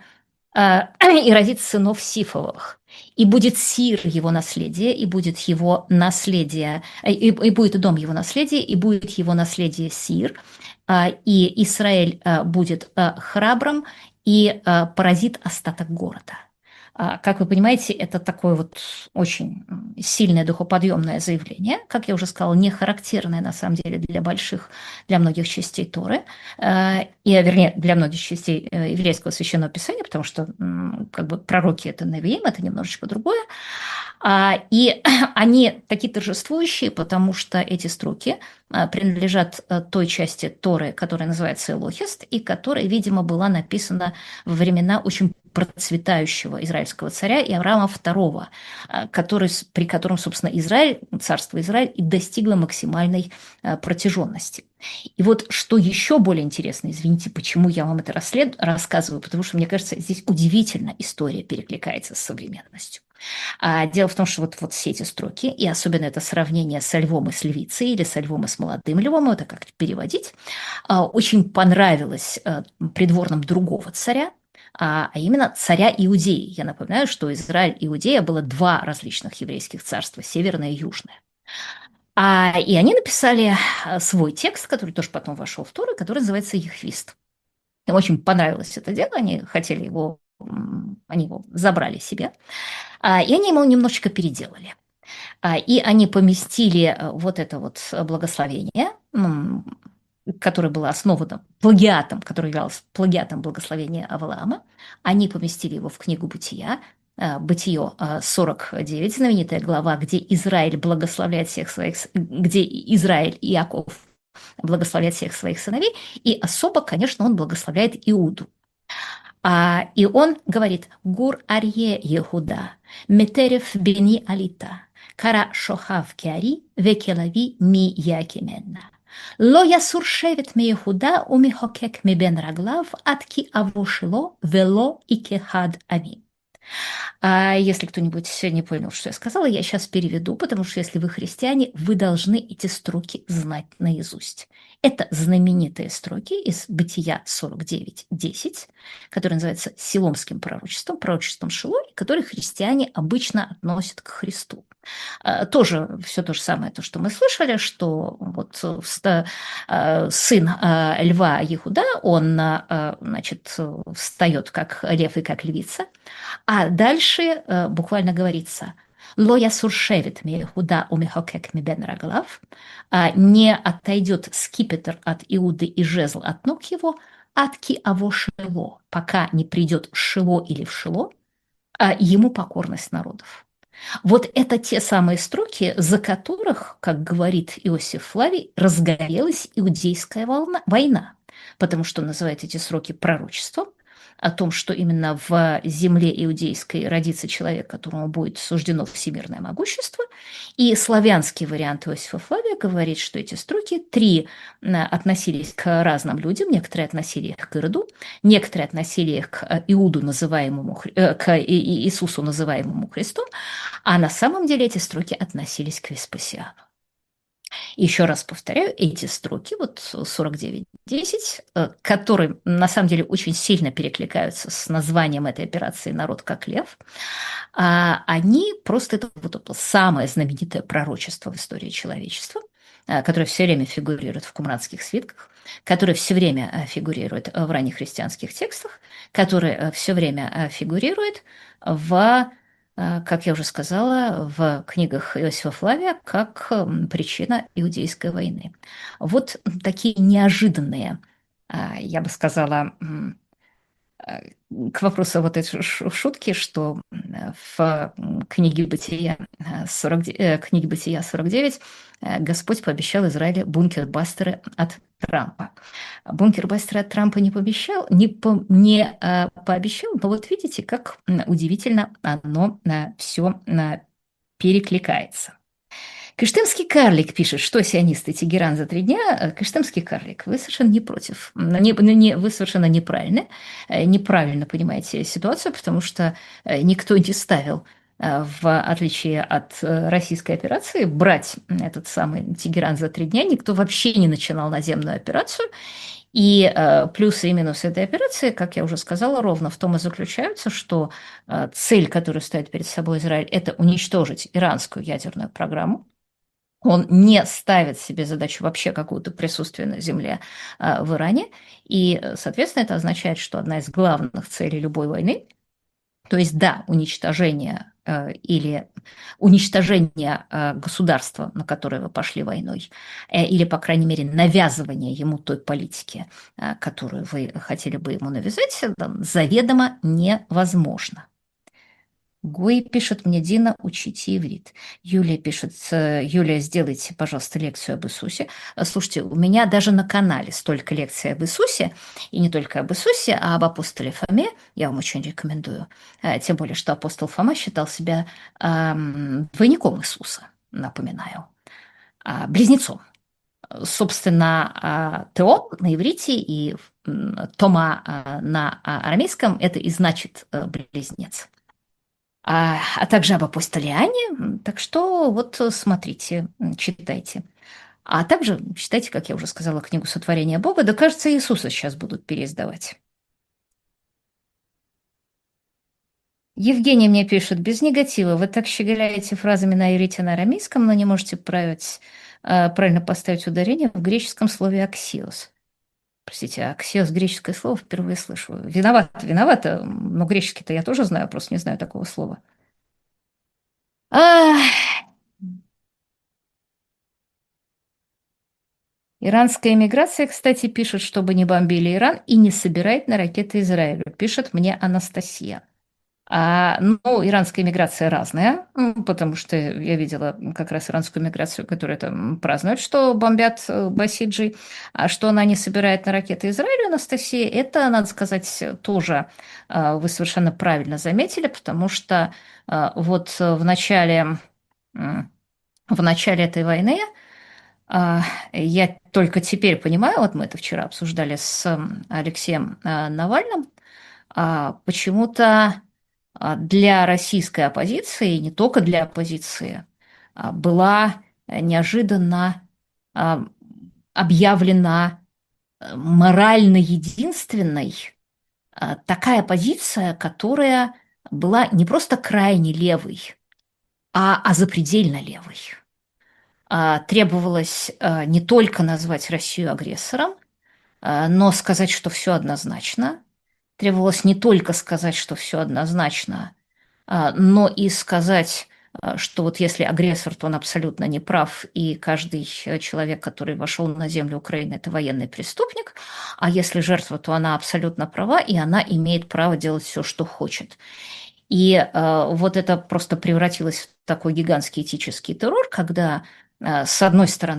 и разит сынов Сифовых. И будет Сир его наследие, и будет его наследие, и, и будет дом его наследия, и будет его наследие Сир, и Израиль будет храбрым и поразит остаток города. Как вы понимаете, это такое вот очень сильное духоподъемное заявление, как я уже сказала, не характерное на самом деле для больших, для многих частей Торы, и, вернее, для многих частей еврейского священного писания, потому что как бы пророки – это навиим, это немножечко другое. И они такие торжествующие, потому что эти строки принадлежат той части Торы, которая называется Элохист, и которая, видимо, была написана во времена очень процветающего израильского царя Иорама второго, который, при котором, собственно, Израиль, царство Израиль и достигло максимальной протяженности. И вот что еще более интересно, извините, почему я вам это расслед... рассказываю, потому что, мне кажется, здесь удивительно история перекликается с современностью. А дело в том, что вот, вот все эти строки, и особенно это сравнение со львом и с львицей, или со львом и с молодым львом, это как переводить, очень понравилось придворным другого царя, а именно царя Иудеи. Я напоминаю, что Израиль и Иудея было два различных еврейских царства, северное и южное. А, и они написали свой текст, который тоже потом вошел в Тору, который называется «Ехвист». Им очень понравилось это дело, они хотели его, они его забрали себе, а, и они его немножечко переделали. А, и они поместили вот это вот благословение, которое было основано плагиатом, который являлся плагиатом благословения Авраама, они поместили его в книгу Бытия, Бытие сорок девять, знаменитая глава, где Израиль благословляет всех своих, где Израиль и Иаков благословляет всех своих сыновей, и особо, конечно, он благословляет Иуду. А, и он говорит: «Гур арье Ехуда, метерев бени алита, кара шохав киари, векелави ми якименна. Ло ясур шевет ми Ехуда, умихокек ми бен раглав, атки авушило, вело и кехад амин». А если кто-нибудь не понял, что я сказала, я сейчас переведу, потому что если вы христиане, вы должны эти строки знать наизусть. Это знаменитые строки из Бытия сорок девять десять, которые называются Силомским пророчеством, пророчеством Шилой, которые христиане обычно относят к Христу. Тоже все то же самое, то, что мы слышали, что вот сын льва Ехуда, он, значит, встает как лев и как львица, а дальше буквально говорится: «Ло ясур шевет ми Ехуда умихокек ми бен раглав», не отойдет скипетр от Иуды и жезл от ног его, атки аво шило, пока не придет в Шило или в Шило, ему покорность народов. Вот это те самые строки, за которых, как говорит Иосиф Флавий, разгорелась иудейская волна, война, потому что он называет эти строки пророчеством, о том, что именно в земле иудейской родится человек, которому будет суждено всемирное могущество. И славянский вариант Иосифа Флавия говорит, что эти строки три э, относились к разным людям, некоторые относили их к Ироду, некоторые относили их к э, Иуду, называемому, э, к Иисусу, называемому Христом, а на самом деле эти строки относились к Веспасиану. Еще раз повторяю, эти строки, вот сорок девять десять, э, которые на самом деле очень сильно перекликаются с названием этой операции «Народ как лев», а они просто это вот это самое знаменитое пророчество в истории человечества, э, которое все время фигурирует в кумранских свитках, которое все время э, фигурирует в раннехристианских текстах, которое все время э, фигурирует в, э, как я уже сказала, в книгах Иосифа Флавия как м, причина Иудейской войны. Вот такие неожиданные, э, я бы сказала, м, э, к вопросу вот этой ш- шутки, что м, в м, книге Бытия э, сорок, де- э, книге Бытия сорок девять э, Господь пообещал Израилю бункербастеры от Трампа. Бункербастеры от Трампа не пообещал, не, по- не э, пообещал, но вот видите, как м, удивительно оно все перекликается. Кыштымский карлик пишет, что сионисты Тегеран за три дня. Э, Кыштымский карлик, вы совершенно не против. Не, не- вы совершенно неправильно, э, неправильно понимаете ситуацию, потому что э, никто не ставил, э, в отличие от э, российской операции, брать этот самый Тегеран за три дня. Никто вообще не начинал наземную операцию. И э, плюсы и минусы этой операции, как я уже сказала, ровно в том и заключаются, что э, цель, которую ставит перед собой Израиль, это уничтожить иранскую ядерную программу. Он не ставит себе задачу вообще какого-то присутствия на земле а, в Иране. И, э, соответственно, это означает, что одна из главных целей любой войны, то есть, да, уничтожение э, или уничтожение э, государства, на которое вы пошли войной, э, или, по крайней мере, навязывание ему той политики, э, которую вы хотели бы ему навязать, э, заведомо невозможно. Гуи пишет мне: Дина, учите иврит. Юлия пишет: э, Юлия, сделайте, пожалуйста, лекцию об Иисусе. Э, Слушайте, у меня даже на канале столько лекций об Иисусе, и не только об Иисусе, а об апостоле Фоме. Я вам очень рекомендую. Э, Тем более, что апостол Фома считал себя ам, двойником Иисуса, напоминаю, а, близнецом. Собственно, а, Тео на иврите и м, Тома а, на а, арамейском – это и значит э, близнец, а, а также об апостоле Иоанне. Так что вот э, смотрите, м, читайте. А также читайте, как я уже сказала, книгу «Сотворение Бога». Да, кажется, Иисуса сейчас будут переиздавать. Евгений мне пишет: без негатива. Вы так щеголяете фразами на иврите, на арамейском, но не можете править, э, правильно поставить ударение в греческом слове «аксиос». Простите, «аксиос» — греческое слово, впервые слышу. Виновата, виновата, но греческий-то я тоже знаю, просто не знаю такого слова. Ах, иранская эмиграция, кстати, пишет, чтобы не бомбили Иран и не собирает на ракеты Израилю, пишет мне Анастасия. А, ну, иранская миграция разная, м, потому что я видела как раз иранскую миграцию, которая там празднует, что бомбят э, Басиджи, а что она не собирает на ракеты Израилю, Анастасия, это, надо сказать, тоже э, вы совершенно правильно заметили, потому что э, вот э, в начале, м, в начале этой войны а, я только теперь понимаю, вот мы это вчера обсуждали с м, Алексеем а, Навальным, а, почему-то а, для российской оппозиции, и не только для оппозиции, а, была э, неожиданно а, объявлена э, морально единственной а, такая позиция, которая была не просто крайне левой, а, а запредельно левой. А, Требовалось а, не только назвать Россию агрессором, а, но сказать, что все однозначно. Требовалось не только сказать, что все однозначно, а, но и сказать, а, что вот если агрессор, то он абсолютно не прав, и каждый э, человек, который вошел на землю Украины, это военный преступник, а если жертва, то она абсолютно права, и она имеет право делать все, что хочет. И э, вот это просто превратилось в такой гигантский этический террор, когда, э, с одной стороны,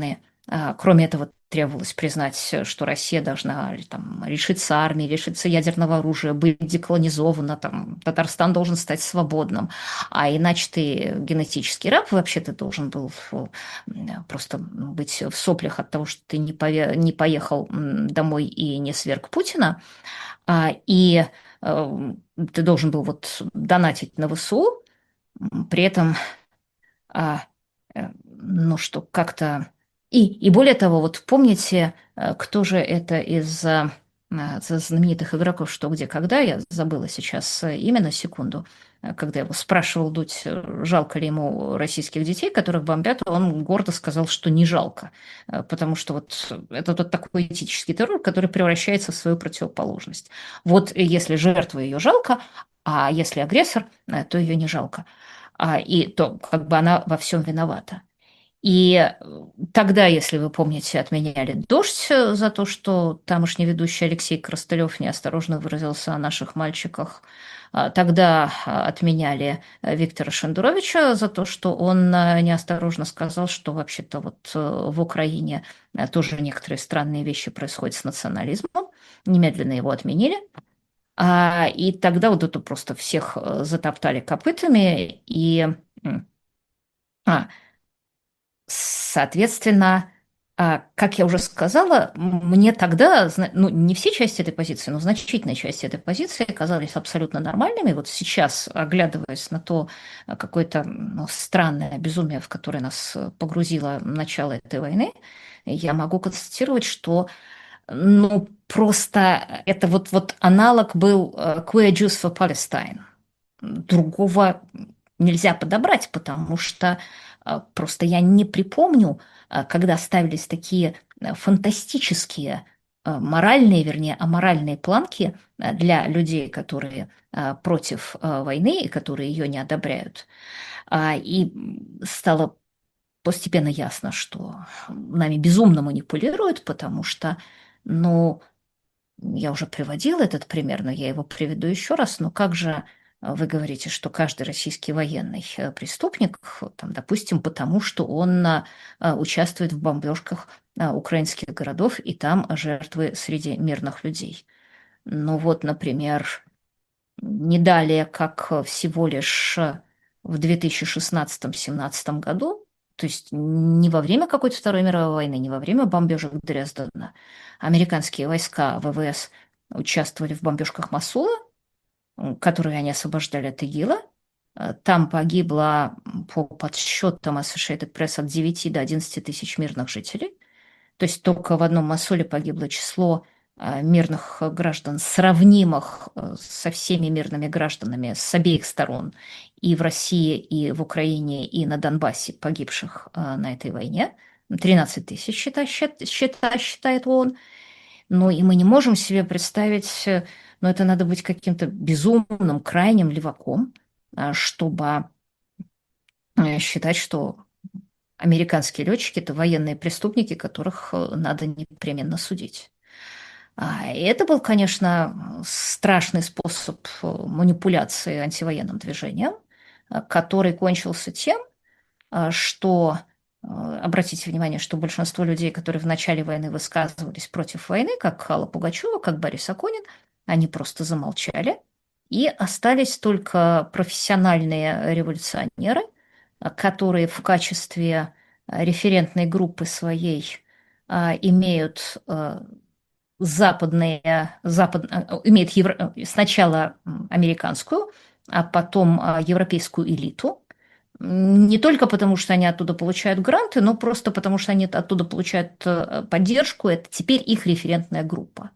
А, Кроме этого, требовалось признать, э, что Россия должна э, там, лишиться армии, лишиться ядерного оружия, быть деколонизована, там, Татарстан должен стать свободным. А иначе ты генетический раб, вообще ты должен был фу, м, просто быть в соплях от того, что ты не, пове- не поехал м, домой и не сверг Путина. А, И э, ты должен был вот донатить на ВСУ, м, при этом а, э, ну что, как-то... И, и более того, вот помните, э, кто же это из э, э, знаменитых игроков «Что, где, когда», я забыла сейчас э, имя на секунду, э, когда его спрашивал Дудь, э, жалко ли ему российских детей, которых бомбят, он гордо сказал, что не жалко, э, потому что вот это тот такой этический террор, который превращается в свою противоположность. Вот если жертву ее жалко, а если агрессор, э, то ее не жалко, а, и то как бы она во всем виновата. И э, тогда, если вы помните, отменяли «Дождь» э, за то, что тамошний ведущий Алексей Коростылев неосторожно выразился о наших мальчиках. А, Тогда а, отменяли э, Виктора Шендеровича за то, что он э, неосторожно сказал, что вообще-то вот э, в Украине э, тоже некоторые странные вещи происходят с национализмом. Немедленно его отменили. А, и тогда вот это просто всех э, затоптали копытами. И м, а, соответственно, а, как я уже сказала, м, мне тогда, зна- ну, не все части этой позиции, но значительная часть этой позиции казались абсолютно нормальными. Вот сейчас, оглядываясь на то а, какое-то ну, странное безумие, в которое нас э, погрузило начало этой войны, я могу констатировать, что ну, просто это вот, вот аналог был э, Queer Jews for Palestine. Другого нельзя подобрать, потому что э, просто я не припомню, э, когда ставились такие э, фантастические э, моральные, вернее, аморальные планки э, для людей, которые э, против э, войны и которые ее не одобряют. А, И стало постепенно ясно, что нами безумно манипулируют, потому что, ну, я уже приводила этот пример, но я его приведу еще раз. Но как же э, вы говорите, что каждый российский военный э, преступник, э, там, допустим, потому что он э, э, участвует в бомбежках э, украинских городов, и там жертвы среди мирных людей? Ну вот, например, не далее, как э, всего лишь э, в две тысячи шестнадцатом-семнадцатом году, то есть не во время какой-то Второй мировой войны, не во время бомбежек Дрездена, американские войска ВВС участвовали в бомбежках Масула, м, которые они освобождали от ИГИЛа. Э, Там погибло, м, по подсчетам Associated Press, от девяти до одиннадцати тысяч мирных жителей. То есть только в одном Масуле погибло число а, мирных э, граждан, сравнимых э, со всеми мирными гражданами с обеих сторон, и в России, и в Украине, и на Донбассе погибших а, на этой войне. тринадцать тысяч счета- счет- счета- считает ООН. Ну и мы не можем себе представить, э, но это надо быть каким-то безумным, крайним леваком, а, чтобы э, считать, что американские летчики — это военные преступники, которых э, надо непременно судить. А, и это был, конечно, страшный способ э, манипуляции антивоенным движением, э, который кончился тем, а, что, э, обратите внимание, что большинство людей, которые в начале войны высказывались против войны, как Алла Пугачева, как Борис Акунин, они просто замолчали, и остались только профессиональные революционеры, а, которые в качестве а, референтной группы своей а, имеют а, западные, запад, а, имеют евро- сначала м, американскую, а потом а, европейскую элиту, не только потому, что они оттуда получают гранты, но просто потому, что они оттуда получают э, поддержку. Это теперь их референтная группа.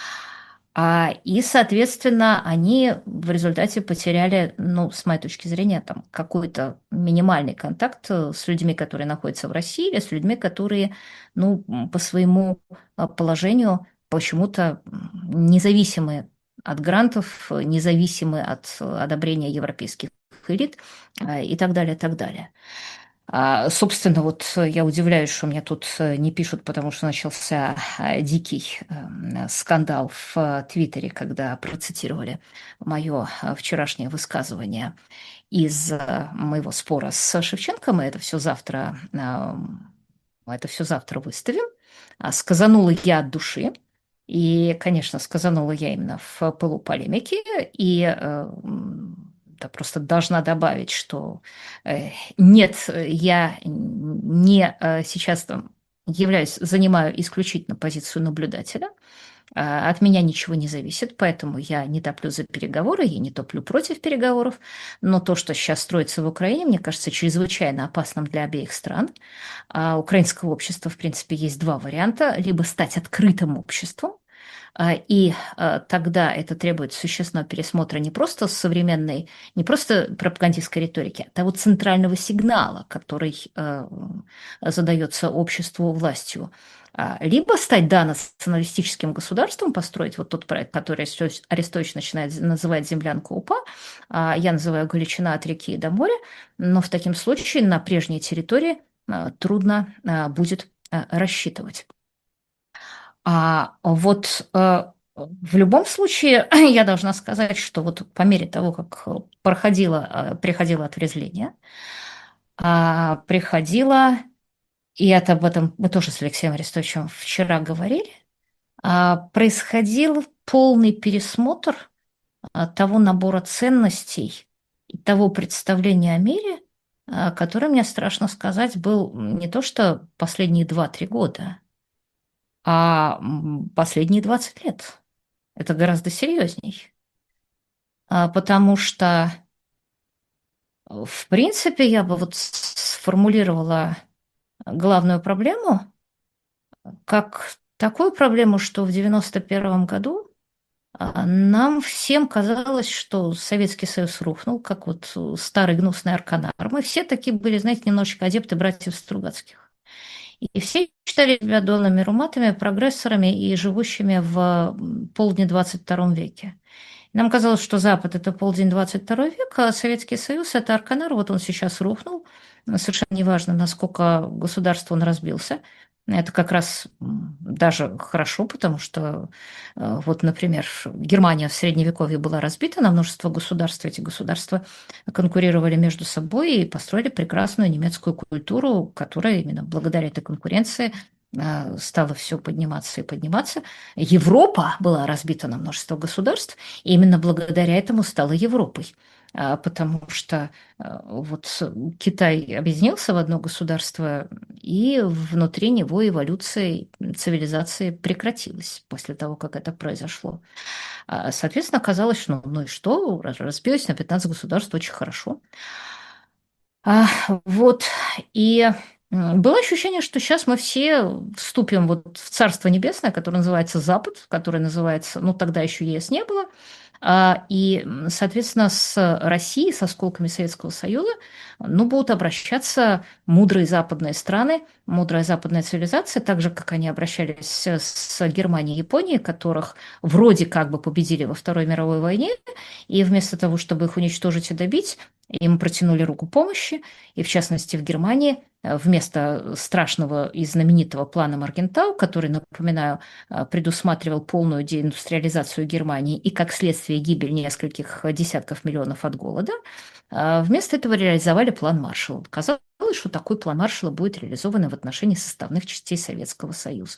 А, и, соответственно, они в результате потеряли, ну, с моей точки зрения, там, какой-то минимальный контакт э, с людьми, которые находятся в России, или с людьми, которые, ну, по своему а, положению почему-то м, независимы от грантов, независимы от э, одобрения европейских элит а, и так далее, и так далее. А, собственно, вот э, я удивляюсь, что мне тут э, не пишут, потому что начался а, дикий эм, скандал в э, Твиттере, когда процитировали мое э, вчерашнее высказывание из э, моего спора с Шевченко. Мы это все завтра Мы это все завтра выставим. А сказанула я от души. И, конечно, сказанула я именно в пылу полемики. И э, м, да, просто должна добавить, что э, нет, я не э, сейчас там являюсь, занимаю исключительно позицию наблюдателя. А, От меня ничего не зависит, поэтому я не топлю за переговоры, я не топлю против переговоров. Но то, что сейчас строится в Украине, мне кажется чрезвычайно опасным для обеих стран. А украинского общества, в принципе, есть два варианта. Либо стать открытым обществом, а, и а, тогда это требует существенного пересмотра не просто современной, не просто пропагандистской риторики, а того центрального сигнала, который а, задается обществу властью. А, Либо стать, да, националистическим государством, построить вот тот проект, который Арестович Арестович начинает называть «Землянка УПА», а я называю «Галичина от реки до моря», но в таком случае на прежней территории а, трудно а, будет а, рассчитывать. А вот э, в любом случае я должна сказать, что вот по мере того, как проходило, э, приходило отрезвление, а, приходило, и это об этом мы тоже с Алексеем Арестовичем вчера говорили, а, происходил полный пересмотр а, того набора ценностей и того представления о мире, а, который, мне страшно сказать, был не то что последние два-три года, а м, последние двадцать лет. Это гораздо серьезней. А, Потому что, э, в принципе, я бы вот с- сформулировала главную проблему как такую проблему, что в девяносто первом году а, нам всем казалось, что Советский Союз рухнул, как вот э, старый гнусный Арканар. Мы все такие были, знаете, немножечко адепты братьев Стругацких. И все считали себя донами руматами, прогрессорами и живущими в м, полдне двадцать втором веке. Нам казалось, что Запад – это полдень двадцать второго века, а Советский Союз – это Арканар, вот он сейчас рухнул. Совершенно неважно, насколько государство он разбился. Это как раз м, даже хорошо, потому что, э, вот, например, Германия в Средневековье была разбита на множество государств. Эти государства конкурировали между собой и построили прекрасную немецкую культуру, которая именно благодаря этой конкуренции э, стала все подниматься и подниматься. Европа была разбита на множество государств, и именно благодаря этому стала Европой. А, Потому что а, вот Китай объединился в одно государство, и внутри него эволюция цивилизации прекратилась после того, как это произошло. А, Соответственно, оказалось, что ну, ну и что, разбилось на пятнадцать государств очень хорошо. А, вот, и м, было ощущение, что сейчас мы все вступим вот в Царство Небесное, которое называется Запад, которое называется, ну, тогда еще ЕС не было, а, и, м, соответственно, с Россией, с осколками Советского Союза, ну, будут обращаться мудрые западные страны, мудрая западная цивилизация, так же, как они обращались с Германией и Японией, которых вроде как бы победили во Второй мировой войне, и вместо того, чтобы их уничтожить и добить, им протянули руку помощи, и в частности в Германии э, вместо страшного и знаменитого плана Маргентау, который, напоминаю, э, предусматривал полную деиндустриализацию Германии и, как следствие, гибель нескольких десятков миллионов от голода, э, вместо этого реализовали план Маршалла. Казалось, что такой план Маршалла будет реализован и в отношении составных частей Советского Союза.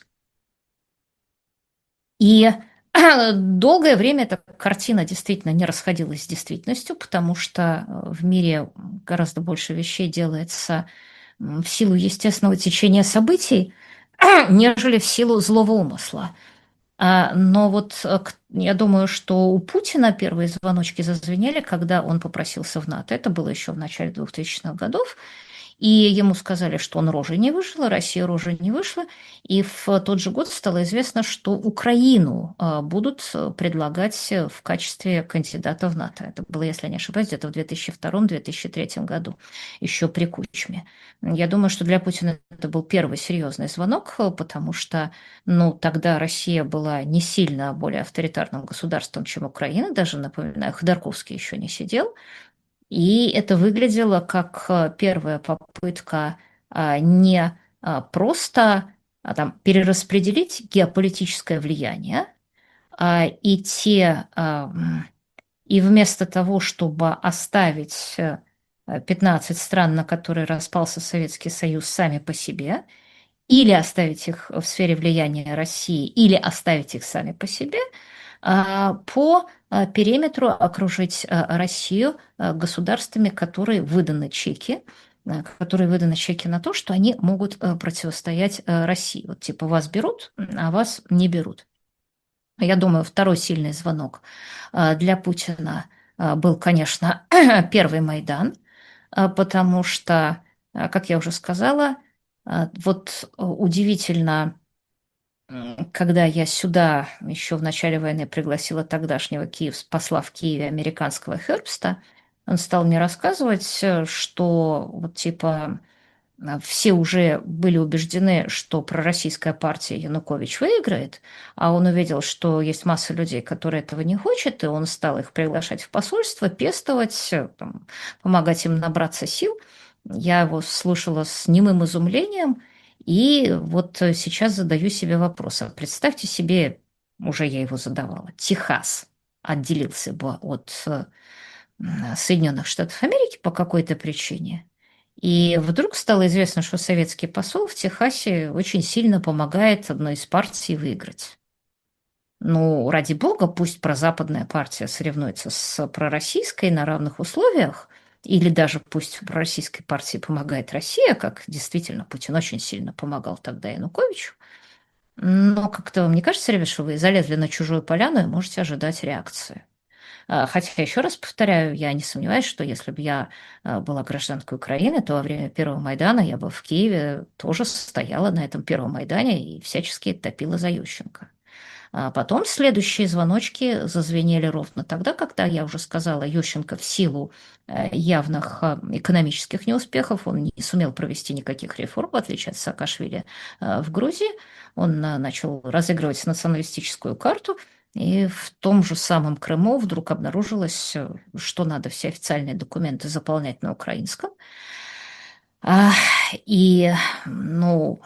И долгое время эта картина действительно не расходилась с действительностью, потому что э, в мире гораздо больше вещей делается м, в силу естественного течения событий, нежели в силу злого умысла. А, Но вот э, к- я думаю, что у Путина первые звоночки зазвенели, когда он попросился в НАТО. Это было еще в начале двухтысячных годов. И ему сказали, что он рожей не вышел, а Россия рожей не вышла. И в тот же год стало известно, что Украину а, будут э, предлагать э, в качестве кандидата в НАТО. Это было, если я не ошибаюсь, где-то в две тысячи втором — две тысячи третьем году, еще при Кучме. Я думаю, что для Путина это был первый серьезный звонок, э, потому что ну, тогда Россия была не сильно более авторитарным государством, чем Украина. Даже, напоминаю, Ходорковский еще не сидел. И это выглядело как э, первая попытка а, не а, просто а, там, перераспределить геополитическое влияние, а, и те, а, м, и вместо того, чтобы оставить э, пятнадцать стран, на которые распался Советский Союз, сами по себе, или оставить их в сфере влияния России, или оставить их сами по себе, а, по а, периметру окружить а, Россию а, государствами, которые выданы чеки, а, которые выданы чеки на то, что они могут а, противостоять а, России. Вот типа вас берут, а вас не берут. Я думаю, второй сильный звонок а, для Путина а, был, конечно, первый Майдан, а, потому что, а, как я уже сказала, а, вот а, удивительно, м, когда я сюда еще в начале войны пригласила тогдашнего Киев, посла в Киеве американского Хербста, он стал мне рассказывать, э, что вот типа а, все уже были убеждены, что пророссийская партия Янукович выиграет, а он увидел, что есть масса людей, которые этого не хотят, и он стал их приглашать в посольство, пестовать, э, там, помогать им набраться сил. Я его слушала с немым изумлением, и вот э, сейчас задаю себе вопрос. А представьте себе, уже я его задавала, Техас отделился бы от э, Соединенных Штатов Америки по какой-то причине. И вдруг стало известно, что советский посол в Техасе очень сильно помогает одной из партий выиграть. Ну, ради бога, пусть прозападная партия соревнуется с пророссийской на равных условиях, или даже пусть пророссийской партии помогает Россия, как действительно Путин очень сильно помогал тогда Януковичу. Но как-то, мне кажется, ребят, что вы залезли на чужую поляну и можете ожидать реакции. А, Хотя, еще раз повторяю, я не сомневаюсь, что если бы я а, была гражданкой Украины, то во время первого Майдана я бы в Киеве тоже стояла на этом первом Майдане и всячески топила за Ющенко. А потом следующие звоночки зазвенели ровно тогда, когда, я уже сказала, Ющенко в силу э, явных э, экономических неуспехов, он не сумел провести никаких реформ, в отличие от Саакашвили э, в Грузии. Он э, начал разыгрывать националистическую карту, и в том же самом Крыму вдруг обнаружилось, э, что надо все официальные документы заполнять на украинском. А, И, ну,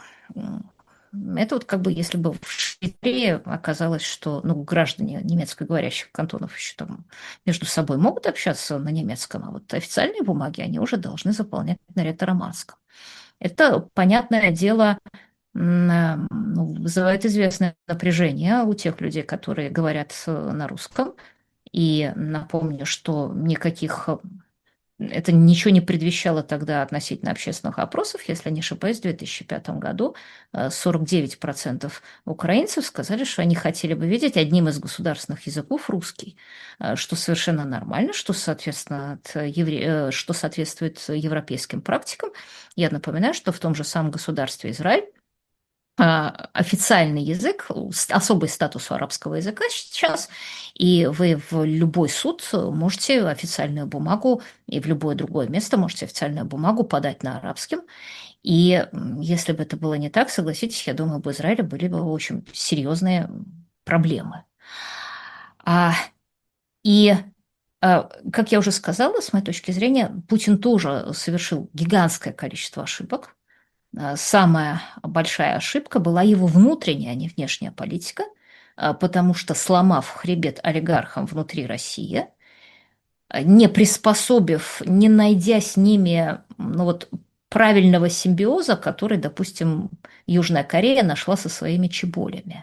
это вот как бы если бы в Швейцарии оказалось, что ну, граждане немецкоговорящих кантонов еще там между собой могут общаться на немецком, а вот официальные бумаги они уже должны заполнять на ретро-романском. Это, понятное дело, м, э, ну, вызывает известное напряжение у тех людей, которые говорят э, на русском. И напомню, что никаких это ничего не предвещало тогда относительно общественных опросов. Если не ошибаюсь, в две тысячи пятом году э, сорок девять процентов украинцев сказали, что они хотели бы видеть одним из государственных языков русский, э, что совершенно нормально, что, соответственно, от евре... э, что соответствует европейским практикам. Я напоминаю, что в том же самом государстве Израиль а, официальный язык, с- особый статус у арабского языка сейчас, и вы в любой суд можете официальную бумагу, и в любое другое место можете официальную бумагу подать на арабском. И м, если бы это было не так, согласитесь, я думаю, в Израиле были бы очень серьезные проблемы. А, и а, как я уже сказала, с моей точки зрения, Путин тоже совершил гигантское количество ошибок. А, Самая большая ошибка была его внутренняя, а не внешняя политика, а, потому что, сломав хребет олигархам внутри России, а, не приспособив, не найдя с ними ну вот, правильного симбиоза, который, допустим, Южная Корея нашла со своими чеболями.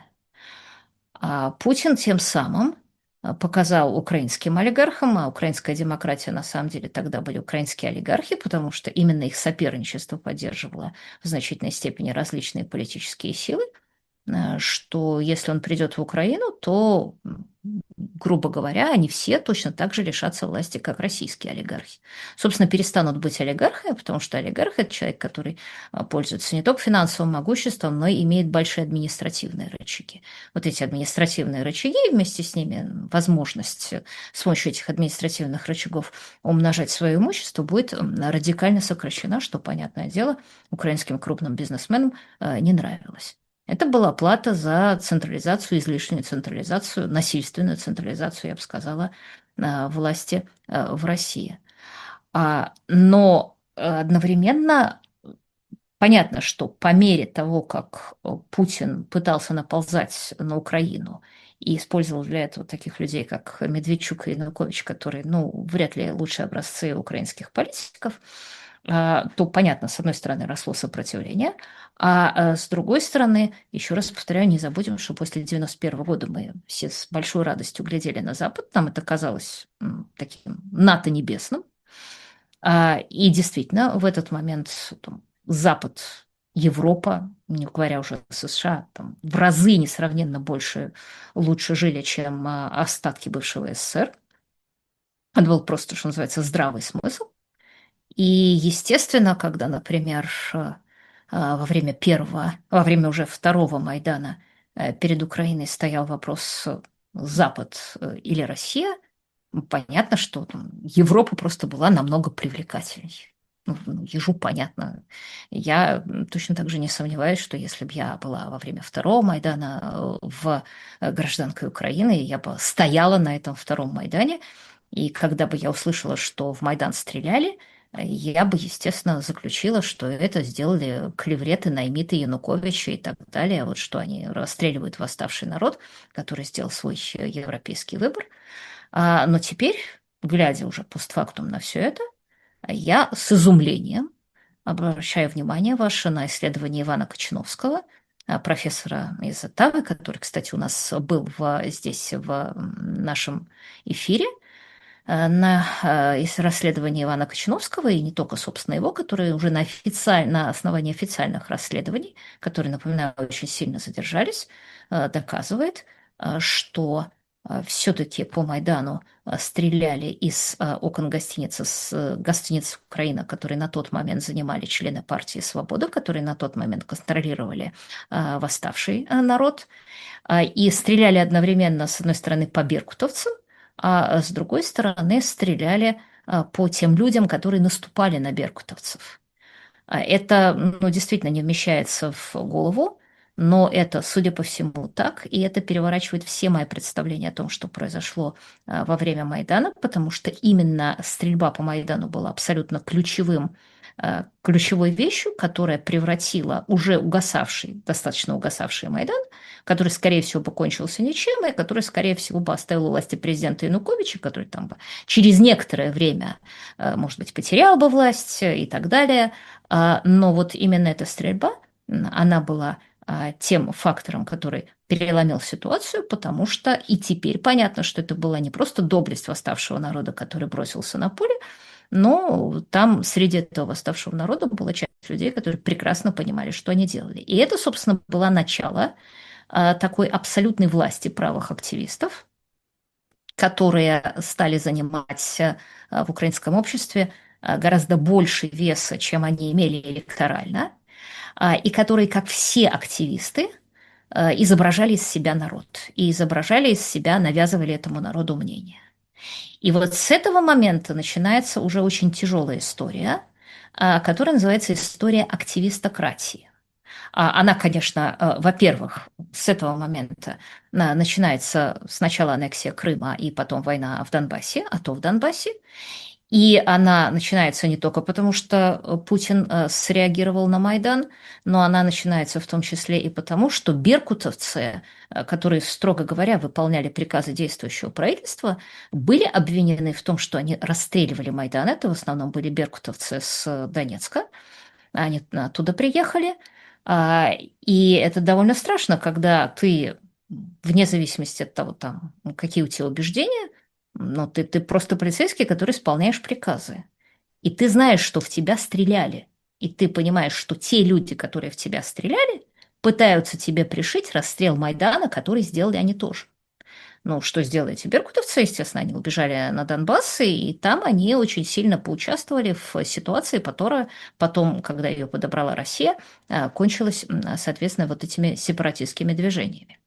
А Путин тем самым а, показал украинским олигархам, а украинская демократия на самом деле тогда были украинские олигархи, потому что именно их соперничество поддерживало в значительной степени различные политические силы, э, что если он придет в Украину, то, м, грубо говоря, они все точно так же лишатся власти, как российские олигархи. Собственно, перестанут быть олигархами, потому что олигарх – это человек, который а, пользуется не только финансовым могуществом, но и имеет большие административные рычаги. Вот эти административные рычаги и вместе с ними возможность э, с помощью этих административных рычагов умножать свое имущество будет м, радикально сокращена, что, понятное дело, украинским крупным бизнесменам э, не нравилось. Это была плата за централизацию, излишнюю централизацию, насильственную централизацию, я бы сказала, а, власти а, в России. А, Но э, одновременно понятно, что по мере того, как э, Путин пытался наползать на Украину и использовал для этого таких людей, как Медведчук и Янукович, которые, ну, вряд ли лучшие образцы украинских политиков, а, то, понятно, с одной стороны, росло сопротивление, а а, с другой стороны, еще раз повторяю, не забудем, что после девяносто первого года мы все с большой радостью глядели на Запад, нам это казалось м, таким НАТО небесным. А, и действительно, в этот момент там, Запад, Европа, не говоря уже о США, там, в разы несравненно больше, лучше жили, чем а, остатки бывшего СССР. Это был просто, что называется, здравый смысл. И, естественно, когда, например, э, а, во время первого, во время уже второго Майдана э, перед Украиной стоял вопрос э, Запад э, или Россия, ну, понятно, что там Европа просто была намного привлекательней. Ну, ну, ежу понятно. Я м, точно так же не сомневаюсь, что если бы я была во время второго Майдана э, в э, гражданкой Украины, я бы стояла на этом втором Майдане, и когда бы я услышала, что в Майдан стреляли, э, я бы, естественно, заключила, что это сделали клевреты, наймиты Януковича и так далее, вот что они расстреливают восставший народ, который сделал свой э, европейский выбор. А, но теперь, глядя уже постфактум на все это, я с изумлением обращаю внимание ваше на исследование Ивана Кочиновского, а, профессора из Оттавы, который, кстати, у нас был в, здесь в м, нашем эфире, э, на э, из расследования Ивана Кочиновского, и не только, собственно, его, которые уже на, официаль... на основании официальных расследований, которые, напоминаю, очень сильно задержались, э, доказывает, э, что все-таки по Майдану э, стреляли из э, окон гостиницы, с э, гостиниц Украина, которые на тот момент занимали члены партии «Свобода», которые на тот момент контролировали э, восставший э, народ, а, и стреляли одновременно, с одной стороны, по беркутовцам, а с другой стороны, стреляли а, по тем людям, которые наступали на беркутовцев. А Это, ну, действительно не вмещается в голову, но это, судя по всему, так, и это переворачивает все мои представления о том, что произошло а, во время Майдана, потому что именно стрельба по Майдану была абсолютно ключевым, а, ключевой вещью, которая превратила уже угасавший, достаточно угасавший Майдан, который, скорее всего, покончился ничем, и который, скорее всего, бы оставил у власти президента Януковича, который там бы через некоторое время, а, может быть, потерял бы власть и так далее. А, Но вот именно эта стрельба, она была а, тем фактором, который переломил ситуацию, потому что и теперь понятно, что это была не просто доблесть восставшего народа, который бросился на поле, но там среди этого восставшего народа была часть людей, которые прекрасно понимали, что они делали. И это, собственно, было начало а, такой абсолютной власти правых активистов, которые стали занимать э, в украинском обществе э, гораздо больше веса, чем они имели электорально, а, и которые, как все активисты, э, изображали из себя народ, и изображали из себя, навязывали этому народу мнение. И вот с этого момента начинается уже очень тяжелая история, а, которая называется история активистократии. А Она, конечно, э, во-первых, с этого момента на- начинается сначала аннексия Крыма и потом война в Донбассе, а то в Донбассе. И она начинается не только потому, что э, Путин э, среагировал на Майдан, но она начинается в том числе и потому, что беркутовцы, э, которые, строго говоря, выполняли приказы действующего правительства, были обвинены в том, что они расстреливали Майдан. Это в основном были беркутовцы с Донецка. Они оттуда приехали. А, И это довольно страшно, когда ты, вне зависимости от того, там, какие у тебя убеждения, но ты, ты просто полицейский, который исполняешь приказы. И ты знаешь, что в тебя стреляли. И ты понимаешь, что те люди, которые в тебя стреляли, пытаются тебе пришить расстрел Майдана, который сделали они тоже. Ну, что сделали эти беркутовцы? Естественно, они убежали на Донбасс, и там они очень сильно поучаствовали в ситуации, которая потом, когда ее подобрала Россия, а, кончилась, м, соответственно, вот этими сепаратистскими движениями.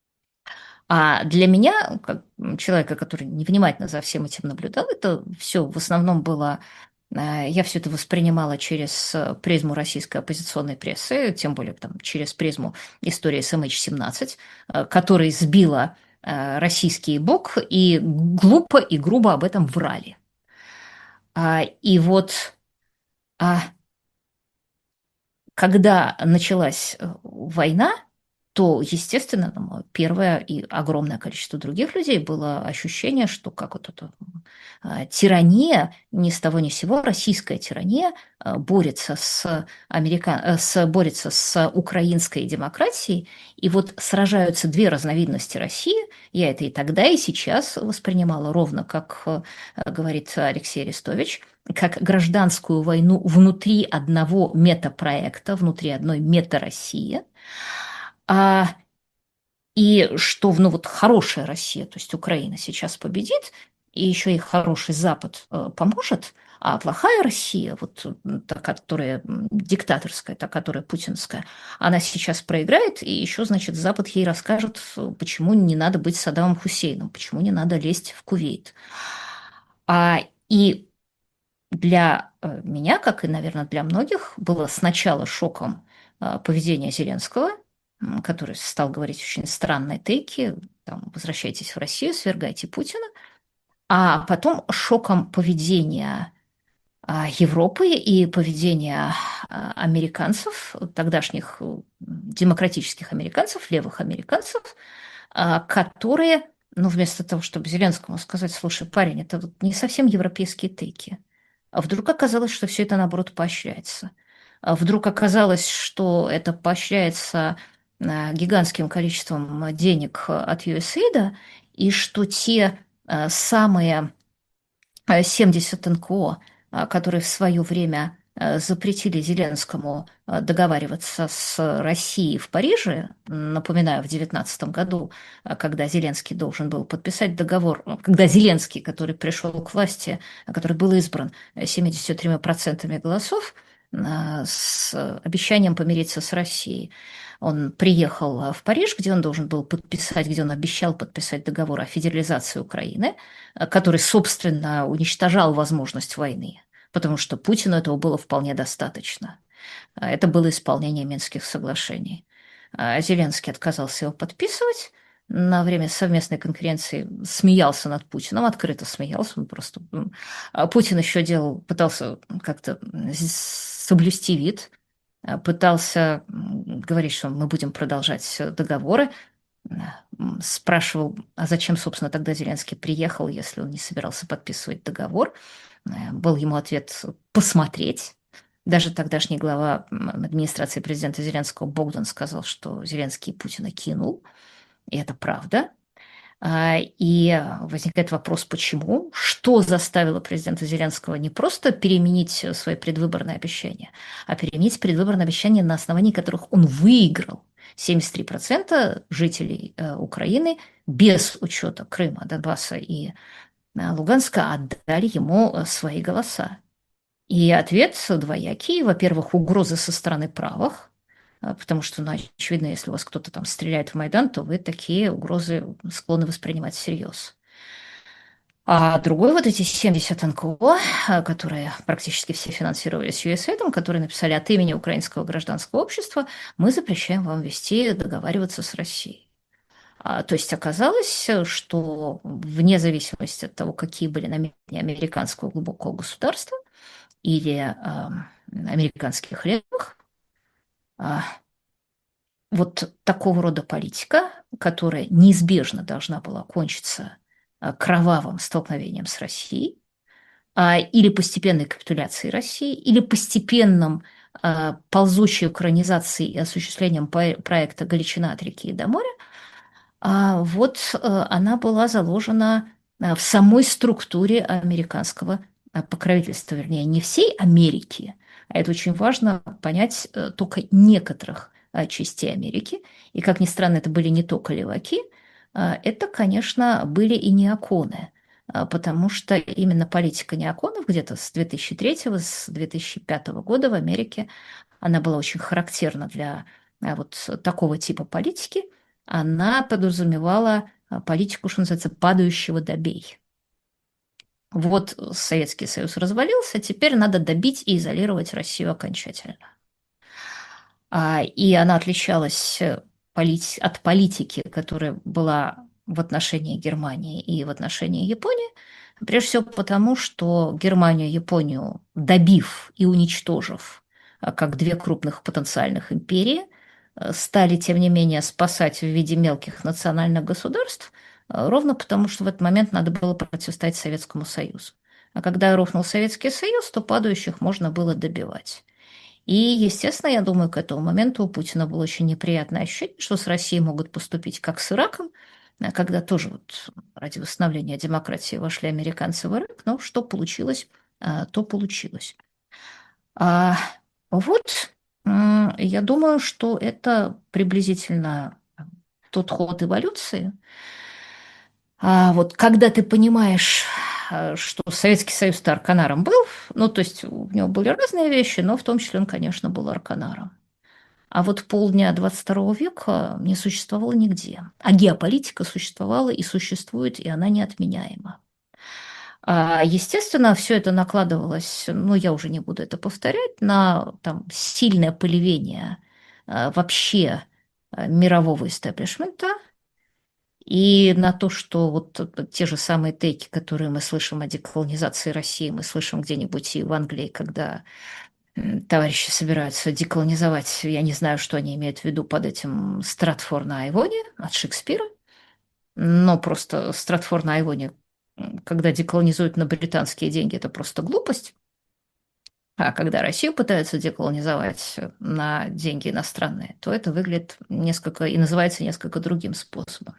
А для меня, как человека, который невнимательно за всем этим наблюдал, это все в основном было. э, Я все это воспринимала через э, призму российской оппозиционной прессы, тем более там, через призму истории с эм эйч семнадцать, э, которая сбила э, российский бок и глупо и грубо об этом врали. А, И вот а, когда началась э, война, то, естественно, ну, первое и огромное количество других людей было ощущение, что как вот эта а, тирания, ни с того ни с сего, российская тирания а, борется с, америка... э, с, борется с украинской демократией, и вот сражаются две разновидности России. Я это и тогда, и сейчас воспринимала ровно, как э, говорит Алексей Арестович, как гражданскую войну внутри одного метапроекта, внутри одной мета-России. А, и что, ну вот хорошая Россия, то есть Украина сейчас победит, и еще и хороший Запад э, поможет, а плохая Россия, вот м, та, которая м, диктаторская, та, которая путинская, она сейчас проиграет, и еще, значит, Запад ей расскажет, э, почему не надо быть Саддамом Хусейном, почему не надо лезть в Кувейт. А, и для э, меня, как и, наверное, для многих, было сначала шоком э, поведение Зеленского, м, который стал говорить очень странные тейки, там, возвращайтесь в Россию, свергайте Путина, а потом шоком поведения а, Европы и поведения а, американцев, тогдашних э, демократических американцев, левых американцев, а, которые, ну, вместо того, чтобы Зеленскому сказать, слушай, парень, это вот не совсем европейские тейки, а вдруг оказалось, что все это, наоборот, поощряется. А вдруг оказалось, что это поощряется а, гигантским количеством денег от ю эс эй ай ди, и что те а, самые а, семьдесят эн ка о, а, которые в свое время а, запретили Зеленскому а, договариваться с Россией в Париже, напоминаю, в две тысячи девятнадцатом году, а, когда Зеленский должен был подписать договор, ну, когда Зеленский, который пришел к власти, а, который был избран семьюдесятью тремя процентами голосов, а, с обещанием помириться с Россией. Он приехал в Париж, где он должен был подписать, где он обещал подписать договор о федерализации Украины, который, собственно, уничтожал возможность войны, потому что Путину этого было вполне достаточно. А это было исполнение Минских соглашений. А Зеленский отказался его подписывать. На время совместной конференции смеялся над Путиным, открыто смеялся. Он просто... А Путин еще делал, пытался как-то соблюсти вид, а пытался говорить, что мы будем продолжать договоры, спрашивал, а зачем, собственно, тогда Зеленский приехал, если он не собирался подписывать договор. Был ему ответ «посмотреть». Даже тогдашний глава администрации президента Зеленского Богдан сказал, что Зеленский Путина кинул, и это правда. И возникает вопрос, почему? Что заставило президента Зеленского не просто переменить свои предвыборные обещания, а переменить предвыборные обещания, на основании которых он выиграл? семьдесят три процента жителей Украины без учета Крыма, Донбасса и Луганска отдали ему свои голоса. И ответ двоякий. Во-первых, угрозы со стороны правых, потому что, ну, очевидно, если у вас кто-то там стреляет в Майдан, то вы такие угрозы склонны воспринимать всерьез. А другой вот эти семьдесят эн ка о, которые практически все финансировались ю эс эй ай ди, которые написали от имени украинского гражданского общества, мы запрещаем вам вести, договариваться с Россией. А, то есть оказалось, что вне зависимости от того, какие были намерения американского глубокого государства или э, американских левых, э, вот такого рода политика, которая неизбежно должна была кончиться э, кровавым столкновением с Россией, э, или постепенной капитуляцией России, или постепенным э, ползучей украинизацией и осуществлением проекта «Галичина от реки и до моря», а вот э, она была заложена э, в самой структуре американского э, покровительства, вернее, не всей Америки, а это очень важно понять, э, только некоторых э, частей Америки. И, как ни странно, это были не только леваки, э, это, конечно, были и неоконы, э, потому что именно политика неоконов где-то с две тысячи третьего, с две тысячи пятого года в Америке, она была очень характерна для э, вот такого типа политики. Она подразумевала а, политику, что называется, падающего добей. Вот Советский Союз развалился, теперь надо добить и изолировать Россию окончательно. А, и она отличалась э, полит- от политики, которая была в отношении Германии и в отношении Японии, прежде всего потому, что Германию и Японию, добив и уничтожив а, как две крупных потенциальных империи, э, стали, тем не менее, спасать в виде мелких национальных государств, э, ровно потому, что в этот момент надо было противостоять Советскому Союзу. А когда рухнул Советский Союз, то падающих можно было добивать. И, естественно, я думаю, к этому моменту у Путина было очень неприятное ощущение, что с Россией могут поступить как с Ираком, э, когда тоже вот ради восстановления демократии вошли американцы в Ирак, но что получилось, э, то получилось. А, вот, м, я думаю, что это приблизительно тот ход эволюции. А вот когда ты понимаешь, э, что Советский Союз-то арканаром был, ну, то есть у него были разные вещи, но в том числе он, конечно, был арканаром. А вот полдня двадцать второго века не существовало нигде. А геополитика существовала и существует, и она неотменяема. А, естественно, все это накладывалось, ну, я уже не буду это повторять, на там, сильное поливение а, вообще а, мирового истеблишмента и на то, что вот те же самые тейки, которые мы слышим о деколонизации России, мы слышим где-нибудь и в Англии, когда м, товарищи собираются деколонизовать, я не знаю, что они имеют в виду под этим Стратфор на Айвоне от Шекспира, но просто Стратфор на Айвоне, м, когда деколонизуют на британские деньги, это просто глупость. А когда Россию пытаются деколонизовать на деньги иностранные, то это выглядит несколько и называется несколько другим способом.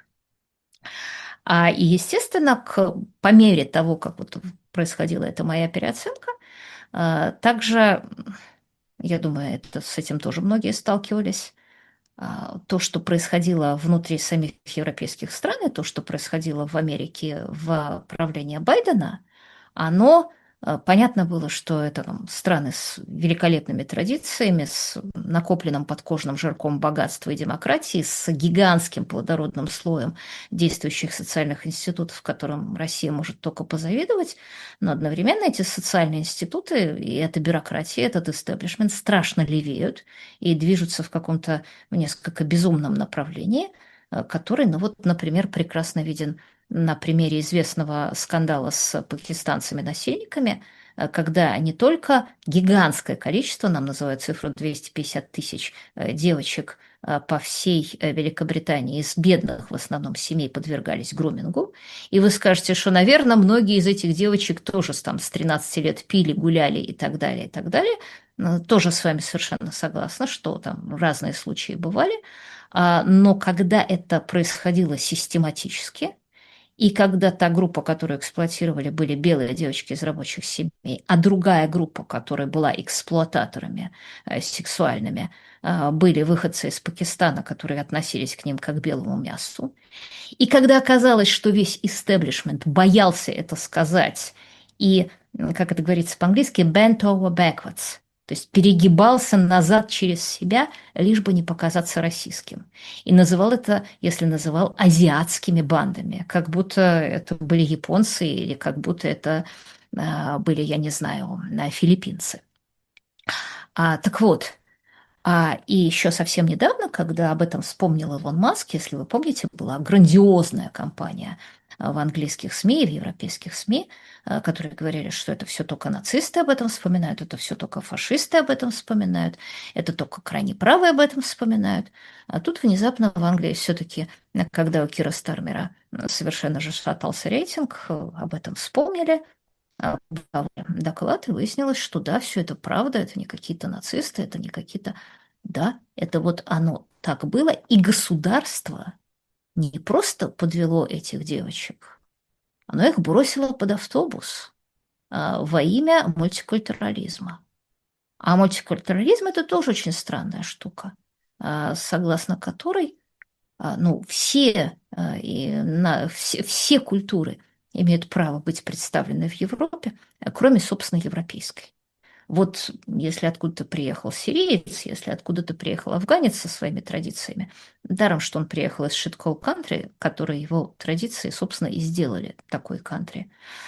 А, и, естественно, к, по мере того, как вот происходила эта моя переоценка, а, также, я думаю, это, с этим тоже многие сталкивались, а, то, что происходило внутри самих европейских стран, и то, что происходило в Америке в правлении Байдена, оно, а, понятно было, что это там, страны с великолепными традициями, с накопленным подкожным жирком богатства и демократии, с гигантским плодородным слоем действующих социальных институтов, которым Россия может только позавидовать, но одновременно эти социальные институты и эта бюрократия, этот истеблишмент страшно левеют и движутся в каком-то в несколько безумном направлении, э, который, ну вот, например, прекрасно виден на примере известного скандала с пакистанцами-насильниками, э, когда не только гигантское количество, нам называют цифру двести пятьдесят тысяч э, девочек э, по всей э, Великобритании из бедных в основном семей подвергались грумингу, и вы скажете, что, наверное, многие из этих девочек тоже там с тринадцати лет пили, гуляли и так далее, и так далее. Ну, тоже с вами совершенно согласна, что там разные случаи бывали, а, но когда это происходило систематически, и когда та группа, которую эксплуатировали, были белые девочки из рабочих семей, а другая группа, которая была эксплуататорами э, сексуальными, э, были выходцы из Пакистана, которые относились к ним как к белому мясу, и когда оказалось, что весь истеблишмент боялся это сказать и, как это говорится по-английски, bent over backwards, то есть перегибался назад через себя, лишь бы не показаться российским. И называл это, если называл, азиатскими бандами, как будто это были японцы или как будто это а, были, я не знаю, а, филиппинцы. А, так вот, а, и еще совсем недавно, когда об этом вспомнил Илон Маск, если вы помните, была грандиозная кампания а, в английских СМИ и в европейских СМИ, а, которые говорили, что это все только нацисты об этом вспоминают, это все только фашисты об этом вспоминают, это только крайне правые об этом вспоминают. А тут внезапно в Англии все-таки, когда у Кира Стармера совершенно же шатался рейтинг, об этом вспомнили, а, доклад, и выяснилось, что да, все это правда, это не какие-то нацисты, это не какие-то... Да, это вот оно так было, и государство не просто подвело этих девочек, оно их бросило под автобус а, во имя мультикультурализма. А мультикультурализм– это тоже очень странная штука, а, согласно которой а, ну, все, а, и на, все, все культуры имеют право быть представлены в Европе, а, кроме, собственно, европейской. Вот если откуда-то приехал сириец, если откуда-то приехал афганец со своими традициями, даром, что он приехал из shitcoal country, которые его традиции, собственно, и сделали такой country.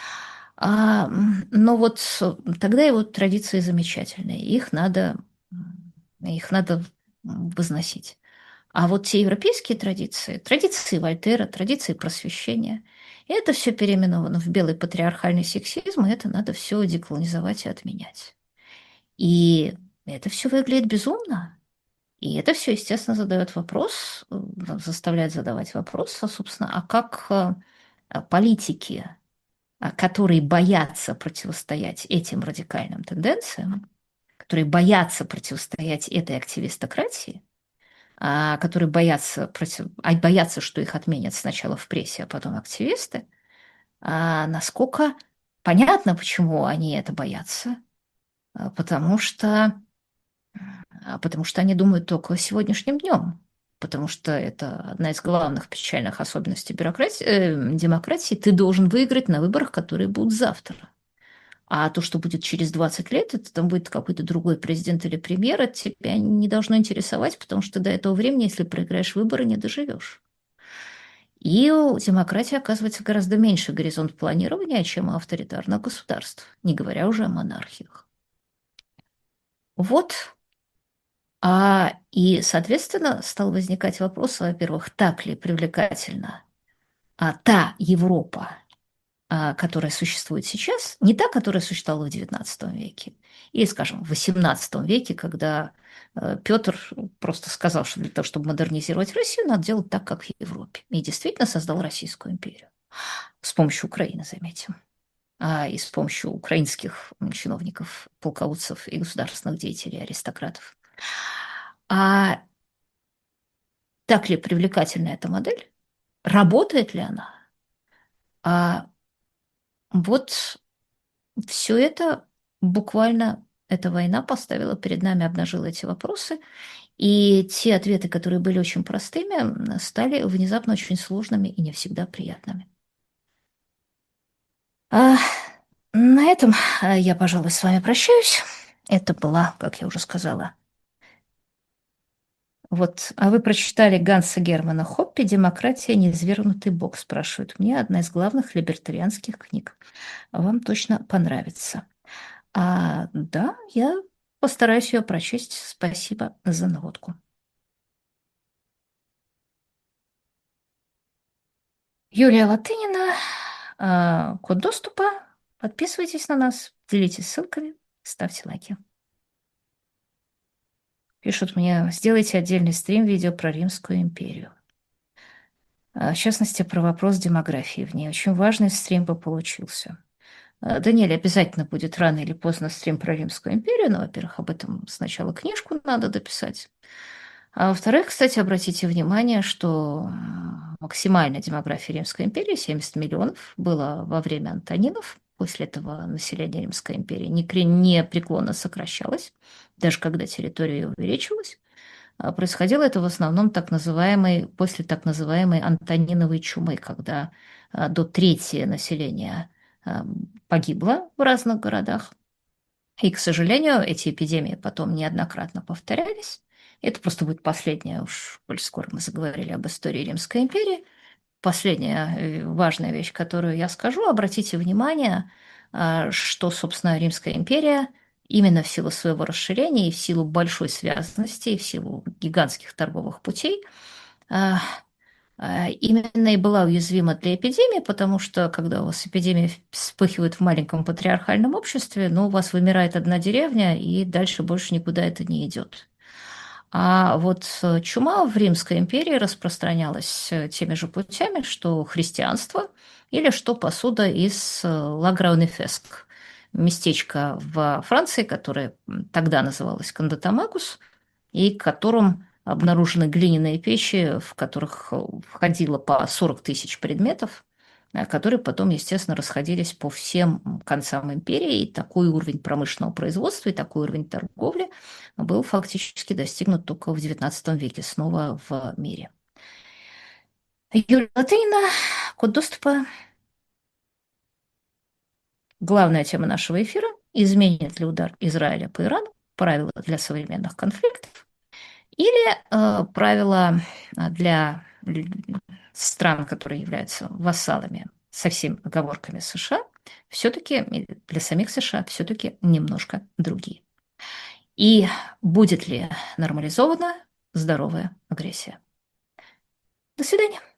А, м, но вот с- тогда его традиции замечательные, их надо, м, их надо м, возносить. А вот те европейские традиции, традиции Вольтера, традиции просвещения, это все переименовано в белый патриархальный сексизм, и это надо все деколонизовать и отменять. И это все выглядит безумно. И это все, естественно, задает вопрос, э, заставляет задавать вопрос, а, собственно, а как э, а, политики, а, которые боятся противостоять этим радикальным тенденциям, которые боятся противостоять этой активистократии, а, которые боятся, против... а боятся, что их отменят сначала в прессе, а потом активисты, а насколько понятно, почему они это боятся, а, потому что, а, потому что они думают только о сегодняшнем днем, потому что это одна из главных печальных особенностей бюрократии, э, демократии. Ты должен выиграть на выборах, которые будут завтра. А то, что будет через двадцать лет, это там будет какой-то другой президент или премьер, это тебя не должно интересовать, потому что до этого времени, если проиграешь выборы, не доживешь. И у демократии оказывается гораздо меньше горизонт планирования, чем у авторитарных государств, не говоря уже о монархиях. Вот. А, и, соответственно, стал возникать вопрос, во-первых, так ли привлекательна а, та Европа, а, которая существует сейчас, не та, которая существовала в девятнадцатом веке, или, скажем, в восемнадцатом веке, когда э, Петр просто сказал, что для того, чтобы модернизировать Россию, надо делать так, как в Европе. И действительно создал Российскую империю. С помощью Украины, заметим. А, и с помощью украинских чиновников, полководцев и государственных деятелей, аристократов. А так ли привлекательна эта модель? Работает ли она? А вот все это буквально эта война поставила перед нами, обнажила эти вопросы. И те ответы, которые были очень простыми, стали внезапно очень сложными и не всегда приятными. А на этом а, я, пожалуй, с вами прощаюсь. Это была, как я уже сказала, вот, а вы прочитали Ганса Германа Хоппе «Демократия. Низвергнутый бог», спрашивают мне, одна из главных либертарианских книг. Вам точно понравится. А, да, я постараюсь ее прочесть. Спасибо за наводку. Юлия Латынина, а, код доступа. Подписывайтесь на нас, делитесь ссылками, ставьте лайки. Пишут мне, сделайте отдельный стрим-видео про Римскую империю. А, в частности, про вопрос демографии в ней. Очень важный стрим бы получился. А, Даниэль, обязательно будет рано или поздно стрим про Римскую империю, но, во-первых, об этом сначала книжку надо дописать. А во-вторых, кстати, обратите внимание, что а, максимальная демография Римской империи, семьдесят миллионов, была во время Антонинов. После этого население Римской империи некре- непреклонно сокращалось, даже когда территория ее увеличилась. А происходило это в основном так называемой, после так называемой Антониновой чумы, когда а, до трети населения а, погибло в разных городах. И, к сожалению, эти эпидемии потом неоднократно повторялись. Это просто будет последняя, уж коль скоро мы заговорили об истории Римской империи, последняя э, важная вещь, которую я скажу. Обратите внимание, а, что, собственно, Римская империя именно в силу своего расширения и в силу большой связанности, и в силу гигантских торговых путей, а, а, именно и была уязвима для эпидемии, потому что когда у вас эпидемия вспыхивает в маленьком патриархальном обществе, ну, у вас вымирает одна деревня, и дальше больше никуда это не идет. А вот э, чума в Римской империи распространялась э, теми же путями, что христианство или что посуда из э, Лаграунефеск, местечко в Франции, которое м, тогда называлось Кандатамагус, и к которым обнаружены глиняные печи, в которых э, входило по сорок тысяч предметов, э, которые потом, естественно, расходились по всем концам империи. И такой уровень промышленного производства и такой уровень торговли был фактически достигнут только в девятнадцатом веке снова в мире. Юлия Латынина, код доступа. Главная тема нашего эфира – изменит ли удар Израиля по Ирану правила для современных конфликтов или э, правила для стран, которые являются вассалами со всеми оговорками США, все-таки для самих США все-таки немножко другие. И будет ли нормализована здоровая агрессия? До свидания.